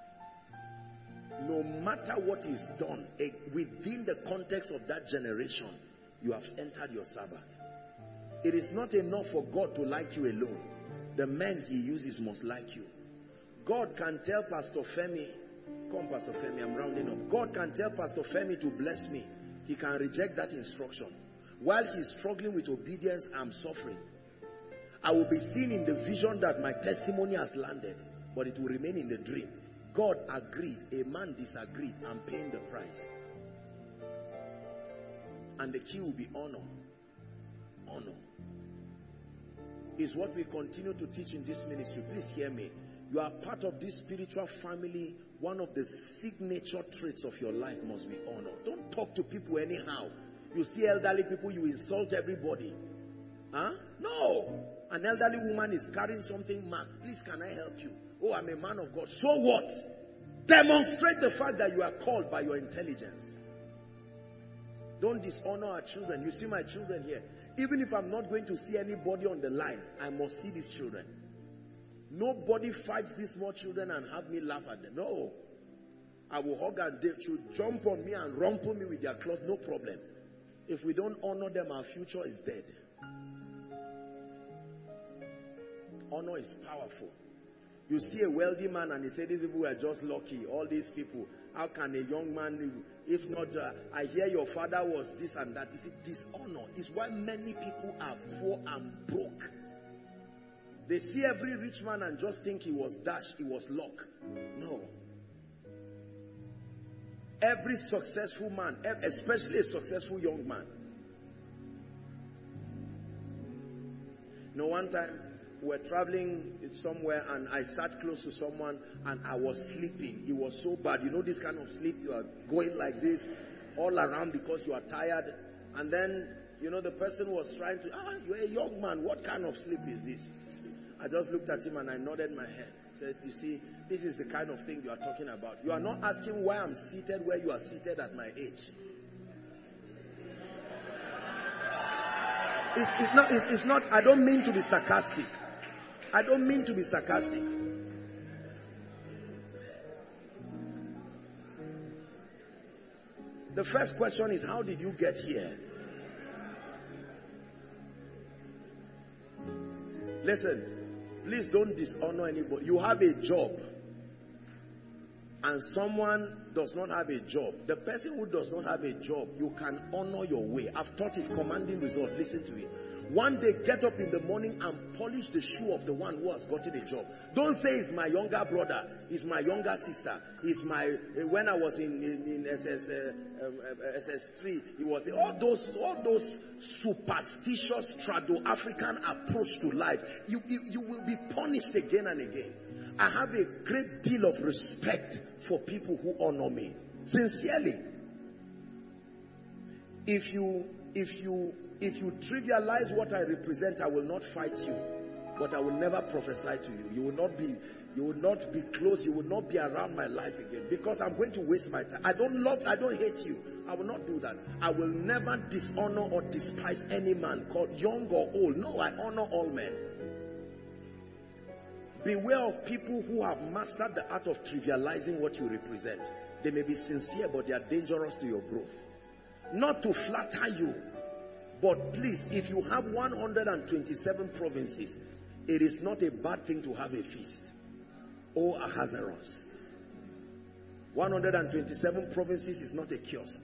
no matter what is done, within the context of that generation, you have entered your Sabbath. It is not enough for God to like you alone. The men he uses must like you. God can tell Pastor Femi, come Pastor Femi, I'm rounding up. God can tell Pastor Femi to bless me. He can reject that instruction. While he's struggling with obedience, I'm suffering. I will be seen in the vision that my testimony has landed, but it will remain in the dream. God agreed, a man disagreed, I'm paying the price. And the key will be honor. Honor is what we continue to teach in this ministry. Please hear me. You are part of this spiritual family. One of the signature traits of your life must be honor. Don't talk to people anyhow. You see elderly people, you insult everybody. Huh? No. An elderly woman is carrying something marked. Please, can I help you? Oh, I'm a man of God. So what? Demonstrate the fact that you are called by your intelligence. Don't dishonor our children. You see my children here. Even if I'm not going to see anybody on the line, I must see these children. Nobody fights these small children and have me laugh at them. No. I will hug and they should jump on me and rumple me with their clothes. No problem. If we don't honor them, our future is dead. Honor is powerful. You see a wealthy man and he said, these people were just lucky. All these people. How can a young man live? If not, I hear your father was this and that. You see, dishonor is why many people are poor and broke. They see every rich man and just think he was dash, he was luck. No. Every successful man, especially a successful young man. One time, we were traveling somewhere and I sat close to someone and I was sleeping. It was so bad. You know this kind of sleep, you are going like this all around because you are tired. And then, the person was trying to, you're a young man. What kind of sleep is this? I just looked at him and I nodded my head. Said, you see, this is the kind of thing you are talking about. You are not asking why I'm seated where you are seated at my age. It's not, I don't mean to be sarcastic. I don't mean to be sarcastic. The first question is, how did you get here? Listen, please don't dishonor anybody. You have a job and someone does not have a job. The person who does not have a job, you can honor your way. I've taught it, commanding result. Listen to it. One day, get up in the morning and polish the shoe of the one who has gotten a job. Don't say it's my younger brother, it's my younger sister, it's my, when I was in SS3, it was all those superstitious trado-African approach to life. You will be punished again and again. I have a great deal of respect for people who honor me. Sincerely. If you trivialize what I represent, I will not fight you. But I will never prophesy to you. You will not be close. You will not be around my life again. Because I'm going to waste my time. I don't hate you. I will not do that. I will never dishonor or despise any man, called young or old. No, I honor all men. Beware of people who have mastered the art of trivializing what you represent. They may be sincere, but they are dangerous to your growth. Not to flatter you. But please, if you have 127 provinces, it is not a bad thing to have a feast. Oh, Ahasuerus. 127 provinces is not a kiosk.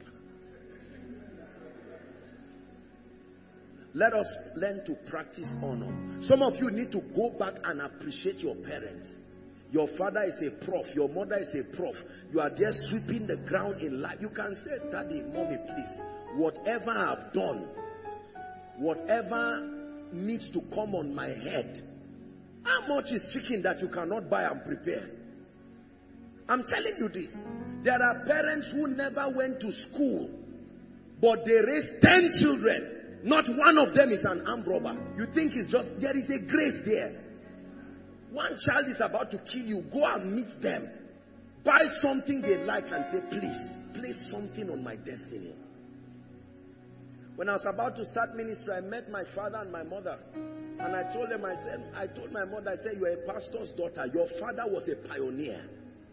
Let us learn to practice honor. Some of you need to go back and appreciate your parents. Your father is a prof. Your mother is a prof. You are there sweeping the ground in life. You can say, Daddy, Mommy, please, whatever I've done, whatever needs to come on my head, how much is chicken that you cannot buy and prepare? I'm telling you this. There are parents who never went to school, but they raised 10 children. Not one of them is an armed robber. You think it's just, there is a grace there. One child is about to kill you. Go and meet them. Buy something they like and say, please, place something on my destiny. When I was about to start ministry, I met my father and my mother. And I told them, I told my mother, I said, you're a pastor's daughter. Your father was a pioneer.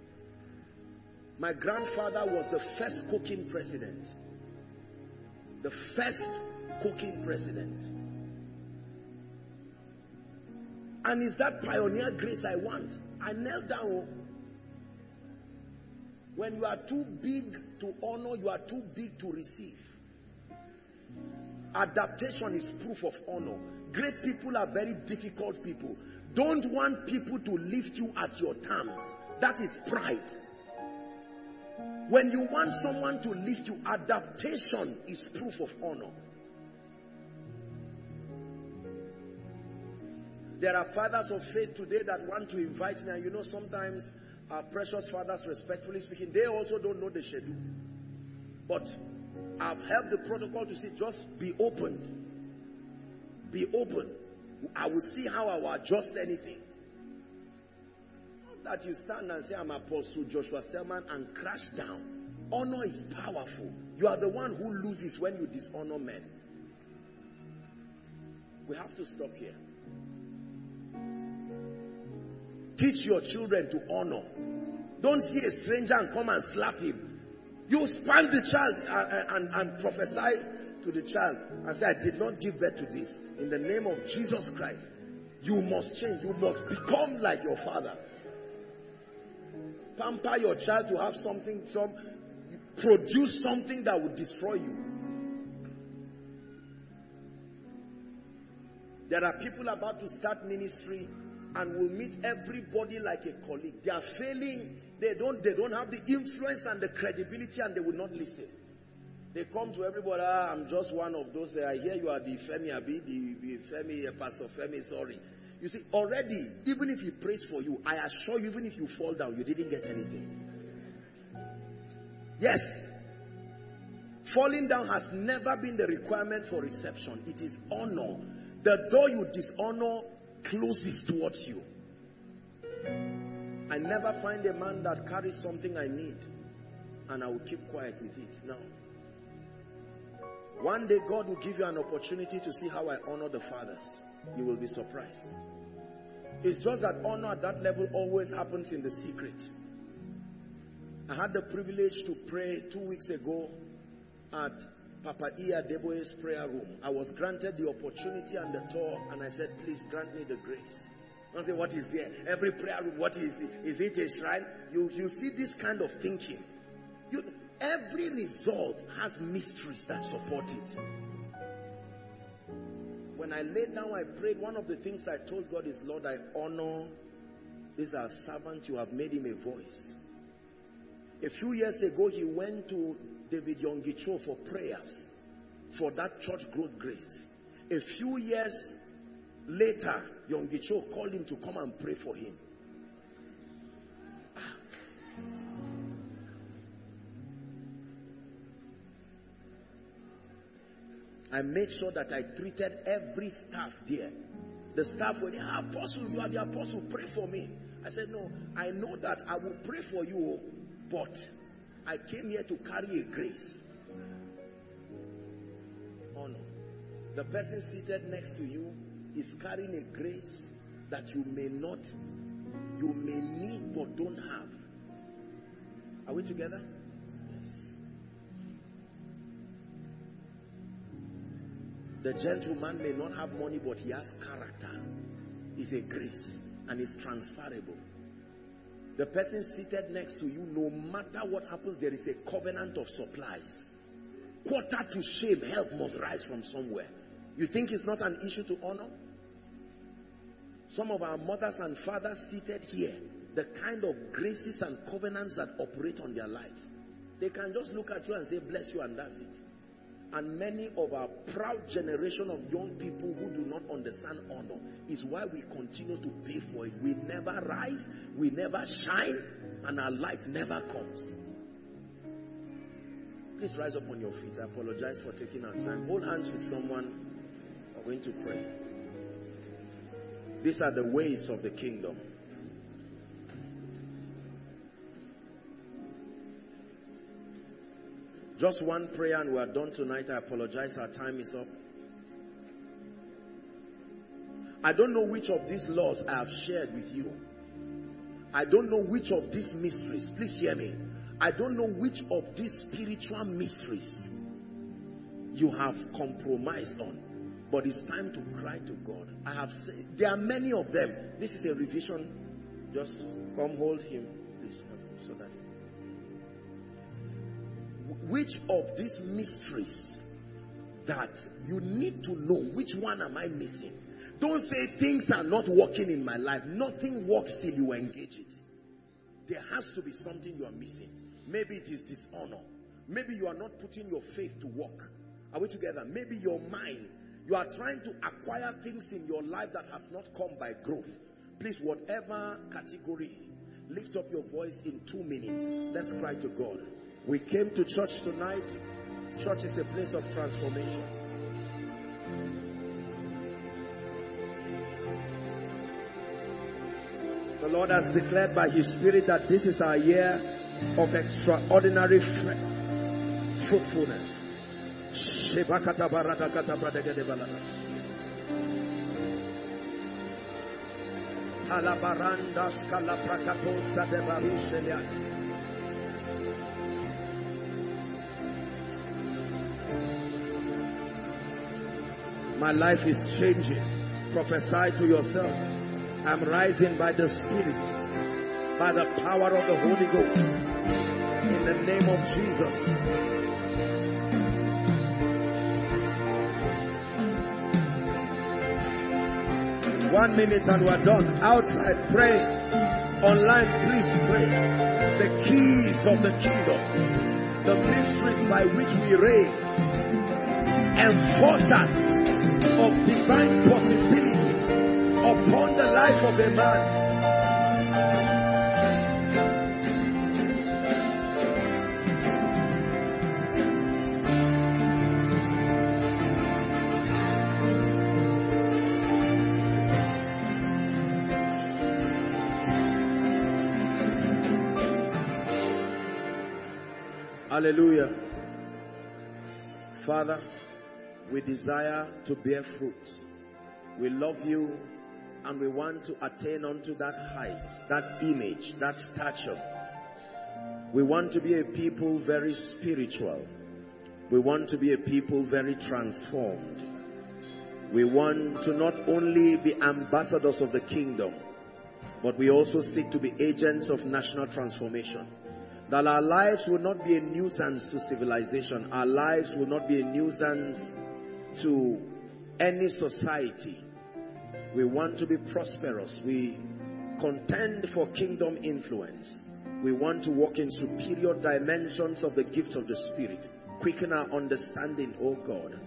My grandfather was the first cooking president. The first cooking president. And it's that pioneer grace I want. I knelt down. When you are too big to honor, you are too big to receive. Adaptation is proof of honor. Great people are very difficult people. Don't want people to lift you at your terms. That is pride. When you want someone to lift you, adaptation is proof of honor. There are fathers of faith today that want to invite me, and you know, sometimes our precious fathers, respectfully speaking, they also don't know the schedule. But I've helped the protocol to say, just be open. Be open. I will see how I will adjust anything. Not that you stand and say, I'm Apostle Joshua Selman, and crash down. Honor is powerful. You are the one who loses when you dishonor men. We have to stop here. Teach your children to honor. Don't see a stranger and come and slap him. You spank the child and prophesy to the child and say, I did not give birth to this. In the name of Jesus Christ, you must change. You must become like your father. Pamper your child to have something, produce something that will destroy you. There are people about to start ministry and will meet everybody like a colleague. They are failing. They don't have the influence and the credibility, and they will not listen. They come to everybody, I'm just one of those that I hear you are the Femi Abi, the Femi, Pastor Femi, sorry. You see, already, even if he prays for you, I assure you, even if you fall down, you didn't get anything. Yes. Falling down has never been the requirement for reception. It is honor. The door you dishonor closes towards you. I never find a man that carries something I need and I will keep quiet with it. No. One day God will give you an opportunity to see how I honor the fathers. You will be surprised. It's just that honor at that level always happens in the secret. I had the privilege to pray 2 weeks ago at Papa Iya Deboe's prayer room. I was granted the opportunity and the tour, and I said, please grant me the grace. I say, what is there? Every prayer room, what is it? Is it a shrine? You see this kind of thinking. Every result has mysteries that support it. When I laid down, I prayed. One of the things I told God is, Lord, I honor this our servant. You have made him a voice. A few years ago, he went to David Yongicho for prayers for that church growth grace. A few years later, Yongicho called him to come and pray for him. I made sure that I treated every staff there. The staff were there, Apostle, you are the apostle, pray for me. I said, no, I know that I will pray for you, but I came here to carry a grace. Honor. The person seated next to you is carrying a grace that you may need but don't have. Are we together? Yes. The gentleman may not have money, but he has character. It's a grace and it's transferable. The person seated next to you, no matter what happens, there is a covenant of supplies. Quarter to shame, help must rise from somewhere. You think it's not an issue to honor? Some of our mothers and fathers seated here, the kind of graces and covenants that operate on their lives. They can just look at you and say, bless you, and that's it. And many of our proud generation of young people who do not understand honor is why we continue to pay for it. We never rise, we never shine, and our light never comes. Please rise up on your feet. I apologize for taking our time. Hold hands with someone. We're going to pray. These are the ways of the kingdom. Just one prayer and we are done tonight. I apologize. Our time is up. I don't know which of these laws I have shared with you. I don't know which of these mysteries. Please hear me. I don't know which of these spiritual mysteries you have compromised on. But it's time to cry to God. I have said, there are many of them. This is a revision. Just come hold him, please, so that. Which of these mysteries that you need to know, which one am I missing? Don't say things are not working in my life. Nothing works till you engage it. There has to be something you are missing. Maybe it is dishonor. Maybe you are not putting your faith to work. Are we together? Maybe your mind. You are trying to acquire things in your life that has not come by growth. Please, whatever category, lift up your voice in 2 minutes. Let's cry to God. We came to church tonight. Church is a place of transformation. The Lord has declared by His Spirit that this is our year of extraordinary fruitfulness. My life is changing. Prophesy to yourself. I'm rising by the Spirit, by the power of the Holy Ghost, in the name of Jesus. One minute and we're done. Outside, pray. Online, please pray. The keys of the kingdom, the mysteries by which we reign, enforce us of divine possibilities upon the life of a man. Hallelujah. Father, we desire to bear fruit. We love you and we want to attain unto that height, that image, that stature. We want to be a people very spiritual. We want to be a people very transformed. We want to not only be ambassadors of the kingdom, but we also seek to be agents of national transformation. That our lives will not be a nuisance to civilization. Our lives will not be a nuisance to any society. We want to be prosperous. We contend for kingdom influence. We want to walk in superior dimensions of the gifts of the Spirit. Quicken our understanding, O God.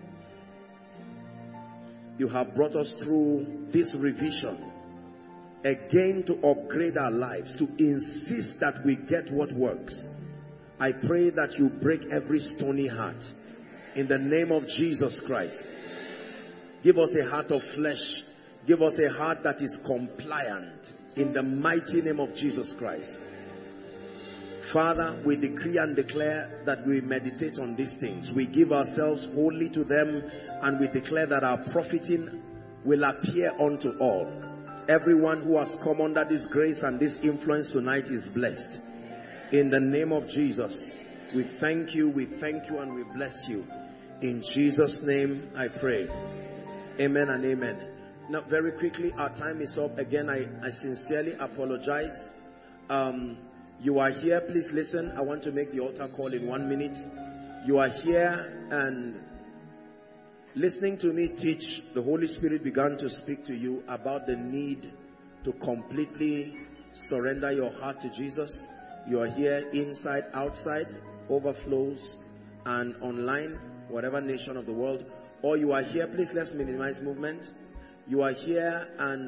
You have brought us through this revision again to upgrade our lives, to insist that we get what works. I pray that you break every stony heart in the name of Jesus Christ. Give us a heart of flesh. Give us a heart that is compliant in the mighty name of Jesus Christ. Father, we decree and declare that we meditate on these things. We give ourselves wholly to them, and we declare that our profiting will appear unto all. Everyone who has come under this grace and this influence tonight is blessed. In the name of Jesus, we thank you, and we bless you. In Jesus' name I pray. Amen and amen. Now, very quickly, our time is up. Again, I sincerely apologize. You are here, please listen. I want to make the altar call in 1 minute. You are here and listening to me teach, the Holy Spirit began to speak to you about the need to completely surrender your heart to Jesus. You are here inside, outside, overflows, and online, whatever nation of the world. Or you are here, please let's minimize movement. You are here and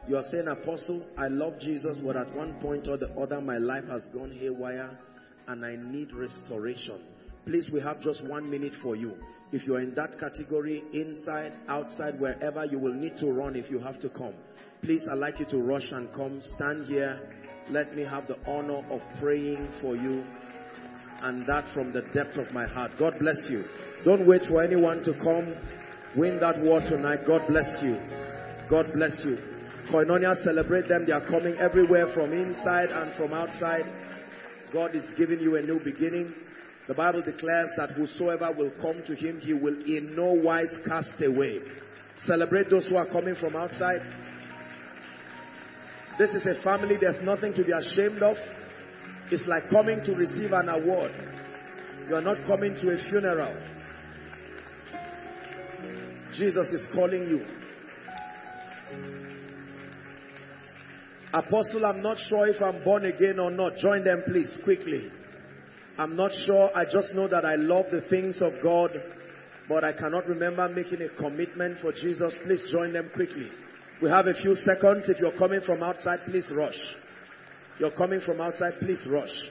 You are saying, Apostle, I love Jesus, but at one point or the other, my life has gone haywire and I need restoration. Please, we have just 1 minute for you. If you're in that category, inside, outside, wherever, you will need to run if you have to come. Please, I'd like you to rush and come. Stand here. Let me have the honor of praying for you. And that from the depth of my heart. God bless you. Don't wait for anyone to come. Win that war tonight. God bless you. God bless you. Koinonia, celebrate them. They are coming everywhere from inside and from outside. God is giving you a new beginning. The Bible declares that whosoever will come to him, he will in no wise cast away. Celebrate those who are coming from outside. This is a family. There's nothing to be ashamed of. It's like coming to receive an award. You are not coming to a funeral. Jesus is calling you. Apostle, I'm not sure if I'm born again or not. Join them, please, quickly. I'm not sure. I just know that I love the things of God, but I cannot remember making a commitment for Jesus. Please join them quickly. We have a few seconds. If you're coming from outside, please rush. You're coming from outside, please rush.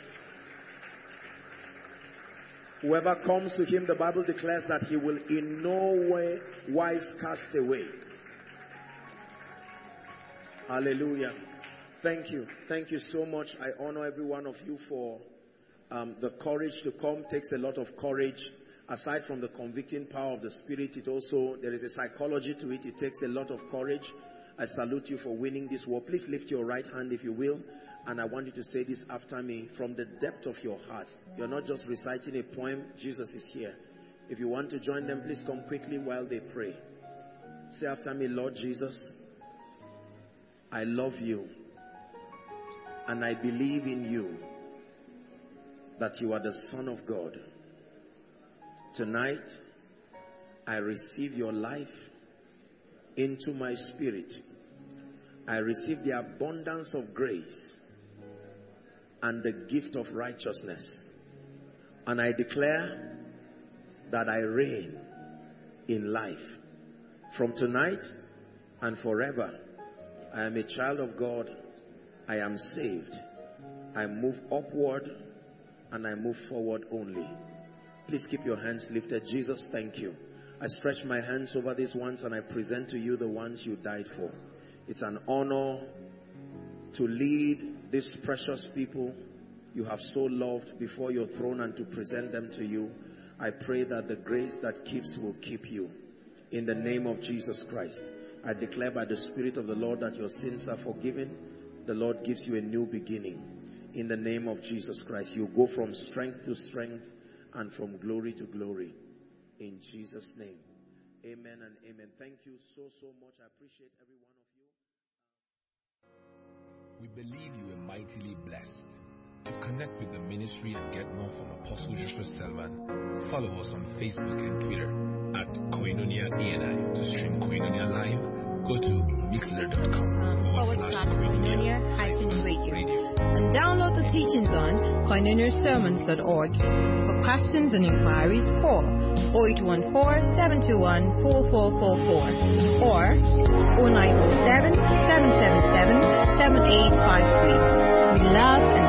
Whoever comes to him, the Bible declares that he will in no way wise cast away. Hallelujah. Thank you. Thank you so much. I honor every one of you for the courage to come. Takes a lot of courage. Aside from the convicting power of the Spirit, there is a psychology to it. It takes a lot of courage. I salute you for winning this war. Please lift your right hand if you will. And I want you to say this after me from the depth of your heart. You're not just reciting a poem. Jesus is here. If you want to join them, please come quickly while they pray. Say after me, Lord Jesus, I love you. And I believe in you, that you are the Son of God. Tonight, I receive your life into my spirit. I receive the abundance of grace and the gift of righteousness. And I declare that I reign in life. From tonight and forever, I am a child of God. I am saved. I move upward and I move forward only. Please keep your hands lifted. Jesus, thank you. I stretch my hands over these ones and I present to you the ones you died for. It's an honor to lead these precious people you have so loved before your throne and to present them to you. I pray that the grace that keeps will keep you. In the name of Jesus Christ, I declare by the Spirit of the Lord that your sins are forgiven. The Lord gives you a new beginning. In the name of Jesus Christ, you go from strength to strength and from glory to glory. In Jesus' name, amen and amen. Thank you so much. I appreciate every one of you. We believe you are mightily blessed. To connect with the ministry and get more from Apostle Joshua Selman, follow us on Facebook and Twitter at Koinonia ANI. To stream Koinonia live, go to mixler.com/Koinonia-radio. And download the teachings on koinoniasermons.org. For questions and inquiries, call 0814-721-4444 or 0907-777-7853. We love and